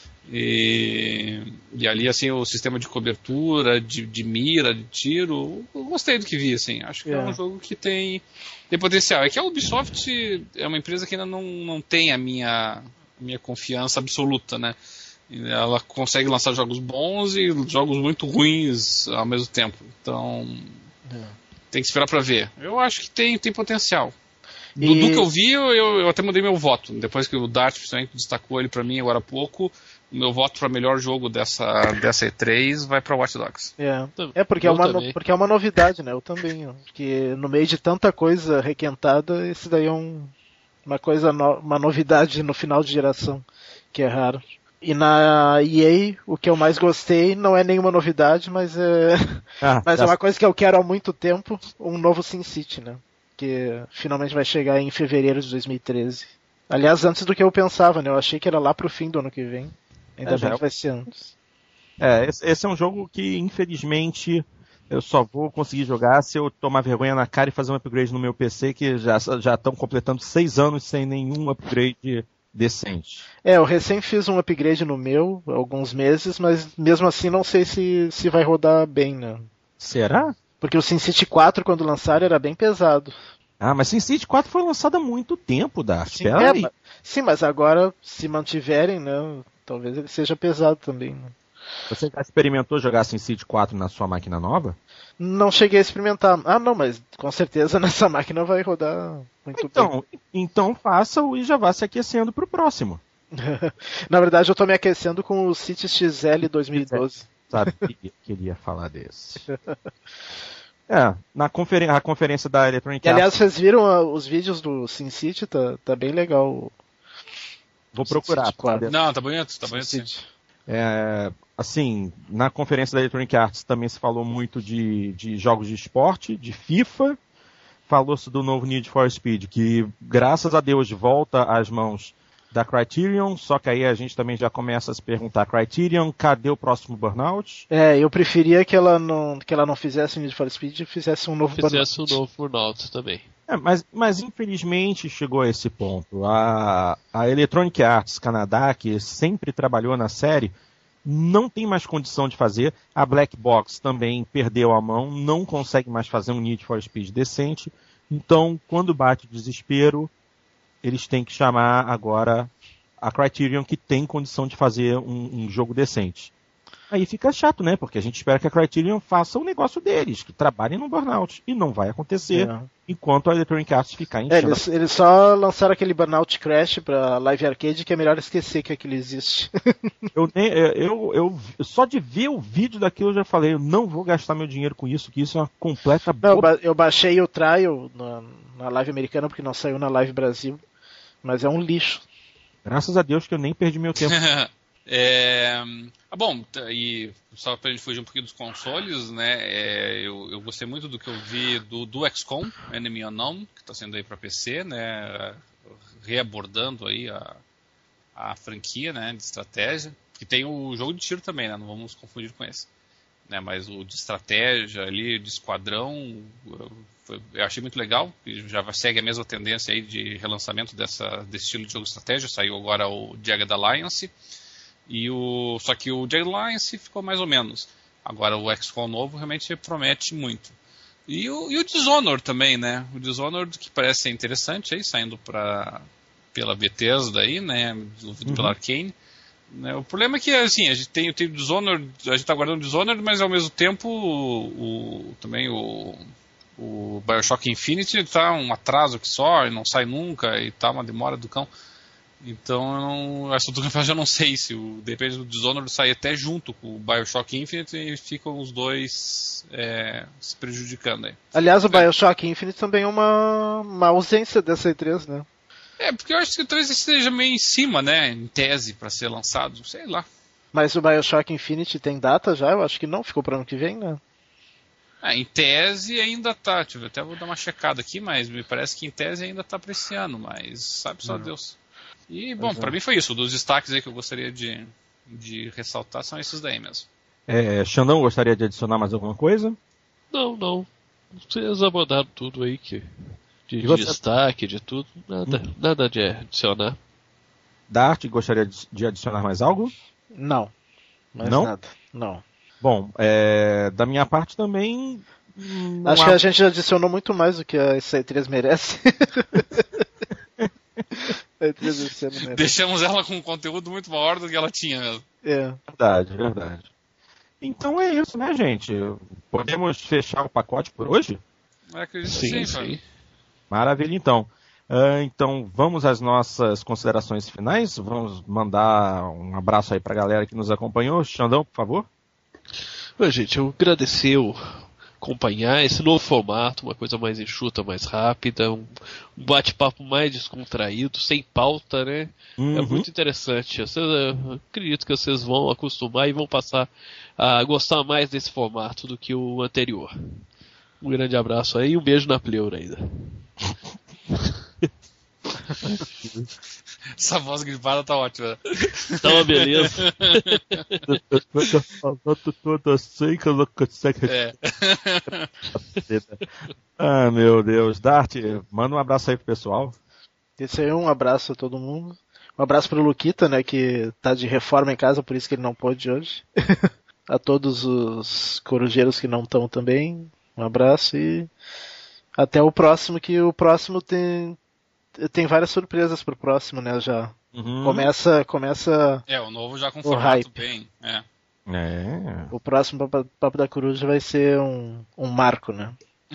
E ali, assim, o sistema de cobertura, de mira, de tiro, eu gostei do que vi, assim. Acho que é um jogo que tem potencial. É que a Ubisoft é uma empresa que ainda não tem a minha confiança absoluta, né? Ela consegue lançar jogos bons e jogos muito ruins ao mesmo tempo. Então, tem que esperar pra ver. Eu acho que tem potencial. Do que eu vi, eu até mudei meu voto. Depois que o Dart, principalmente, destacou ele pra mim agora há pouco, o meu voto para melhor jogo dessa E3 vai para Watch Dogs. Porque é uma novidade, né? Eu também. Porque no meio de tanta coisa requentada, esse daí é uma novidade no final de geração, que é raro. E na EA, o que eu mais gostei não é nenhuma novidade, mas é uma coisa que eu quero há muito tempo, um novo SimCity, né? Que finalmente vai chegar em fevereiro de 2013. Aliás, antes do que eu pensava, né? Eu achei que era lá pro fim do ano que vem. Ainda bem que vai ser antes. Esse é um jogo que, infelizmente, eu só vou conseguir jogar se eu tomar vergonha na cara e fazer um upgrade no meu PC, que já estão completando 6 anos sem nenhum upgrade decente. Eu recém fiz um upgrade no meu, há alguns meses, mas mesmo assim não sei se vai rodar bem, né? Será? Porque o SimCity 4, quando lançaram, era bem pesado. Mas SimCity 4 foi lançado há muito tempo, Dart. Sim, mas agora, se mantiverem, né, talvez ele seja pesado também. Né? Você já experimentou jogar SimCity 4 na sua máquina nova? Não cheguei a experimentar. Não, mas com certeza nessa máquina vai rodar muito bem. Então faça-o e já vá se aquecendo pro próximo. Na verdade, eu tô me aquecendo com o Cities XL 2012. Sabe que queria falar desse. A conferência da Electronic Arts. Aliás, vocês viram os vídeos do SimCity? Tá bem legal. Vou procurar. Não, tá bonito, sim. Assim, na conferência da Electronic Arts também se falou muito de jogos de esporte, de FIFA. Falou-se do novo Need for Speed, que graças a Deus volta às mãos da Criterion, só que aí a gente também já começa a se perguntar, Criterion, cadê o próximo Burnout? Eu preferia que ela não fizesse Need for Speed e fizesse um novo Burnout. Fizesse um novo Burnout também. Mas infelizmente chegou a esse ponto. A Electronic Arts Canadá, que sempre trabalhou na série, não tem mais condição de fazer. A Black Box também perdeu a mão, não consegue mais fazer um Need for Speed decente. Então, quando bate o desespero, eles têm que chamar agora a Criterion, que tem condição de fazer um jogo decente. Aí fica chato, né? Porque a gente espera que a Criterion faça o negócio deles, que trabalhem no Burnout. E não vai acontecer enquanto a Electronic Arts ficar enchendo. Eles só lançaram aquele Burnout Crash pra Live Arcade, que é melhor esquecer que aquilo existe. eu só de ver o vídeo daquilo eu já falei, eu não vou gastar meu dinheiro com isso, que isso é uma completa eu baixei o trial na Live Americana, porque não saiu na Live Brasil, mas é um lixo. Graças a Deus que eu nem perdi meu tempo. Bom, e só pra gente fugir um pouquinho dos consoles, né, eu gostei muito do que eu vi do XCOM, Enemy Unknown, que está sendo aí para PC, né, reabordando aí a franquia, né, de estratégia, que tem o jogo de tiro também, né, não vamos confundir com esse. né? Mas o de estratégia ali, de esquadrão, eu achei muito legal. Já segue a mesma tendência aí de relançamento desse estilo de jogo de estratégia. Saiu agora o Jagged Alliance. Só que o Jagged Alliance ficou mais ou menos. Agora o XCOM novo realmente promete muito. E o Dishonored também, né? O Dishonored, que parece ser interessante aí, saindo pela Bethesda aí, né? Desenvolvido pela Arcane. Né? O problema é que, assim, a gente tem o Dishonored, a gente tá guardando o Dishonored, mas ao mesmo tempo também o BioShock Infinite tá um atraso que só, e não sai nunca, e tá uma demora do cão. Então, essa do campeonato eu não sei se depende do Dishonored sair até junto com o BioShock Infinite e ficam os dois se prejudicando aí. Aliás, o BioShock Infinite também é uma ausência dessa E3, né? Porque eu acho que talvez esteja meio em cima, né, em tese, para ser lançado, sei lá. Mas o BioShock Infinite tem data já? Eu acho que não, ficou para ano que vem, né? Em tese ainda tá, até vou dar uma checada aqui, mas me parece que em tese ainda tá para esse ano, mas sabe só Deus. E, bom, para mim foi isso. Dos destaques aí que eu gostaria de ressaltar são esses daí mesmo. Xandão, gostaria de adicionar mais alguma coisa? Não. Vocês abordaram tudo aí de destaque, de tudo. Nada de adicionar. Dart, gostaria de adicionar mais algo? Não. Não? Nada. Não. Bom, da minha parte também... Acho que a gente adicionou muito mais do que a E3 merece. Deixamos ela com um conteúdo muito maior do que ela tinha mesmo. Verdade. Então é isso, né, gente? Podemos fechar o pacote por hoje? Eu acredito que sim. Maravilha, então. Então vamos às nossas considerações finais. Vamos mandar um abraço aí pra galera que nos acompanhou. Xandão, por favor. Gente, eu agradecer acompanhar esse novo formato, uma coisa mais enxuta, mais rápida, um bate-papo mais descontraído, sem pauta, né? É muito interessante. Eu acredito que vocês vão acostumar e vão passar a gostar mais desse formato do que o anterior. Um grande abraço aí e um beijo na pleura ainda. Essa voz gripada tá ótima. Tá uma beleza. Ah, meu Deus. Dart, manda um abraço aí pro pessoal. Esse aí é um abraço a todo mundo. Um abraço pro Luquita, né, que tá de reforma em casa, por isso que ele não pôde hoje. A todos os corujeiros que não estão também, um abraço e até o próximo, que o próximo tem várias surpresas pro próximo, né, já. Começa o novo já com formato hype. Bem, O próximo Papo da Coruja vai ser um marco, né?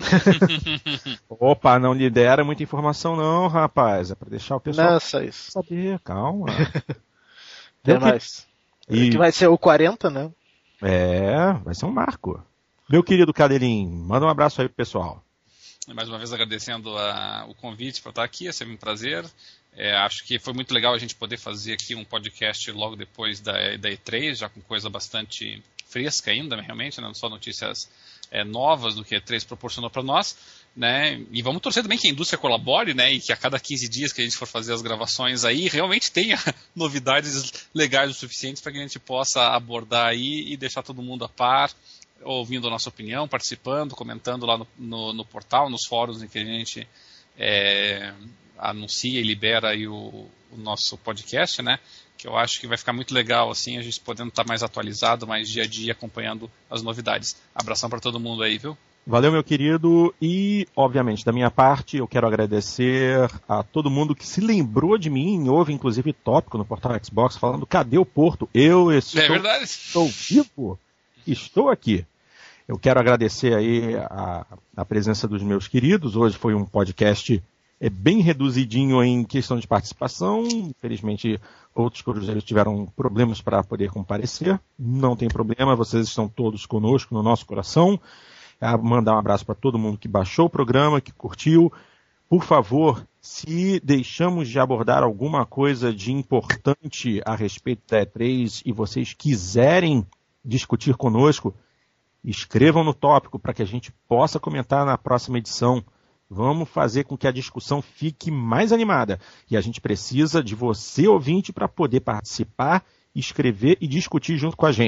Opa, não lhe deram muita informação não, rapaz. É pra deixar o pessoal não, só isso. Saber, calma. Tem mais. Que vai ser o 40, né? Vai ser um marco. Meu querido Cadelinho, manda um abraço aí pro pessoal. Mais uma vez agradecendo o convite para estar aqui, é sempre um prazer. Acho que foi muito legal a gente poder fazer aqui um podcast logo depois da E3, já com coisa bastante fresca ainda, realmente, não só notícias novas do que a E3 proporcionou para nós, né? E vamos torcer também que a indústria colabore, né? E que a cada 15 dias que a gente for fazer as gravações aí, realmente tenha novidades legais o suficiente para que a gente possa abordar aí e deixar todo mundo a par, ouvindo a nossa opinião, participando, comentando lá no portal, nos fóruns em que a gente anuncia e libera aí o nosso podcast, né? Que eu acho que vai ficar muito legal, assim, a gente podendo estar mais atualizado, mais dia a dia, acompanhando as novidades. Abração para todo mundo aí, viu? Valeu, meu querido, e, obviamente, da minha parte, eu quero agradecer a todo mundo que se lembrou de mim, houve, inclusive, tópico no portal Xbox, falando, cadê o Porto? Estou vivo, estou aqui. Eu quero agradecer aí a presença dos meus queridos, hoje foi um podcast bem reduzidinho em questão de participação, infelizmente outros corujeiros tiveram problemas para poder comparecer, não tem problema, vocês estão todos conosco no nosso coração. Mandar um abraço para todo mundo que baixou o programa, que curtiu. Por favor, se deixamos de abordar alguma coisa de importante a respeito da E3 e vocês quiserem discutir conosco, escrevam no tópico para que a gente possa comentar na próxima edição. Vamos fazer com que a discussão fique mais animada. E a gente precisa de você, ouvinte, para poder participar, escrever e discutir junto com a gente.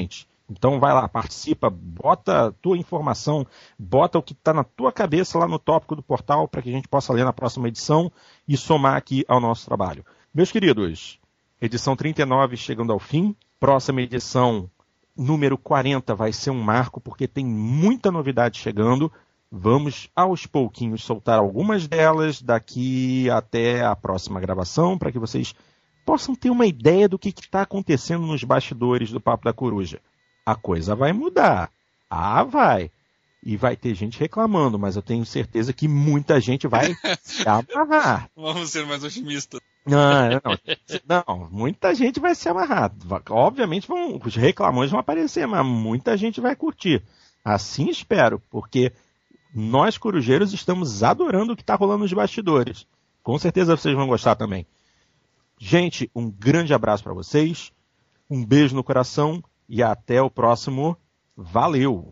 Então vai lá, participa, bota a tua informação, bota o que está na tua cabeça lá no tópico do portal para que a gente possa ler na próxima edição e somar aqui ao nosso trabalho. Meus queridos, edição 39 chegando ao fim, próxima edição número 40 vai ser um marco porque tem muita novidade chegando. Vamos aos pouquinhos soltar algumas delas daqui até a próxima gravação para que vocês possam ter uma ideia do que está acontecendo nos bastidores do Papo da Coruja. A coisa vai mudar. Vai. E vai ter gente reclamando, mas eu tenho certeza que muita gente vai se amarrar. Vamos ser mais otimistas. Não, muita gente vai se amarrar. Obviamente os reclamões vão aparecer, mas muita gente vai curtir. Assim espero, porque nós corujeiros estamos adorando o que está rolando nos bastidores. Com certeza vocês vão gostar também. Gente, um grande abraço para vocês, um beijo no coração e até o próximo. Valeu!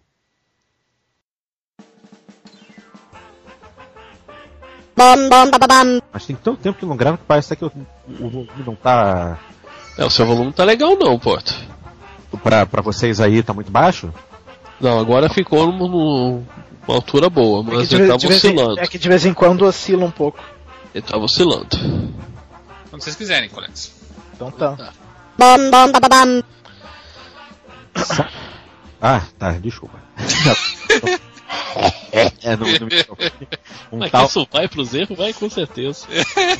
Mas tem tanto tempo que não grava que parece que o volume não tá... O seu volume tá legal não, Porto. Pra vocês aí tá muito baixo? Não, agora ficou numa altura boa, mas ele tava oscilando. É que de vez em quando oscila um pouco. Ele tava oscilando. Quando vocês quiserem, colegas. Então tá. Tá, desculpa. Mas que isso vai pros erros? Vai com certeza.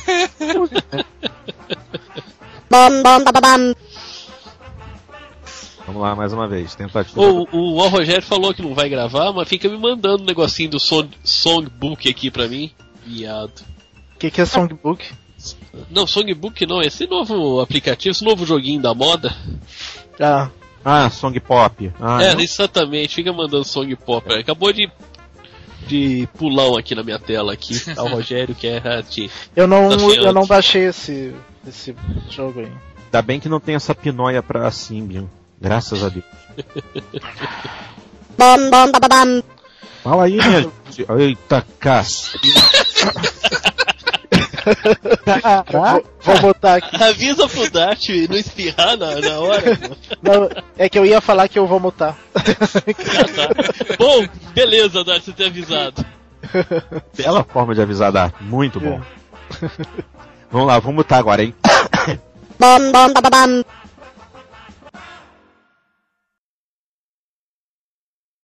Vamos lá, mais uma vez. Tentativa. O Rogério falou que não vai gravar, mas fica me mandando um negocinho do Songbook aqui pra mim. Viado. O que é Songbook? Não, Songbook não, esse novo aplicativo, esse novo joguinho da moda. Song Pop. Exatamente, fica mandando Song Pop. Acabou de pular aqui na minha tela aqui. Tá o Rogério que é eu não baixei esse jogo aí. Ainda bem que não tem essa pinóia pra Symbian. Graças a Deus. Fala aí, minha gente. Eita, cacete. Vou botar aqui. Avisa pro Dart não espirrar na hora. Não, é que eu ia falar que eu vou mutar. Tá. Bom, beleza, Dart, você ter avisado. Bela forma de avisar, Dart. Muito bom. Vamos lá, vamos mutar agora, hein?